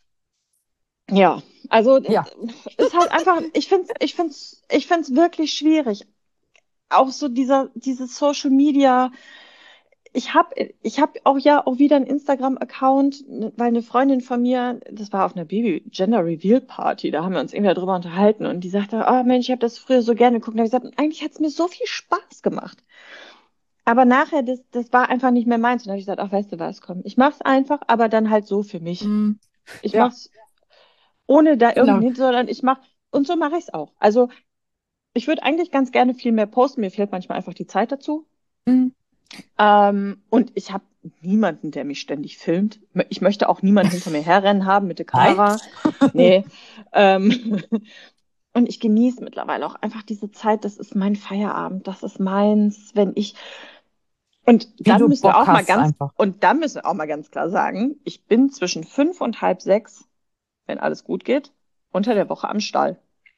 Speaker 2: Ja, also äh,
Speaker 1: ja.
Speaker 2: ist halt einfach, ich finde es, ich find's, ich find's wirklich schwierig. Auch so dieser, dieses Social Media. Ich habe ich hab auch ja auch wieder einen Instagram-Account, weil eine Freundin von mir, das war auf einer Baby Gender Reveal Party, da haben wir uns irgendwie darüber unterhalten und die sagte, oh Mensch, ich habe das früher so gerne geguckt. Und da habe ich gesagt, eigentlich hat es mir so viel Spaß gemacht. Aber nachher, das, das war einfach nicht mehr meins. Und da habe ich gesagt, ach, weißt du was, komm, ich mach's einfach, aber dann halt so für mich.
Speaker 1: Mm,
Speaker 2: Ich
Speaker 1: ja,
Speaker 2: mach's ohne da
Speaker 1: genau.
Speaker 2: irgendwie, sondern ich mach, und so mache ich es auch. Also ich würde eigentlich ganz gerne viel mehr posten, mir fehlt manchmal einfach die Zeit dazu.
Speaker 1: Mm,
Speaker 2: Ähm, und ich habe niemanden, der mich ständig filmt. Ich möchte auch niemanden hinter mir herrennen haben mit der
Speaker 1: nein.
Speaker 2: Kamera. Nee. Ähm, und ich genieße mittlerweile auch einfach diese Zeit. Das ist mein Feierabend. Das ist meins. Wenn ich, und
Speaker 1: Wie
Speaker 2: dann
Speaker 1: du
Speaker 2: müssen wir
Speaker 1: Bock
Speaker 2: auch mal
Speaker 1: hast
Speaker 2: ganz,
Speaker 1: einfach.
Speaker 2: und dann müssen wir auch mal ganz klar sagen, ich bin zwischen fünf und halb sechs, wenn alles gut geht, unter der Woche am Stall.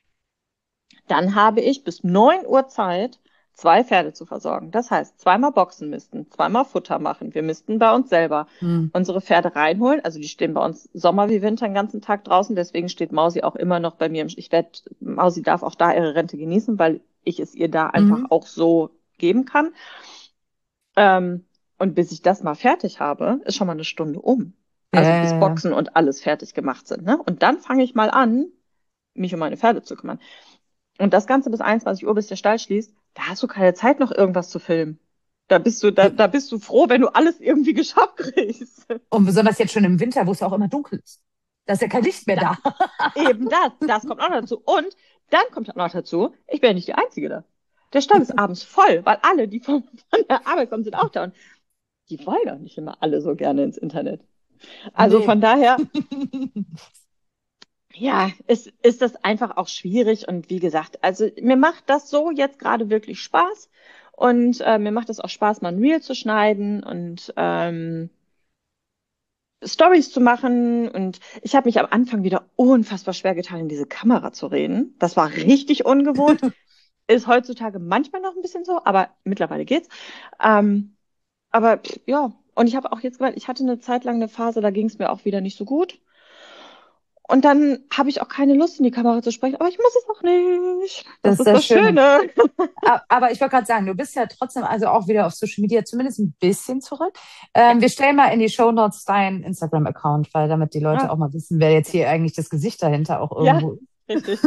Speaker 2: Dann habe ich bis neun Uhr Zeit, zwei Pferde zu versorgen. Das heißt, zweimal boxen müssten, zweimal Futter machen. Wir müssten bei uns selber
Speaker 1: Mm,
Speaker 2: unsere Pferde reinholen. Also die stehen bei uns Sommer wie Winter den ganzen Tag draußen. Deswegen steht Mausi auch immer noch bei mir. Im, ich werde, Mausi darf auch da ihre Rente genießen, weil ich es ihr da einfach
Speaker 1: mm,
Speaker 2: auch so geben kann. Ähm, und bis ich das mal fertig habe, ist schon mal eine Stunde um.
Speaker 1: ja,
Speaker 2: Also
Speaker 1: ja,
Speaker 2: bis
Speaker 1: ja.
Speaker 2: Boxen und alles fertig gemacht sind. Ne? Und dann fange ich mal an, mich um meine Pferde zu kümmern. Und das Ganze bis einundzwanzig Uhr, bis der Stall schließt, da hast du keine Zeit, noch irgendwas zu filmen. Da bist du, da,
Speaker 1: Ja.
Speaker 2: da bist du froh, wenn du alles irgendwie geschafft kriegst.
Speaker 1: Und besonders jetzt schon im Winter, wo es ja auch immer dunkel ist. Da ist ja kein Licht mehr
Speaker 2: Da,
Speaker 1: da.
Speaker 2: eben das, das kommt auch noch dazu. Und dann kommt auch noch dazu, ich bin ja nicht die Einzige da. Der Stall ist abends voll, weil alle, die von, von der Arbeit kommen, sind auch da. Und die wollen auch nicht immer alle so gerne ins Internet. Also
Speaker 1: Nee.
Speaker 2: von daher, ja, ist, ist das einfach auch schwierig. Und wie gesagt, also mir macht das so jetzt gerade wirklich Spaß. Und äh, mir macht es auch Spaß, mal ein Reel zu schneiden und ähm, Stories zu machen. Und ich habe mich am Anfang wieder unfassbar schwer getan, in diese Kamera zu reden. Das war richtig ungewohnt. Ist heutzutage manchmal noch ein bisschen so, aber mittlerweile geht's. Ähm, aber pff, ja, und ich habe auch jetzt gemerkt, ich hatte eine Zeit lang eine Phase, da ging es mir auch wieder nicht so gut. Und dann habe ich auch keine Lust, in die Kamera zu sprechen, aber ich muss es auch nicht.
Speaker 1: Das
Speaker 2: Das
Speaker 1: ist
Speaker 2: ist
Speaker 1: das
Speaker 2: das
Speaker 1: Schöne.
Speaker 2: Schöne.
Speaker 1: A- Aber ich wollte gerade sagen, du bist ja trotzdem also auch wieder auf Social Media zumindest ein bisschen zurück.
Speaker 2: Ja,
Speaker 1: Ähm, wir stellen mal in die Shownotes deinen Instagram-Account, weil damit die Leute
Speaker 2: ah,
Speaker 1: auch mal wissen, wer jetzt hier eigentlich das Gesicht dahinter auch
Speaker 2: ja,
Speaker 1: irgendwo ist.
Speaker 2: richtig.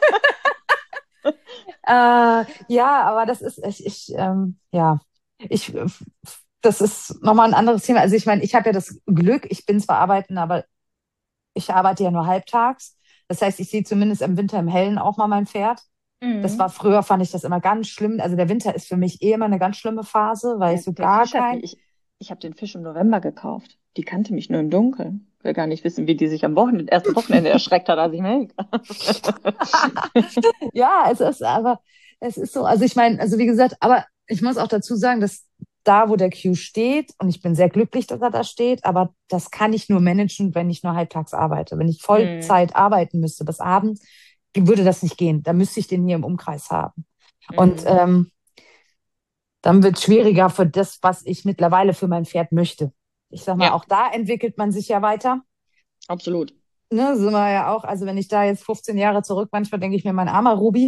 Speaker 1: Äh, ja, aber das ist, ich, ich ähm, ja, ich, äh, das ist nochmal ein anderes Thema. Also ich meine, ich habe ja das Glück, ich bin zwar arbeiten, aber ich arbeite ja nur halbtags. Das heißt, ich sehe zumindest im Winter im Hellen auch mal mein Pferd. Das war
Speaker 2: Mhm.
Speaker 1: früher, fand ich das immer ganz schlimm. Also der Winter ist für mich eh immer eine ganz schlimme Phase, weil
Speaker 2: Ja,
Speaker 1: ich so
Speaker 2: der
Speaker 1: gar
Speaker 2: Fisch hat
Speaker 1: kein.
Speaker 2: mich, ich, ich habe den Fisch im November gekauft. Die kannte mich nur im Dunkeln. Ich will gar nicht wissen, wie die sich am Wochenende, ersten Wochenende erschreckt hat, als ich mich.
Speaker 1: Ja, es ist aber, es ist so. Also ich meine, also wie gesagt, aber ich muss auch dazu sagen, dass da, wo der Q steht, und ich bin sehr glücklich, dass er da steht, aber das kann ich nur managen, wenn ich nur halbtags arbeite. Wenn ich
Speaker 2: Mhm.
Speaker 1: Vollzeit arbeiten müsste bis abends, würde das nicht gehen. Da müsste ich den hier im Umkreis haben. Und
Speaker 2: Mhm.
Speaker 1: ähm, dann wird es schwieriger für das, was ich mittlerweile für mein Pferd möchte. Ich sag mal,
Speaker 2: Ja,
Speaker 1: auch da entwickelt man sich ja weiter.
Speaker 2: absolut.
Speaker 1: Ne, sind wir ja auch, also wenn ich da jetzt fünfzehn Jahre zurück, manchmal denke ich mir, mein armer Ruby,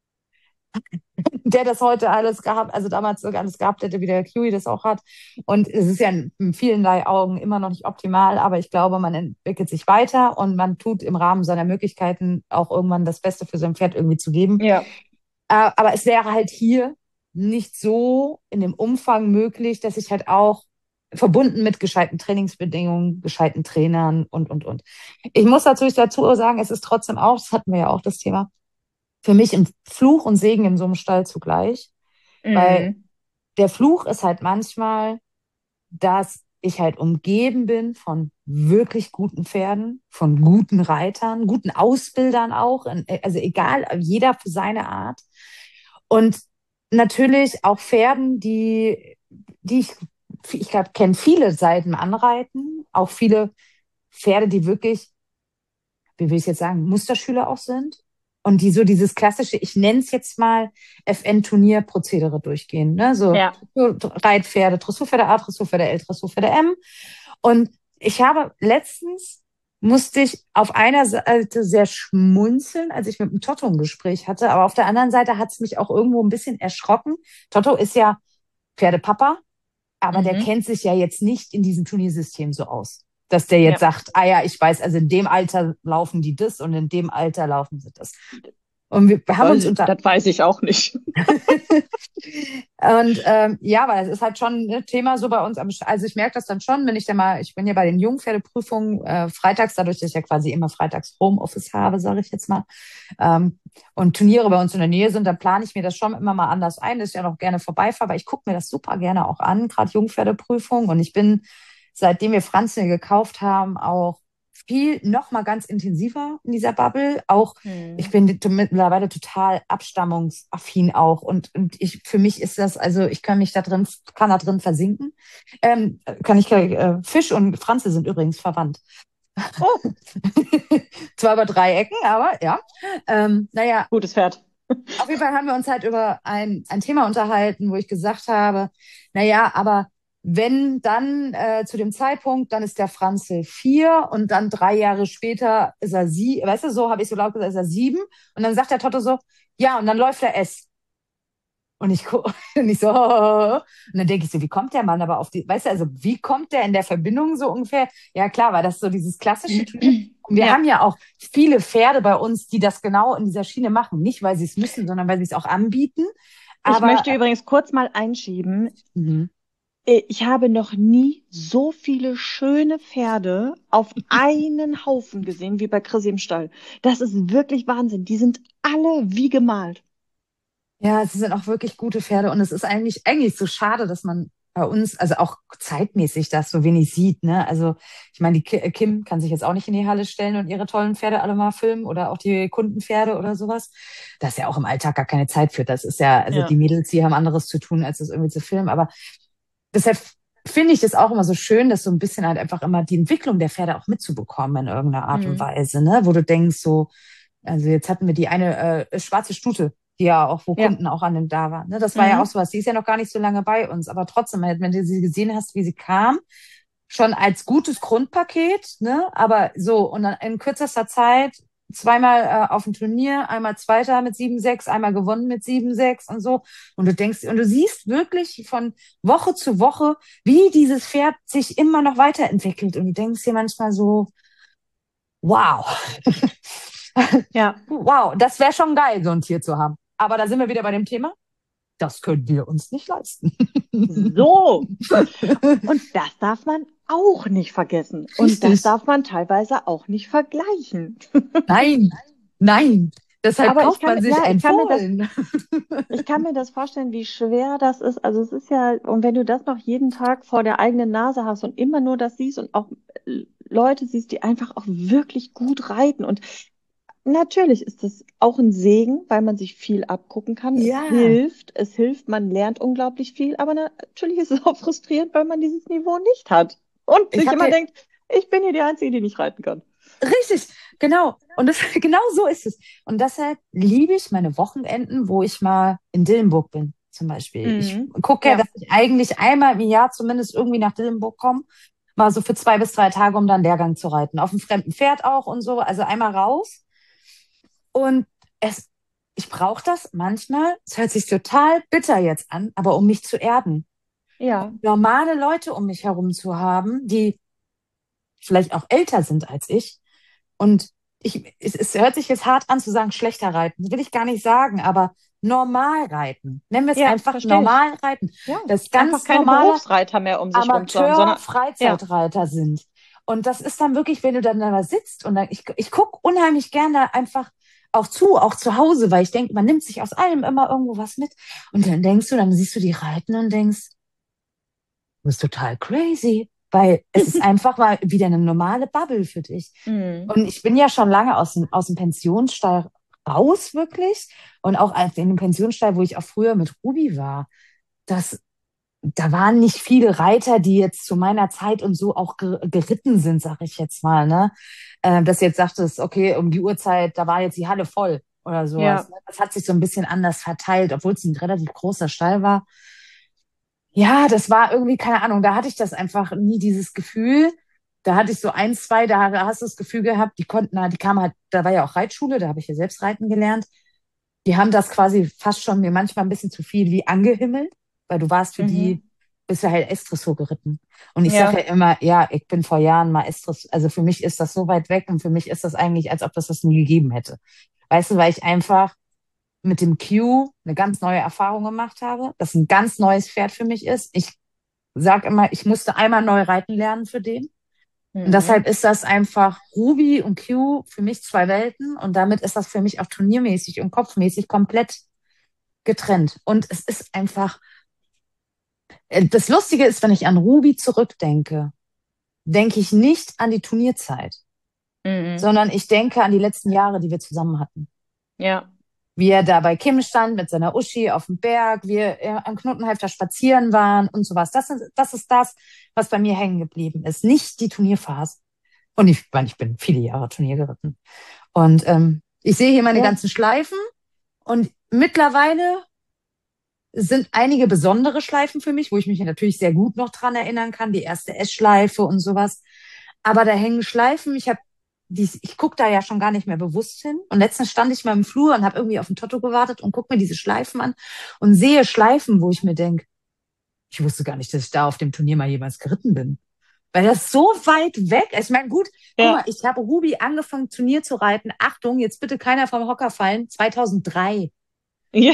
Speaker 1: der das heute alles gehabt, also damals sogar alles gehabt hätte, wie der Kiwi das auch hat. Und es ist ja in vielerlei Augen immer noch nicht optimal, aber ich glaube, man entwickelt sich weiter und man tut im Rahmen seiner Möglichkeiten auch irgendwann das Beste für sein Pferd irgendwie zu geben.
Speaker 2: Ja.
Speaker 1: Äh, aber es wäre halt hier nicht so in dem Umfang möglich, dass ich halt auch verbunden mit gescheiten Trainingsbedingungen, gescheiten Trainern und, und, und. Ich muss natürlich dazu sagen, es ist trotzdem auch, das hatten wir ja auch das Thema, für mich ein Fluch und Segen in so einem Stall zugleich, weil
Speaker 2: Mhm.
Speaker 1: der Fluch ist halt manchmal, dass ich halt umgeben bin von wirklich guten Pferden, von guten Reitern, guten Ausbildern auch, also egal, jeder für seine Art. Und natürlich auch Pferden, die, die ich, ich glaube, kenne viele Seiten Anreiten, auch viele Pferde, die wirklich wie will ich jetzt sagen, Musterschüler auch sind und die so dieses klassische, ich nenne es jetzt mal F N-Turnierprozedere durchgehen, ne? So
Speaker 2: Ja.
Speaker 1: Reitpferde, Dressurpferde A, Dressurpferde L, Dressurpferde M. Und ich habe letztens musste ich auf einer Seite sehr schmunzeln, als ich mit dem Totto ein Gespräch hatte, aber auf der anderen Seite hat es mich auch irgendwo ein bisschen erschrocken. Totto ist ja Pferdepapa, aber der
Speaker 2: Mhm.
Speaker 1: kennt sich ja jetzt nicht in diesem Turniersystem so aus, dass der jetzt
Speaker 2: Ja.
Speaker 1: sagt, ah ja, ich weiß, also in dem Alter laufen die das und in dem Alter laufen sie das. Und wir
Speaker 2: Das
Speaker 1: haben uns
Speaker 2: weiß,
Speaker 1: unter
Speaker 2: das weiß ich auch nicht.
Speaker 1: und ähm, ja, weil es ist halt schon ein Thema so bei uns. Am, Sch- also ich merke das dann schon, wenn ich dann mal, ich bin ja bei den Jungpferdeprüfungen äh, freitags, dadurch, dass ich ja quasi immer freitags Homeoffice habe, sage ich jetzt mal, ähm, und Turniere bei uns in der Nähe sind, dann plane ich mir das schon immer mal anders ein, dass ich ja noch gerne vorbeifahre, weil ich gucke mir das super gerne auch an, gerade Jungpferdeprüfung. Und ich bin, seitdem wir Franzl gekauft haben, auch viel noch mal ganz intensiver in dieser Bubble. Auch ich
Speaker 2: Mhm.
Speaker 1: bin t- mittlerweile total abstammungsaffin auch und, und ich für mich ist das also ich kann mich da drin kann da drin versinken. Ähm, kann ich äh, Fisch und Franze sind übrigens verwandt.
Speaker 2: Oh,
Speaker 1: Zwar über drei Ecken, aber ja. Ähm, naja,
Speaker 2: gutes Pferd.
Speaker 1: auf jeden Fall haben wir uns halt über ein, ein Thema unterhalten, wo ich gesagt habe, naja, aber wenn dann äh, zu dem Zeitpunkt, dann ist der Franzl vier und dann drei Jahre später ist er sie, weißt du, so habe ich so laut gesagt, ist er sieben und dann sagt der Totto so, ja, und dann läuft er S. Und ich, gu- und ich so, und dann denke ich so, wie kommt der Mann aber auf die, weißt du, also wie kommt der in der Verbindung so ungefähr? Ja klar, weil das so dieses klassische Turnier. Und wir
Speaker 2: Ja,
Speaker 1: haben ja auch viele Pferde bei uns, die das genau in dieser Schiene machen. Nicht, weil sie es müssen, sondern weil sie es auch anbieten.
Speaker 2: ich
Speaker 1: Aber
Speaker 2: möchte übrigens kurz mal einschieben.
Speaker 1: mhm.
Speaker 2: Äh, Ich habe noch nie so viele schöne Pferde auf einen Haufen gesehen wie bei Chris im Stall. Das ist wirklich Wahnsinn. Die sind alle wie gemalt.
Speaker 1: Ja, sie sind auch wirklich gute Pferde und es ist eigentlich, eigentlich so schade, dass man bei uns, also auch zeitmäßig das so wenig sieht, ne? Also, ich meine, die Ki- äh, Kim kann sich jetzt auch nicht in die Halle stellen und ihre tollen Pferde alle mal filmen oder auch die Kundenpferde oder sowas. Da ist ja auch im Alltag gar keine Zeit für. Das ist ja, also
Speaker 2: Ja.
Speaker 1: die Mädels, die haben anderes zu tun, als das irgendwie zu filmen. Aber deshalb finde ich das auch immer so schön, dass so ein bisschen halt einfach immer die Entwicklung der Pferde auch mitzubekommen in irgendeiner Art und
Speaker 2: Mhm.
Speaker 1: Weise, ne? Wo du denkst so, also jetzt hatten wir die eine äh, schwarze Stute, die ja auch, wo
Speaker 2: Ja.
Speaker 1: Kunden auch an dem da waren. Ne? Das war ja auch
Speaker 2: Mhm.
Speaker 1: sowas. Die ist ja noch gar nicht so lange bei uns, aber trotzdem, wenn du sie gesehen hast, wie sie kam, schon als gutes Grundpaket, ne? Aber so und dann in kürzester Zeit zweimal äh, auf dem Turnier, einmal Zweiter mit sieben sechs, einmal gewonnen mit sieben sechs und so. Und du denkst, und du siehst wirklich von Woche zu Woche, wie dieses Pferd sich immer noch weiterentwickelt. Und du denkst dir manchmal so, wow.
Speaker 2: Ja.
Speaker 1: Wow, das wäre schon geil, so ein Tier zu haben. Aber da sind wir wieder bei dem Thema. Das können wir uns nicht leisten.
Speaker 2: So. Und das darf man auch nicht vergessen. Und das
Speaker 1: Richtig.
Speaker 2: darf man teilweise auch nicht vergleichen.
Speaker 1: Nein, nein. Deshalb
Speaker 2: Aber ich
Speaker 1: kauft
Speaker 2: kann,
Speaker 1: man
Speaker 2: mir-
Speaker 1: sich
Speaker 2: ja, ich
Speaker 1: ein
Speaker 2: kann mir das
Speaker 1: Fohlen.
Speaker 2: Ich kann mir das vorstellen, wie schwer das ist. Also es ist ja, und wenn du das noch jeden Tag vor der eigenen Nase hast und immer nur das siehst und auch äh, Leute siehst, die einfach auch wirklich gut reiten. Und natürlich ist das auch ein Segen, weil man sich viel abgucken kann. Es
Speaker 1: Ja,
Speaker 2: hilft, es hilft, man lernt unglaublich viel. Aber natürlich ist es auch frustrierend, weil man dieses Niveau nicht hat und
Speaker 1: ich
Speaker 2: sich
Speaker 1: habe
Speaker 2: immer
Speaker 1: ja
Speaker 2: denkt, ich bin hier die Einzige, die nicht reiten kann.
Speaker 1: richtig, genau. Und das, genau so ist es. Und deshalb liebe ich meine Wochenenden, wo ich mal in Dillenburg bin, zum Beispiel. Ich
Speaker 2: Mhm.
Speaker 1: gucke ja, dass
Speaker 2: Ja,
Speaker 1: ich eigentlich einmal im Jahr zumindest irgendwie nach Dillenburg komme. Mal so für zwei bis drei Tage, um dann Lehrgang zu reiten. Auf einem fremden Pferd auch und so. Also einmal raus. Und es, ich brauche das manchmal. Es hört sich total bitter jetzt an, aber um mich zu erden.
Speaker 2: ja,
Speaker 1: Normale Leute um mich herum zu haben, die vielleicht auch älter sind als ich. Und ich, es, es hört sich jetzt hart an zu sagen, schlechter reiten. Das will ich gar nicht sagen, aber normal reiten. Nennen wir es
Speaker 2: ja,
Speaker 1: einfach
Speaker 2: verstehe ich.
Speaker 1: normal reiten.
Speaker 2: Ja,
Speaker 1: Das
Speaker 2: einfach
Speaker 1: ganz
Speaker 2: keine
Speaker 1: normale
Speaker 2: Berufsreiter mehr um sich rum zu haben, sondern ja.
Speaker 1: Amateur-Freizeitreiter sind. Und das ist dann wirklich, wenn du dann da sitzt und dann, ich, ich gucke unheimlich gerne einfach auch zu, auch zu Hause, weil ich denke, man nimmt sich aus allem immer irgendwo was mit. Und dann denkst du, dann siehst du die reiten und denkst, du bist total crazy, weil es ist einfach mal wieder eine normale Bubble für dich.
Speaker 2: Mhm.
Speaker 1: Und ich bin ja schon lange aus dem, aus dem Pensionsstall raus, wirklich. Und auch als in dem Pensionsstall, wo ich auch früher mit Ruby war, das da waren nicht viele Reiter, die jetzt zu meiner Zeit und so auch ge geritten sind, sag ich jetzt mal, ne? Äh, dass du jetzt sagtest, okay, um die Uhrzeit, da war jetzt die Halle voll oder sowas.
Speaker 2: Ja.
Speaker 1: Ne? Das hat sich so ein bisschen anders verteilt, obwohl es ein relativ großer Stall war. Ja, das war irgendwie, keine Ahnung, da hatte ich das einfach nie dieses Gefühl. Da hatte ich so ein, zwei, da hast du das Gefühl gehabt, die konnten, na, die kamen halt, da war ja auch Reitschule, da habe ich ja selbst reiten gelernt. Die haben das quasi fast schon mir manchmal ein bisschen zu viel wie angehimmelt, weil du warst für die,
Speaker 2: Mhm.
Speaker 1: bist du halt S-Dressur geritten. Und ich sage
Speaker 2: Ja.
Speaker 1: ja immer, ja, ich bin vor Jahren mal S-Dressur, also für mich ist das so weit weg und für mich ist das eigentlich, als ob das das nie gegeben hätte. Weißt du, weil ich einfach mit dem Q eine ganz neue Erfahrung gemacht habe, das ein ganz neues Pferd für mich ist. Ich sag immer, ich musste einmal neu reiten lernen für den. Und deshalb
Speaker 2: Mhm.
Speaker 1: ist das einfach Ruby und Q für mich zwei Welten und damit ist das für mich auch turniermäßig und kopfmäßig komplett getrennt. Und es ist einfach, äh, das Lustige ist, wenn ich an Ruby zurückdenke, denke ich nicht an die Turnierzeit,
Speaker 2: Mhm.
Speaker 1: sondern ich denke an die letzten Jahre, die wir zusammen hatten.
Speaker 2: Ja.
Speaker 1: Wie er da bei Kim stand mit seiner Uschi auf dem Berg, wir am Knotenhalfter spazieren waren und sowas. Das ist, das ist das, was bei mir hängen geblieben ist, nicht die Turnierphase. Und ich meine, ich bin viele Jahre Turnier geritten. Und ähm, ich sehe hier meine
Speaker 2: Ja.
Speaker 1: ganzen Schleifen und mittlerweile sind einige besondere Schleifen für mich, wo ich mich natürlich sehr gut noch dran erinnern kann, die erste S-Schleife und sowas. Aber da hängen Schleifen, ich habe die, ich gucke da ja schon gar nicht mehr bewusst hin. Und letztens stand ich mal im Flur und habe irgendwie auf den Toto gewartet und gucke mir diese Schleifen an und sehe Schleifen, wo ich mir denke, ich wusste gar nicht, dass ich da auf dem Turnier mal jemals geritten bin. Weil das so weit weg ist. Ich meine, gut, guck mal,
Speaker 2: Ja.
Speaker 1: ich habe Ruby angefangen, Turnier zu reiten. Achtung, jetzt bitte keiner vom Hocker fallen. zweitausenddrei.
Speaker 2: Ja.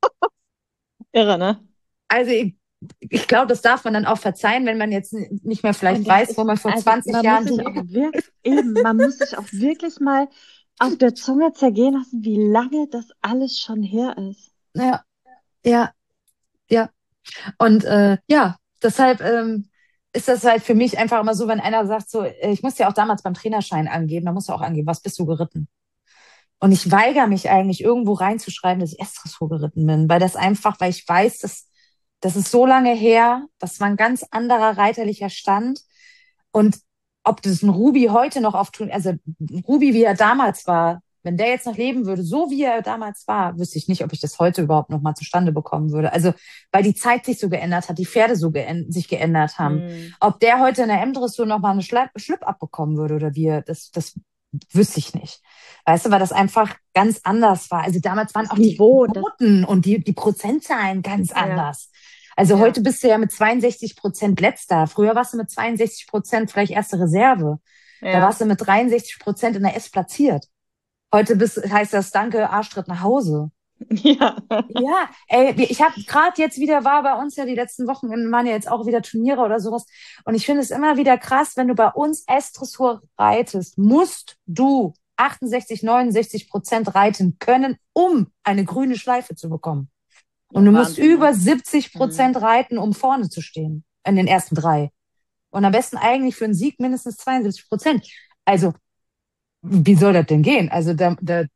Speaker 2: Irre, ne?
Speaker 1: Also ich, ich glaube, das darf man dann auch verzeihen, wenn man jetzt nicht mehr
Speaker 2: Und
Speaker 1: vielleicht
Speaker 2: das
Speaker 1: weiß, wo
Speaker 2: ist,
Speaker 1: man vor
Speaker 2: also
Speaker 1: zwanzig
Speaker 2: man muss
Speaker 1: Jahren
Speaker 2: sich auch
Speaker 1: Turnier.
Speaker 2: wirklich, eben, man muss sich auch wirklich mal auf der Zunge zergehen lassen, wie lange das alles schon her ist.
Speaker 1: Ja, ja, ja. Und äh, ja, deshalb ähm, ist das halt für mich einfach immer so, wenn einer sagt, so, äh, ich musste ja auch damals beim Trainerschein angeben, da musst du auch angeben, was bist du geritten? Und ich weigere mich eigentlich irgendwo reinzuschreiben, dass ich S-Dressur geritten bin, weil das einfach, weil ich weiß, dass das ist so lange her, das war ein ganz anderer reiterlicher Stand. Und ob das ein Ruby heute noch auf, also Ruby, wie er damals war, wenn der jetzt noch leben würde, so wie er damals war, wüsste ich nicht, ob ich das heute überhaupt noch mal zustande bekommen würde. Also, weil die Zeit sich so geändert hat, die Pferde so geänd sich geändert haben.
Speaker 2: Hm.
Speaker 1: Ob der heute in der M-Dressur noch mal eine Schlepp Schlipp abbekommen würde oder wie, das, das wüsste ich nicht. Weißt du, weil das einfach ganz anders war. Also damals waren
Speaker 2: Das
Speaker 1: auch die
Speaker 2: Niveau, das,
Speaker 1: Quoten und die, die Prozentzahlen ganz
Speaker 2: ja,
Speaker 1: anders. Also
Speaker 2: ja,
Speaker 1: heute bist du ja mit zweiundsechzig Prozent letzter. Früher warst du mit zweiundsechzig Prozent vielleicht erste Reserve. Da
Speaker 2: ja,
Speaker 1: warst du mit dreiundsechzig Prozent in der S platziert. Heute bist, heißt das Danke, Arschtritt nach Hause.
Speaker 2: ja.
Speaker 1: Ja, ey, ich habe gerade jetzt wieder, war bei uns ja die letzten Wochen, waren ja jetzt auch wieder Turniere oder sowas. Und ich finde es immer wieder krass, wenn du bei uns S-Dressur reitest, musst du achtundsechzig, neunundsechzig Prozent reiten können, um eine grüne Schleife zu bekommen. Und
Speaker 2: Ja,
Speaker 1: du musst
Speaker 2: Wahnsinn, ne?
Speaker 1: über siebzig
Speaker 2: Hm.
Speaker 1: Prozent reiten, um vorne zu stehen. In den ersten drei. Und am besten eigentlich für einen Sieg mindestens zweiundsiebzig Prozent. Also, wie soll das denn gehen? Also, der, der,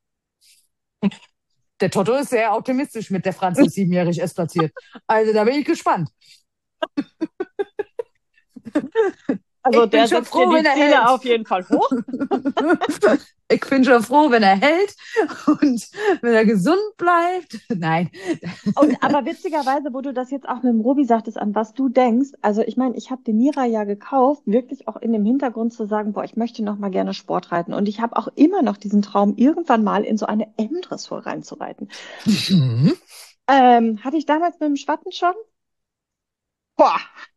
Speaker 1: der Toto ist sehr optimistisch mit der Franzi ist siebenjährig erst platziert. Also, da bin ich gespannt.
Speaker 2: Also
Speaker 1: Ich bin
Speaker 2: der
Speaker 1: schon
Speaker 2: setzt dir
Speaker 1: froh, wenn
Speaker 2: die
Speaker 1: er
Speaker 2: Ziele
Speaker 1: hält.
Speaker 2: auf jeden Fall hoch.
Speaker 1: Ich bin schon froh, wenn er hält und wenn er gesund bleibt. Nein.
Speaker 2: Und aber witzigerweise, wo du das jetzt auch mit dem Robi sagtest, an was du denkst, also ich meine, ich habe den Nira ja gekauft, wirklich auch in dem Hintergrund zu sagen, boah, ich möchte noch mal gerne Sport reiten. Und ich habe auch immer noch diesen Traum, irgendwann mal in so eine M-Dressur reinzureiten.
Speaker 1: Mhm.
Speaker 2: Ähm, hatte ich damals mit dem Schwatten schon? Boah,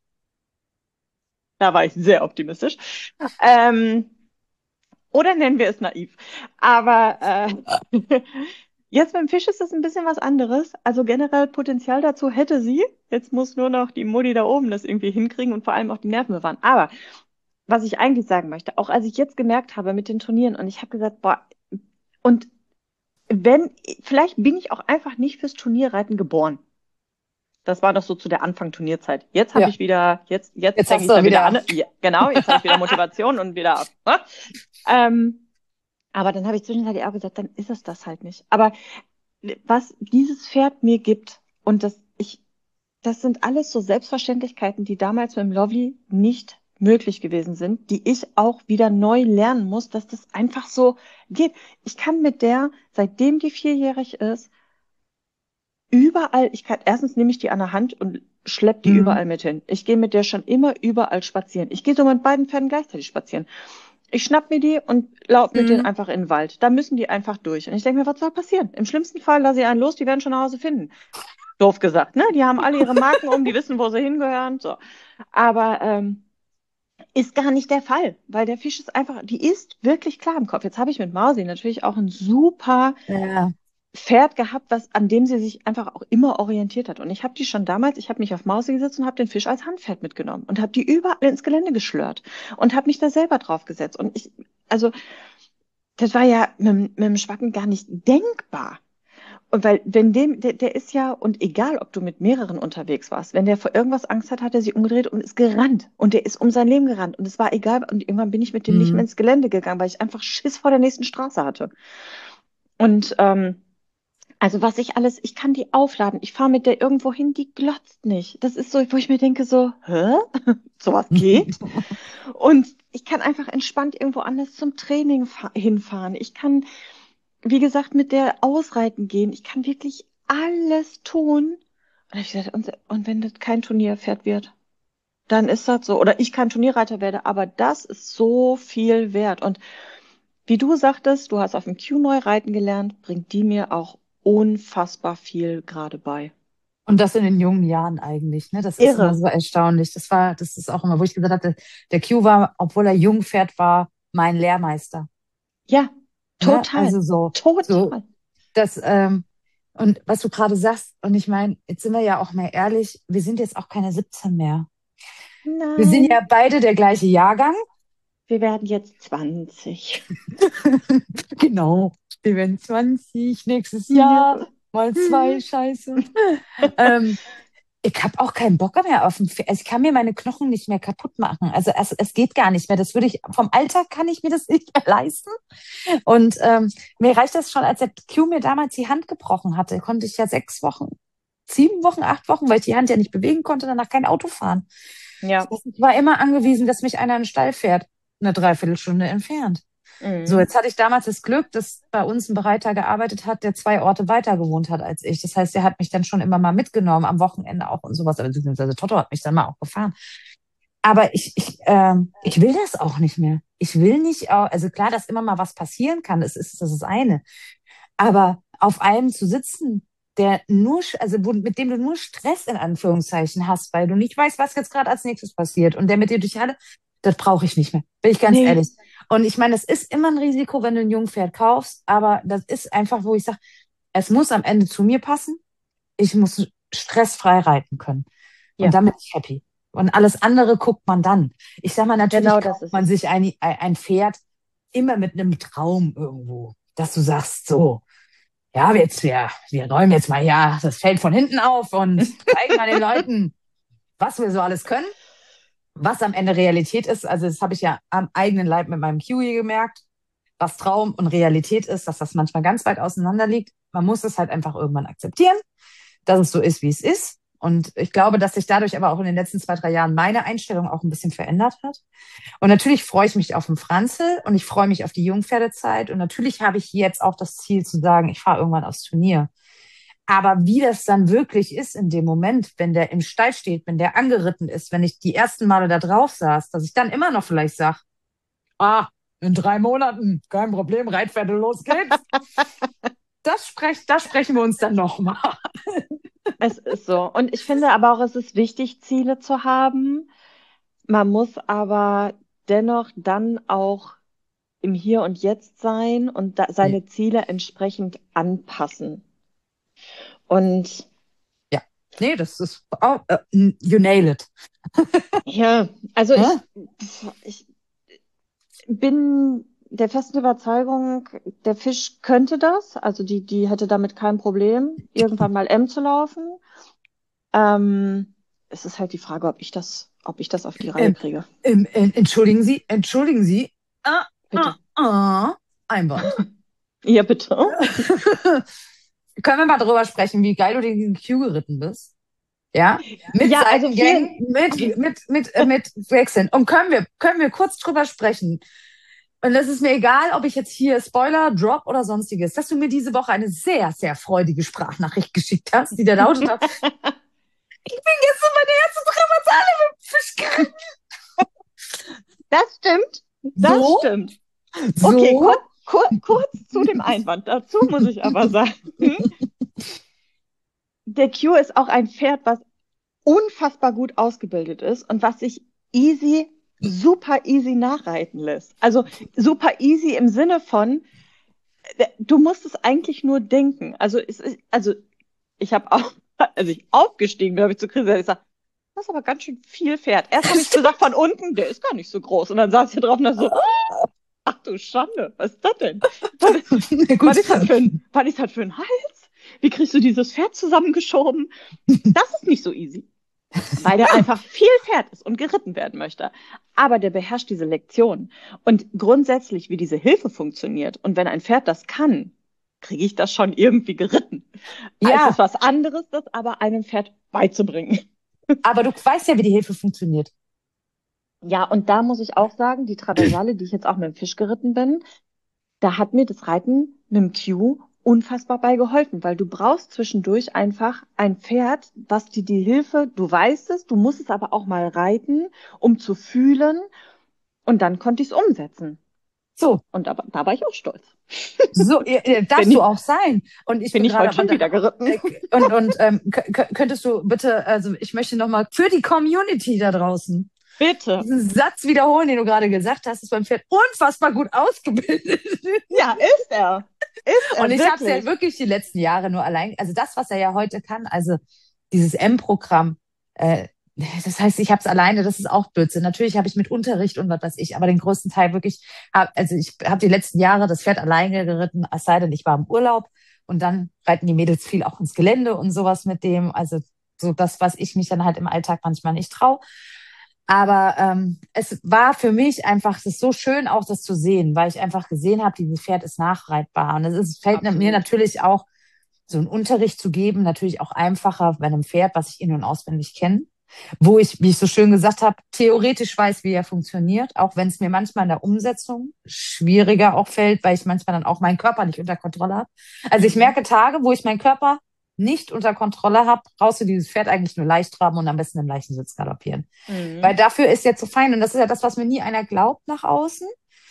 Speaker 2: da war ich sehr optimistisch. Ähm, oder nennen wir es naiv. Aber äh, jetzt beim Fisch ist es ein bisschen was anderes. Also generell Potenzial dazu hätte sie. Jetzt muss nur noch die Mutti da oben das irgendwie hinkriegen und vor allem auch die Nerven bewahren. Aber was ich eigentlich sagen möchte, auch als ich jetzt gemerkt habe mit den Turnieren und ich habe gesagt, boah, und wenn, vielleicht bin ich auch einfach nicht fürs Turnierreiten geboren. Das war doch so zu der Anfang Turnierzeit. Jetzt habe
Speaker 1: Ja,
Speaker 2: ich wieder, jetzt, jetzt
Speaker 1: jetzt
Speaker 2: fange
Speaker 1: hast
Speaker 2: ich
Speaker 1: du
Speaker 2: da wieder
Speaker 1: wieder.
Speaker 2: an. Ja, genau, jetzt habe ich wieder Motivation und wieder. Ne? Ähm, aber dann habe ich zwischenzeitlich auch gesagt, dann ist es das halt nicht. Aber was dieses Pferd mir gibt und das ich das sind alles so Selbstverständlichkeiten, die damals mit dem Lovely nicht möglich gewesen sind, die ich auch wieder neu lernen muss, dass das einfach so geht. Ich kann mit der, seitdem die vierjährig ist, überall, ich kann, erstens nehme ich die an der Hand und schlepp die
Speaker 1: Mhm.
Speaker 2: überall mit hin. Ich gehe mit der schon immer überall spazieren. Ich gehe so mit beiden Pferden gleichzeitig spazieren. Ich schnapp mir die und lauf mit denen
Speaker 1: Mhm.
Speaker 2: einfach in den Wald. Da müssen die einfach durch. Und ich denke mir, was soll passieren? Im schlimmsten Fall lasse ich einen los, die werden schon nach Hause finden. Doof gesagt, ne? Die haben alle ihre Marken um, die wissen, wo sie hingehören. So. Aber ähm, ist gar nicht der Fall, weil der Fisch ist einfach, die ist wirklich klar im Kopf. Jetzt habe ich mit Mausi natürlich auch ein super
Speaker 1: Ja.
Speaker 2: Pferd gehabt, was, an dem sie sich einfach auch immer orientiert hat. Und ich habe die schon damals, ich habe mich auf Mausi gesetzt und habe den Fisch als Handpferd mitgenommen und habe die überall ins Gelände geschlört und habe mich da selber drauf gesetzt. Und ich, also, das war ja mit, mit dem Schwacken gar nicht denkbar. Und weil, wenn dem, der, der ist ja, und egal, ob du mit mehreren unterwegs warst, wenn der vor irgendwas Angst hat, hat er sich umgedreht und ist gerannt. Und der ist um sein Leben gerannt. Und es war egal. Und irgendwann bin ich mit dem nicht mehr
Speaker 1: Mhm.
Speaker 2: ins Gelände gegangen, weil ich einfach Schiss vor der nächsten Straße hatte. Und ähm, also was ich alles, ich kann die aufladen. Ich fahre mit der irgendwo hin, die glotzt nicht. Das ist so, wo ich mir denke so, hä? Sowas geht? Und ich kann einfach entspannt irgendwo anders zum Training fa- hinfahren. Ich kann, wie gesagt, mit der ausreiten gehen. Ich kann wirklich alles tun. Und ich gesagt, und, und wenn das kein Turnierpferd wird, dann ist das so. Oder ich kein Turnierreiter werde, aber das ist so viel wert. Und wie du sagtest, du hast auf dem Q neu reiten gelernt, bringt die mir auch unfassbar viel gerade bei.
Speaker 1: Und das in den jungen Jahren eigentlich, ne? Das ist immer
Speaker 2: Irre.
Speaker 1: so erstaunlich. Das war, das ist auch immer, wo ich gesagt hatte, der Q war, obwohl er Jungpferd war, mein Lehrmeister.
Speaker 2: Ja,
Speaker 1: Ne?
Speaker 2: total.
Speaker 1: Also so, so,
Speaker 2: Total.
Speaker 1: das, ähm, und was du gerade sagst, und ich meine, jetzt sind wir ja auch mal ehrlich, wir sind jetzt auch keine siebzehn mehr. Wir sind
Speaker 2: Nein,
Speaker 1: ja beide der gleiche Jahrgang.
Speaker 2: wir werden jetzt zwanzig.
Speaker 1: Genau. Wir werden zwanzig nächstes Jahr,
Speaker 2: Irre.
Speaker 1: mal zwei,
Speaker 2: Mhm.
Speaker 1: scheiße. Ähm, Ich habe auch keinen Bock mehr auf den Pferd. Also ich kann mir meine Knochen nicht mehr kaputt machen. Also es, es geht gar nicht mehr. Das würde ich, vom Alter kann ich mir das nicht mehr leisten. Und ähm, mir reicht das schon, als der Q mir damals die Hand gebrochen hatte, konnte ich ja sechs Wochen, sieben Wochen, acht Wochen, weil ich die Hand ja nicht bewegen konnte, danach kein Auto fahren. Das
Speaker 2: Ja.
Speaker 1: heißt, ich war immer angewiesen, dass mich einer in den Stall fährt, eine Dreiviertelstunde entfernt. So,
Speaker 2: Mhm.
Speaker 1: jetzt hatte ich damals das Glück, dass bei uns ein Bereiter gearbeitet hat, der zwei Orte weiter gewohnt hat als ich. Das heißt, er hat mich dann schon immer mal mitgenommen, am Wochenende auch und sowas. Also, beziehungsweise Toto hat mich dann mal auch gefahren. Aber ich, ich, ähm, ich will das auch nicht mehr. Ich will nicht, au- also klar, dass immer mal was passieren kann, das ist das ist das eine. Aber auf einem zu sitzen, der nur, sch- also wo, mit dem du nur Stress in Anführungszeichen hast, weil du nicht weißt, was jetzt gerade als nächstes passiert und der mit dir durch alle, das brauche ich nicht mehr. Bin ich ganz
Speaker 2: Nee.
Speaker 1: ehrlich. Und ich meine, es ist immer ein Risiko, wenn du ein Jungpferd kaufst, aber das ist einfach, wo ich sage, es muss am Ende zu mir passen. Ich muss stressfrei reiten können. Und
Speaker 2: Ja,
Speaker 1: dann bin ich happy. Und alles andere guckt man dann. Ich sag mal, natürlich
Speaker 2: genau das
Speaker 1: kauft
Speaker 2: ist
Speaker 1: man
Speaker 2: es.
Speaker 1: sich ein, ein Pferd immer mit einem Traum irgendwo, dass du sagst, so, ja, jetzt, wir, wir räumen jetzt mal ja das Feld von hinten auf und zeigen mal den Leuten, was wir so alles können, was am Ende Realität ist. Also das habe ich ja am eigenen Leib mit meinem Kiwi gemerkt, was Traum und Realität ist, dass das manchmal ganz weit auseinander liegt. Man muss es halt einfach irgendwann akzeptieren, dass es so ist, wie es ist. Und ich glaube, dass sich dadurch aber auch in den letzten zwei, drei Jahren meine Einstellung auch ein bisschen verändert hat. Und natürlich freue ich mich auf den Franzl und ich freue mich auf die Jungpferdezeit. Und natürlich habe ich jetzt auch das Ziel zu sagen, ich fahre irgendwann aufs Turnier. Aber wie das dann wirklich ist in dem Moment, wenn der im Stall steht, wenn der angeritten ist, wenn ich die ersten Male da drauf saß, dass ich dann immer noch vielleicht sage, ah, in drei Monaten, kein Problem, Reitpferde, los geht's. Das, sprech, das sprechen wir uns dann nochmal.
Speaker 2: Es ist so. Und ich finde aber auch, es ist wichtig, Ziele zu haben. Man muss aber dennoch dann auch im Hier und Jetzt sein und da seine Ziele entsprechend anpassen. Und
Speaker 1: Ja, nee, das ist, oh, uh, you nail it.
Speaker 2: ja, also
Speaker 1: Hä?
Speaker 2: ich, ich bin der festen Überzeugung, der Fisch könnte das. Also die, die hätte damit kein Problem, irgendwann mal M zu laufen. Ähm, es ist halt die Frage, ob ich das, ob ich das auf die Reihe
Speaker 1: Ähm,
Speaker 2: kriege.
Speaker 1: ähm, ähm, entschuldigen Sie, entschuldigen Sie. Ah, ah,
Speaker 2: Bitte.
Speaker 1: ah, Einwand.
Speaker 2: Ja, bitte.
Speaker 1: Können wir mal darüber sprechen, wie geil du den Q geritten bist? Ja, mit
Speaker 2: Ja, also
Speaker 1: Seitengängen,
Speaker 2: viel,
Speaker 1: mit,
Speaker 2: okay.
Speaker 1: mit, mit, äh, mit Wechseln. Und können wir, können wir kurz drüber sprechen? Und es ist mir egal, ob ich jetzt hier Spoiler, Drop oder sonstiges, dass du mir diese Woche eine sehr, sehr freudige Sprachnachricht geschickt hast, die da lautet, ich bin gestern meine erste Traversale mit dem Fisch geritten.
Speaker 2: Das stimmt, das
Speaker 1: So,
Speaker 2: stimmt. Okay,
Speaker 1: so.
Speaker 2: kurz, kur, kurz zu dem Einwand. Dazu muss ich aber sagen, der Q ist auch ein Pferd, was unfassbar gut ausgebildet ist und was sich easy, super easy nachreiten lässt. Also super easy im Sinne von, äh, du musst es eigentlich nur denken. Also es ist, also ich habe auch, als ich aufgestiegen bin, habe ich zu Chris gesagt, ich sag, das ist aber ganz schön viel Pferd. Erst habe ich gesagt von unten, der ist gar nicht so groß. Und dann saß ich hier drauf und dachte so, ach du Schande, was ist das denn? Was,
Speaker 1: Na
Speaker 2: was
Speaker 1: gut.
Speaker 2: ist das für ein, was ist das für ein Hals? Wie kriegst du dieses Pferd zusammengeschoben? Das ist nicht so easy, weil der einfach viel Pferd ist und geritten werden möchte. Aber der beherrscht diese Lektion. Und grundsätzlich, wie diese Hilfe funktioniert. Und wenn ein Pferd das kann, kriege ich das schon irgendwie geritten. Es ist
Speaker 1: Ja,
Speaker 2: was anderes, das aber einem Pferd beizubringen.
Speaker 1: aber du weißt ja, wie die Hilfe funktioniert.
Speaker 2: Ja, und da muss ich auch sagen, die Traversale, die ich jetzt auch mit dem Fisch geritten bin, da hat mir das Reiten mit dem Q unfassbar bei geholfen, weil du brauchst zwischendurch einfach ein Pferd, was dir die Hilfe, du weißt es, du musst es aber auch mal reiten, um zu fühlen, und dann konnte ich es umsetzen.
Speaker 1: So,
Speaker 2: Und da, da war ich auch stolz.
Speaker 1: so ja, ja,
Speaker 2: Bin
Speaker 1: darfst du
Speaker 2: ich,
Speaker 1: auch sein. Und ich
Speaker 2: bin
Speaker 1: bin
Speaker 2: ich
Speaker 1: gerade
Speaker 2: heute
Speaker 1: aber
Speaker 2: schon
Speaker 1: da,
Speaker 2: wieder geritten.
Speaker 1: äh, und und ähm, k- könntest du bitte, also ich möchte nochmal für die Community da draußen
Speaker 2: Bitte.
Speaker 1: diesen Satz wiederholen, den du gerade gesagt hast, ist beim Pferd unfassbar gut ausgebildet.
Speaker 2: Ja, ist er. Ist
Speaker 1: Und
Speaker 2: er,
Speaker 1: ich habe es ja
Speaker 2: wirklich.
Speaker 1: wirklich die letzten Jahre nur allein, also das, was er ja heute kann, also dieses M-Programm, äh, das heißt, ich habe es alleine, das ist auch Blödsinn. Natürlich habe ich mit Unterricht und was weiß ich, aber den größten Teil wirklich, hab, also ich habe die letzten Jahre das Pferd alleine geritten, es sei denn, ich war im Urlaub und dann reiten die Mädels viel auch ins Gelände und sowas mit dem, also so das, was ich mich dann halt im Alltag manchmal nicht traue. Aber ähm, es war für mich einfach, es ist so schön auch das zu sehen, weil ich einfach gesehen habe, dieses Pferd ist nachreitbar. Und es ist, fällt mir
Speaker 2: Absolut.
Speaker 1: natürlich auch, so einen Unterricht zu geben, natürlich auch einfacher bei einem Pferd, was ich in- und auswendig kenne. Wo ich, wie ich so schön gesagt habe, theoretisch weiß, wie er funktioniert, auch wenn es mir manchmal in der Umsetzung schwieriger auch fällt, weil ich manchmal dann auch meinen Körper nicht unter Kontrolle habe. Also ich
Speaker 2: Mhm.
Speaker 1: merke Tage, wo ich meinen Körper nicht unter Kontrolle habe, brauchst du dieses Pferd eigentlich nur leicht traben und am besten im leichten Sitz galoppieren. Weil
Speaker 2: Mhm.
Speaker 1: dafür ist er zu fein. Und das ist ja das, was mir nie einer glaubt nach außen,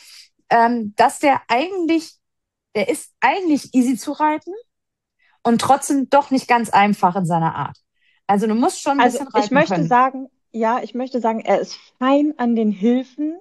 Speaker 1: ähm, dass der eigentlich, der ist eigentlich easy zu reiten und trotzdem doch nicht ganz einfach in seiner Art. Also du musst schon ein
Speaker 2: Also
Speaker 1: bisschen
Speaker 2: ich
Speaker 1: reiten
Speaker 2: möchte
Speaker 1: können.
Speaker 2: sagen, ja, ich möchte sagen, er ist fein an den Hilfen.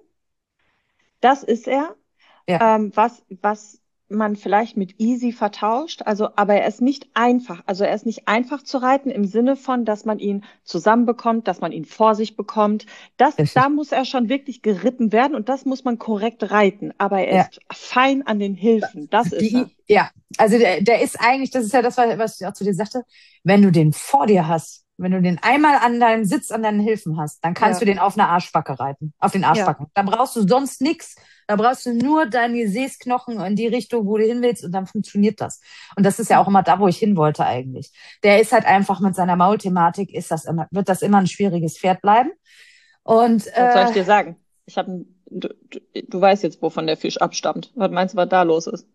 Speaker 2: Das ist er.
Speaker 1: Ja,
Speaker 2: Ähm, was, was man vielleicht mit easy vertauscht. Also, aber er ist nicht einfach. Also er ist nicht einfach zu reiten im Sinne von, dass man ihn zusammenbekommt, dass man ihn vor sich bekommt. Das, da
Speaker 1: richtig.
Speaker 2: muss er schon wirklich geritten werden und das muss man korrekt reiten. Aber er
Speaker 1: Ja,
Speaker 2: ist fein an den Hilfen. Das ist er.
Speaker 1: die, ja. Also der, der ist eigentlich, das ist ja das, was ich auch zu dir sagte, wenn du den vor dir hast, wenn du den einmal an deinem Sitz, an deinen Hilfen hast, dann kannst du
Speaker 2: Ja,
Speaker 1: den auf eine Arschbacke reiten, auf den
Speaker 2: ja.
Speaker 1: Arschbacken. Da brauchst du sonst nichts. Da brauchst du nur deine Gesäßknochen in die Richtung, wo du hin willst, und dann funktioniert das. Und das ist ja auch immer da, wo ich hin wollte eigentlich. Der ist halt einfach mit seiner Maulthematik, ist das immer, wird das immer ein schwieriges Pferd bleiben. Und
Speaker 2: Was soll ich
Speaker 1: äh,
Speaker 2: dir sagen? Ich habe, du, du, du weißt jetzt, wovon der Fisch abstammt. Was meinst du, was da los ist?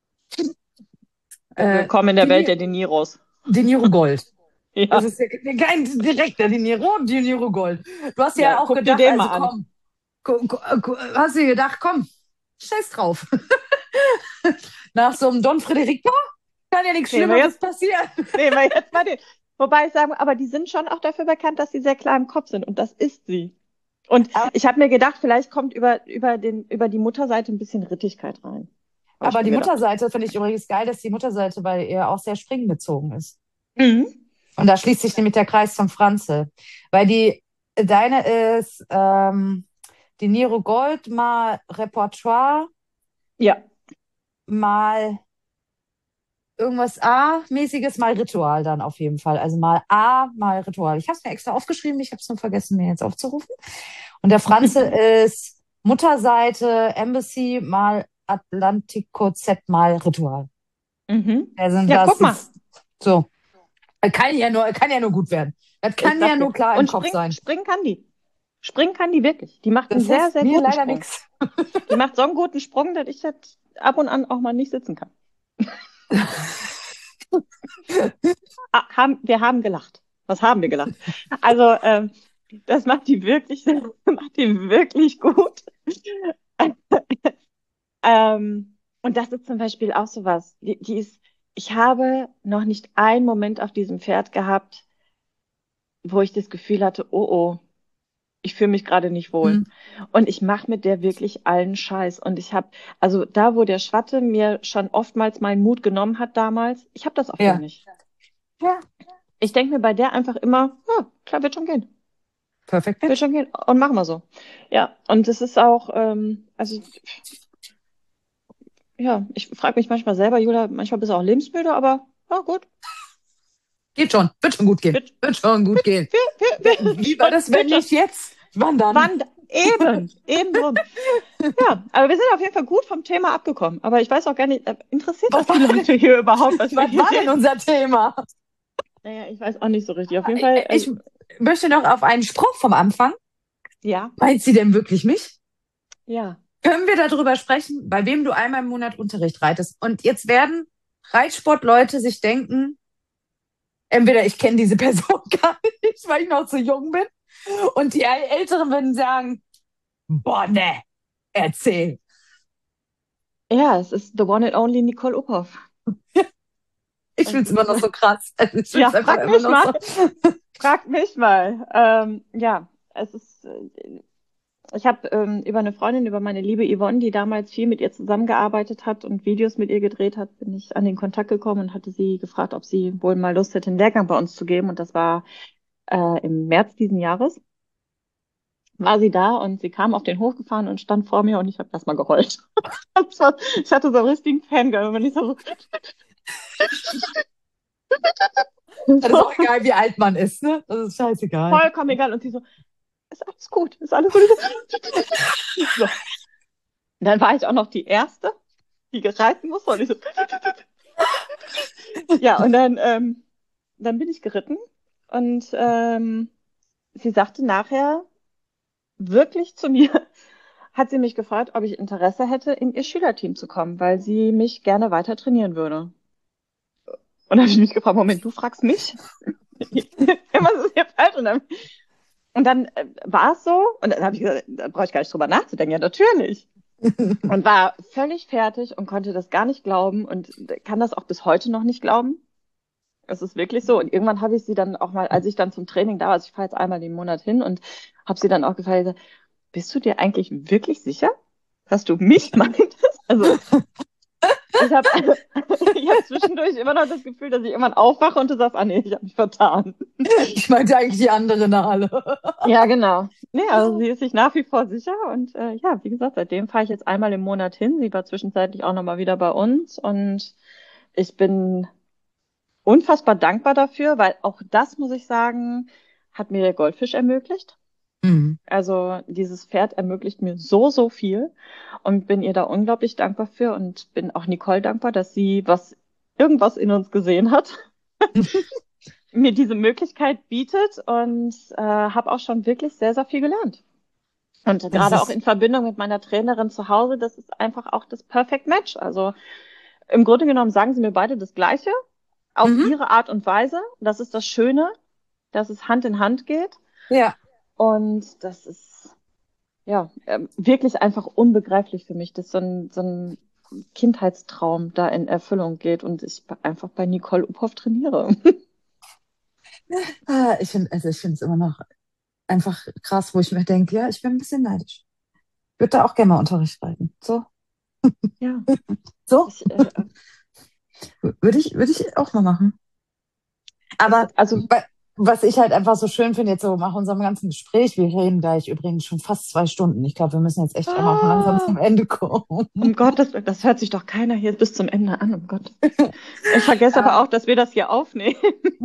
Speaker 1: äh,
Speaker 2: Willkommen in der Welt
Speaker 1: die,
Speaker 2: der De Niros.
Speaker 1: De Niro Gold. Das
Speaker 2: Ja,
Speaker 1: ist ja kein direkter De Niro, De Niro Gold. Du hast
Speaker 2: ja,
Speaker 1: ja auch
Speaker 2: guck dir
Speaker 1: gedacht,
Speaker 2: den mal
Speaker 1: also
Speaker 2: an.
Speaker 1: komm, gu- gu- gu- hast du dir gedacht, komm, scheiß drauf. Nach so einem Don Frederico kann ja nichts
Speaker 2: Nehmen wir
Speaker 1: Schlimmeres
Speaker 2: jetzt,
Speaker 1: passieren.
Speaker 2: nehmen wir jetzt mal den. Wobei ich sagen, aber die sind schon auch dafür bekannt, dass sie sehr klar im Kopf sind. Und das ist sie. Und
Speaker 1: Aber,
Speaker 2: ich habe mir gedacht, vielleicht kommt über, über den, über die Mutterseite ein bisschen Rittigkeit rein. Habe ich
Speaker 1: aber
Speaker 2: mir
Speaker 1: die
Speaker 2: gedacht.
Speaker 1: Mutterseite finde ich übrigens geil, dass die Mutterseite bei ihr auch sehr springbezogen ist.
Speaker 2: Mhm.
Speaker 1: Und da schließt sich nämlich der Kreis zum Franze. Weil die, deine ist ähm, De Niro Gold mal Repertoire,
Speaker 2: Ja.
Speaker 1: mal irgendwas A-mäßiges, mal Ritual dann auf jeden Fall. Also mal A, mal Ritual. Ich habe es mir extra aufgeschrieben, ich habe es nur vergessen, mir jetzt aufzurufen. Und der Franze ist Mutterseite Embassy mal Atlantico Z mal Ritual.
Speaker 2: Mhm.
Speaker 1: Also
Speaker 2: Ja,
Speaker 1: das
Speaker 2: guck mal.
Speaker 1: ist so. Kann ja nur, kann ja nur gut werden. Das
Speaker 2: Ich
Speaker 1: kann ja
Speaker 2: sag dir.
Speaker 1: nur klar im
Speaker 2: Und
Speaker 1: Kopf
Speaker 2: springen,
Speaker 1: sein.
Speaker 2: springen kann die. Springen kann die wirklich. Die macht einen
Speaker 1: Das
Speaker 2: sehr,
Speaker 1: heißt
Speaker 2: sehr
Speaker 1: mir
Speaker 2: guten
Speaker 1: leider
Speaker 2: Sprung.
Speaker 1: nichts.
Speaker 2: Die macht so einen guten Sprung, dass ich jetzt ab und an auch mal nicht sitzen kann. Ah, haben, wir haben gelacht. Was haben wir gelacht? Also, ähm, das macht die wirklich, macht die wirklich gut. Ähm, und das ist zum Beispiel auch sowas. Die, die ist, ich habe noch nicht einen Moment auf diesem Pferd gehabt, wo ich das Gefühl hatte, oh oh, ich fühle mich gerade nicht wohl.
Speaker 1: Hm.
Speaker 2: Und ich mache mit der wirklich allen Scheiß. Und ich habe, also da, wo der Schwatte mir schon oftmals meinen Mut genommen hat damals, ich habe das auf der
Speaker 1: Ja.
Speaker 2: nicht.
Speaker 1: Ja.
Speaker 2: Ich denke mir bei der einfach immer, ja, klar, wird schon gehen.
Speaker 1: Perfect
Speaker 2: Wird
Speaker 1: Match.
Speaker 2: schon gehen. Und machen wir so. Ja, und es ist auch, ähm, also, ja, ich frage mich manchmal selber, Julia, manchmal bist du auch lebensmüde, aber ja, gut.
Speaker 1: Geht schon. Wird schon gut gehen.
Speaker 2: Wird,
Speaker 1: Wird schon gut gehen.
Speaker 2: wir, wir,
Speaker 1: Wer-
Speaker 2: wir,
Speaker 1: Wie war
Speaker 2: schon,
Speaker 1: das, wenn
Speaker 2: wird schon.
Speaker 1: nicht jetzt? Wann dann?
Speaker 2: Wann? Eben, eben drum. Ja, aber wir sind auf jeden Fall gut vom Thema abgekommen. Aber ich weiß auch gar nicht, äh, interessiert
Speaker 1: Was
Speaker 2: das die
Speaker 1: war denn,
Speaker 2: Leute hier überhaupt, was wir
Speaker 1: was
Speaker 2: hier
Speaker 1: war denn
Speaker 2: reden?
Speaker 1: unser Thema?
Speaker 2: Naja, ich weiß auch nicht so richtig. Auf jeden Fall,
Speaker 1: Ich
Speaker 2: äh,
Speaker 1: möchte noch auf einen Spruch vom Anfang.
Speaker 2: ja,
Speaker 1: Meint sie denn wirklich mich?
Speaker 2: ja.
Speaker 1: Können wir darüber sprechen, bei wem du einmal im Monat Unterricht reitest? Und jetzt werden Reitsportleute sich denken, entweder ich kenne diese Person gar nicht, weil ich noch zu jung bin, und die Älteren würden sagen, boah, ne, erzähl.
Speaker 2: Ja, es ist the one and only Nicole Uphoff.
Speaker 1: Ich
Speaker 2: Es
Speaker 1: finde es immer
Speaker 2: ist,
Speaker 1: noch
Speaker 2: äh,
Speaker 1: so krass. Also ich finde
Speaker 2: ja,
Speaker 1: es einfach
Speaker 2: frag
Speaker 1: immer
Speaker 2: mich
Speaker 1: noch
Speaker 2: mal,
Speaker 1: so.
Speaker 2: frag mich mal. Ähm, ja, es ist, äh, ich habe ähm, über eine Freundin, über meine liebe Yvonne, die damals viel mit ihr zusammengearbeitet hat und Videos mit ihr gedreht hat, bin ich an den Kontakt gekommen und hatte sie gefragt, ob sie wohl mal Lust hätte, einen Lehrgang bei uns zu geben. Und das war äh, im März diesen Jahres. War sie da und sie kam auf den Hof gefahren und stand vor mir und ich habe erstmal geheult. Das war, ich hatte so einen richtigen Fangirl, wenn ich so,
Speaker 1: Das ist
Speaker 2: so
Speaker 1: auch egal, wie alt man ist, ne? Das ist scheißegal.
Speaker 2: vollkommen egal. Und sie so, ist alles gut, ist alles gut. So. Und dann war ich auch noch die Erste, die gereiten musste. Und ich so, ja, und dann, ähm, dann bin ich geritten und ähm, sie sagte nachher wirklich zu mir, hat sie mich gefragt, ob ich Interesse hätte, in ihr Schülerteam zu kommen, weil sie mich gerne weiter trainieren würde. Und dann habe ich mich gefragt, Moment, du fragst mich? Was ist hier falsch? Und dann, und dann äh, war es so, und dann habe ich gesagt, da brauche ich gar nicht drüber nachzudenken, ja, natürlich. Und war völlig fertig und konnte das gar nicht glauben und kann das auch bis heute noch nicht glauben. Es ist wirklich so. Und irgendwann habe ich sie dann auch mal, als ich dann zum Training da war, also ich fahre jetzt einmal im Monat hin und habe sie dann auch gefragt, bist du dir eigentlich wirklich sicher, dass du mich meintest? Also ich habe ich hab zwischendurch immer noch das Gefühl, dass ich irgendwann aufwache und du sagst, ah nee, ich habe mich vertan.
Speaker 1: Ich meinte eigentlich die anderen alle.
Speaker 2: Ja, genau. Nee, also sie ist sich nach wie vor sicher und äh, ja, wie gesagt, seitdem fahre ich jetzt einmal im Monat hin. Sie war zwischenzeitlich auch nochmal wieder bei uns und ich bin unfassbar dankbar dafür, weil auch das, muss ich sagen, hat mir der Goldfisch ermöglicht.
Speaker 1: Mhm.
Speaker 2: Also dieses Pferd ermöglicht mir so, so viel und bin ihr da unglaublich dankbar für und bin auch Nicole dankbar, dass sie was, irgendwas in uns gesehen hat, mir diese Möglichkeit bietet und äh, habe auch schon wirklich sehr, sehr viel gelernt. Und
Speaker 1: Das
Speaker 2: gerade auch
Speaker 1: ist,
Speaker 2: in Verbindung mit meiner Trainerin zu Hause, das ist einfach auch das Perfect Match. Also im Grunde genommen sagen sie mir beide das Gleiche, auf
Speaker 1: mhm.
Speaker 2: ihre Art und Weise. Das ist das Schöne, dass es Hand in Hand geht.
Speaker 1: Ja,
Speaker 2: Und das ist ja ähm, wirklich einfach unbegreiflich für mich, dass so ein, so ein Kindheitstraum da in Erfüllung geht und ich einfach bei Nicole Uphoff trainiere.
Speaker 1: ah, ich finde, also ich finde es immer noch einfach krass, wo ich mir denke, ja, ich bin ein bisschen neidisch. Ich würde da auch gerne mal Unterricht reiten. So,
Speaker 2: Ja,
Speaker 1: so,
Speaker 2: ich, äh,
Speaker 1: würde ich, würde ich auch mal machen.
Speaker 2: es,
Speaker 1: Aber
Speaker 2: also
Speaker 1: wa- was ich halt einfach so schön finde, jetzt so nach unserem ganzen Gespräch, wir reden gleich übrigens schon fast zwei Stunden. Ich glaube, wir müssen jetzt echt auch mal langsam
Speaker 2: ah,
Speaker 1: zum Ende kommen.
Speaker 2: um Gottes Willen, das hört sich doch keiner hier bis zum Ende an, um Gottes Willen. Ich vergesse aber
Speaker 1: Ähm,
Speaker 2: auch, dass wir das hier aufnehmen.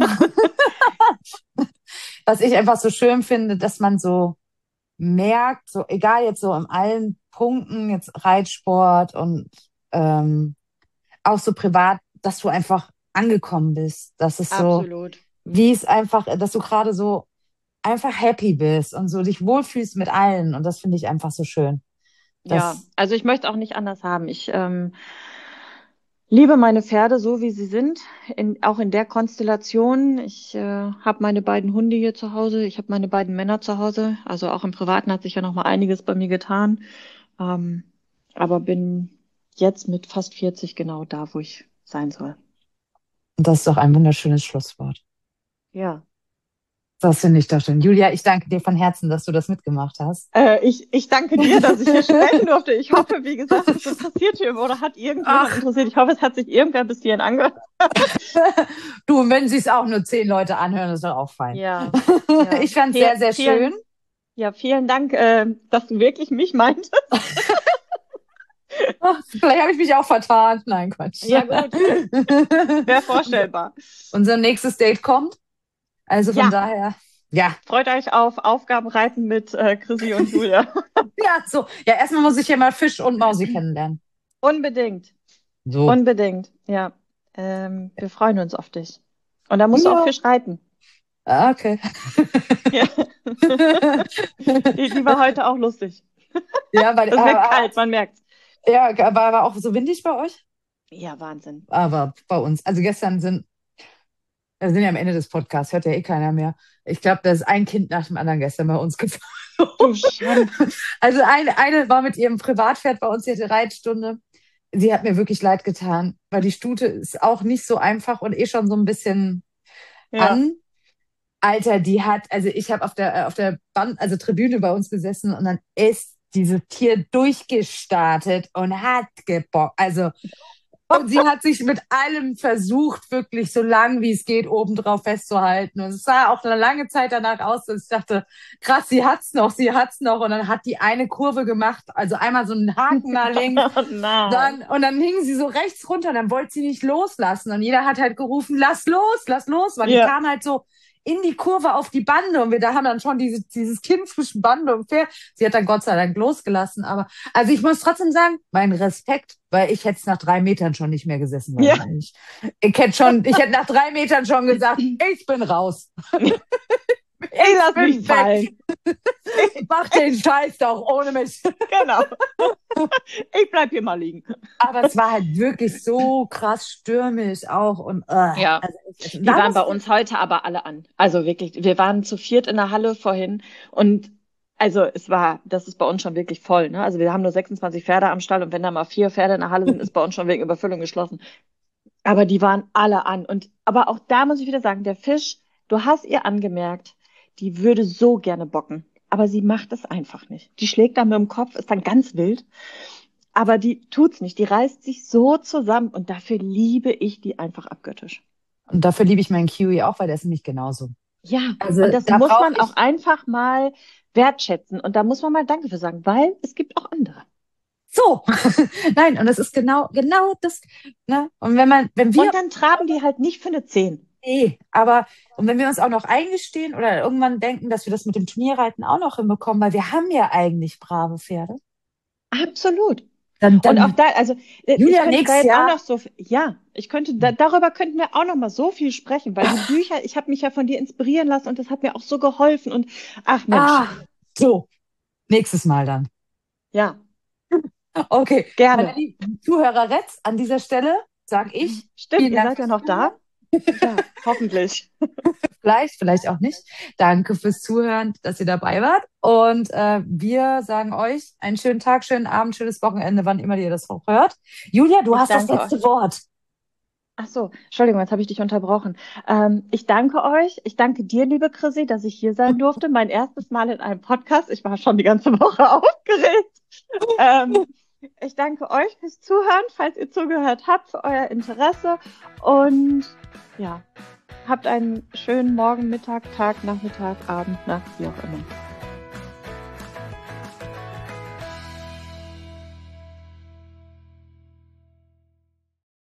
Speaker 1: was ich einfach so schön finde, dass man so merkt, so egal jetzt so in allen Punkten, jetzt Reitsport und ähm, auch so privat, dass du einfach angekommen bist. Dass es so,
Speaker 2: Absolut.
Speaker 1: wie es einfach, dass du gerade so einfach happy bist und so dich wohlfühlst mit allen. Und das finde ich einfach so schön.
Speaker 2: Ja,
Speaker 1: Das,
Speaker 2: also ich möchte auch nicht anders haben. Ich ähm, liebe meine Pferde so, wie sie sind, in, auch in der Konstellation. Ich äh, habe meine beiden Hunde hier zu Hause, ich habe meine beiden Männer zu Hause. Also auch im Privaten hat sich ja noch mal einiges bei mir getan. Ähm, aber bin jetzt mit fast vierzig genau da, wo ich sein soll.
Speaker 1: das ist doch ein wunderschönes Schlusswort.
Speaker 2: Ja.
Speaker 1: Das finde ich doch schön. Julia, ich danke dir von Herzen, dass du das mitgemacht hast.
Speaker 2: Äh, ich, ich danke dir, dass ich hier sprechen durfte. Ich hoffe, wie gesagt, es interessiert hier oder hat irgendjemand
Speaker 1: Ach,
Speaker 2: interessiert. Ich hoffe, es hat sich irgendwer bis hierhin angehört.
Speaker 1: du, und wenn sich auch nur zehn Leute anhören, ist doch auch fein.
Speaker 2: Ja, ja.
Speaker 1: Ich fand es
Speaker 2: Viel,
Speaker 1: sehr, sehr schön.
Speaker 2: vielen, ja, vielen Dank, äh, dass du wirklich mich meintest.
Speaker 1: Ach, vielleicht habe ich mich auch vertan. Nein, Quatsch.
Speaker 2: Ja, gut, wäre vorstellbar.
Speaker 1: Unser nächstes Date kommt. Also von
Speaker 2: Ja,
Speaker 1: daher, ja.
Speaker 2: freut euch auf Aufgabenreiten mit äh, Chrissy und Julia.
Speaker 1: Ja, so. Ja, erstmal muss ich ja mal Fisch und Mausi kennenlernen.
Speaker 2: Unbedingt,
Speaker 1: So.
Speaker 2: unbedingt, ja. Ähm, wir freuen uns auf dich. Und da musst du auch
Speaker 1: Ja.
Speaker 2: Fisch reiten.
Speaker 1: Ah, okay.
Speaker 2: Ja. Die, die war heute auch lustig.
Speaker 1: Ja, weil,
Speaker 2: Es wird
Speaker 1: äh,
Speaker 2: kalt, man merkt's.
Speaker 1: ja, war, war auch so windig bei euch?
Speaker 2: Ja, Wahnsinn.
Speaker 1: Aber bei uns. Also gestern sind, wir sind ja am Ende des Podcasts, hört ja eh keiner mehr. Ich glaube, da ist ein Kind nach dem anderen gestern bei uns gefahren.
Speaker 2: Du Schande.
Speaker 1: Also eine, eine war mit ihrem Privatpferd bei uns, sie hatte Reitstunde. Sie hat mir wirklich leid getan, weil die Stute ist auch nicht so einfach und eh schon so ein bisschen
Speaker 2: Ja.
Speaker 1: an. Alter, die hat, also ich habe auf der, äh, auf der Band, also Tribüne bei uns gesessen und dann ist dieses Tier durchgestartet und hat gebockt. Also, und sie hat sich mit allem versucht, wirklich so lang wie es geht, obendrauf festzuhalten. Und es sah auch eine lange Zeit danach aus, dass ich dachte, krass, sie hat's noch, sie hat's noch. Und dann hat die eine Kurve gemacht, also einmal so einen Haken nach links,
Speaker 2: Oh nein.
Speaker 1: dann, und dann hing sie so rechts runter, dann wollte sie nicht loslassen. Und jeder hat halt gerufen, lass los, lass los, weil die
Speaker 2: Ja.
Speaker 1: kam halt so in die Kurve auf die Bande und wir da haben dann schon diese, dieses Kind zwischen Bande und Pferd. Sie hat dann Gott sei Dank losgelassen, aber also ich muss trotzdem sagen, mein Respekt, weil ich hätte es nach drei Metern schon nicht mehr gesessen
Speaker 2: Ja.
Speaker 1: wahrscheinlich. Ich hätte schon, ich hätte nach drei Metern schon gesagt, ich bin raus.
Speaker 2: Ich lass
Speaker 1: bin
Speaker 2: mich fallen.
Speaker 1: Mach den Scheiß doch ohne mich.
Speaker 2: Genau. Ich bleib hier mal liegen.
Speaker 1: Aber es war halt wirklich so krass stürmisch auch und äh,
Speaker 2: Ja.
Speaker 1: also ich,
Speaker 2: Die waren bei uns heute aber alle an. Also wirklich, wir waren zu viert in der Halle vorhin und also es war, das ist bei uns schon wirklich voll, ne? Also wir haben nur sechsundzwanzig Pferde am Stall und wenn da mal vier Pferde in der Halle sind, ist bei uns schon wegen Überfüllung geschlossen. Aber die waren alle an und aber auch da muss ich wieder sagen, der Fisch, du hast ihr angemerkt, die würde so gerne bocken, aber sie macht es einfach nicht. Die schlägt dann mit dem Kopf, ist dann ganz wild. Aber die tut's nicht. Die reißt sich so zusammen und dafür liebe ich die einfach abgöttisch.
Speaker 1: Und dafür liebe ich meinen Kiwi auch, weil der ist nämlich genauso.
Speaker 2: Ja,
Speaker 1: Also
Speaker 2: und das
Speaker 1: da
Speaker 2: muss
Speaker 1: brauche
Speaker 2: man
Speaker 1: ich,
Speaker 2: auch einfach mal wertschätzen. Und da muss man mal Danke für sagen, weil es gibt auch andere.
Speaker 1: so. Nein, und das ist genau, genau das, ne? Und wenn man, wenn wir,
Speaker 2: Und dann traben die halt nicht für eine zehn.
Speaker 1: nee, aber, und wenn wir uns auch noch eingestehen oder irgendwann denken, dass wir das mit dem Turnierreiten auch noch hinbekommen, weil wir haben ja eigentlich brave Pferde,
Speaker 2: Absolut.
Speaker 1: dann,
Speaker 2: Und auch
Speaker 1: dann,
Speaker 2: da, also äh, ich
Speaker 1: Julia,
Speaker 2: könnte da
Speaker 1: nächstes
Speaker 2: jetzt auch
Speaker 1: Jahr,
Speaker 2: noch so, ja, ich könnte, da, darüber könnten wir auch noch mal so viel sprechen, weil die Bücher, ich habe mich ja von dir inspirieren lassen und das hat mir auch so geholfen. Und ach Mensch,
Speaker 1: ah, so, nächstes Mal dann.
Speaker 2: ja,
Speaker 1: Okay, meine
Speaker 2: gerne.
Speaker 1: lieben Zuhörer, an dieser Stelle sage ich
Speaker 2: Stimmt,
Speaker 1: vielen
Speaker 2: ihr
Speaker 1: Dank
Speaker 2: seid ja
Speaker 1: fürs
Speaker 2: noch
Speaker 1: Zuhören.
Speaker 2: da? Ja, hoffentlich.
Speaker 1: Vielleicht, vielleicht auch nicht. Danke fürs Zuhören, dass ihr dabei wart. Und äh, wir sagen euch einen schönen Tag, schönen Abend, schönes Wochenende, wann immer ihr das auch hört. Julia, du
Speaker 2: Ich
Speaker 1: hast das
Speaker 2: danke
Speaker 1: letzte
Speaker 2: euch.
Speaker 1: Wort.
Speaker 2: Ach so, Entschuldigung, jetzt habe ich dich unterbrochen. Ähm, ich danke euch. Ich danke dir, liebe Chrissy, dass ich hier sein durfte. Mein erstes Mal in einem Podcast. Ich war schon die ganze Woche aufgeregt. Ähm, ich danke euch fürs Zuhören, falls ihr zugehört habt, für euer Interesse. Und ja, habt einen schönen Morgen, Mittag, Tag, Nachmittag, Abend, Nacht, wie auch immer.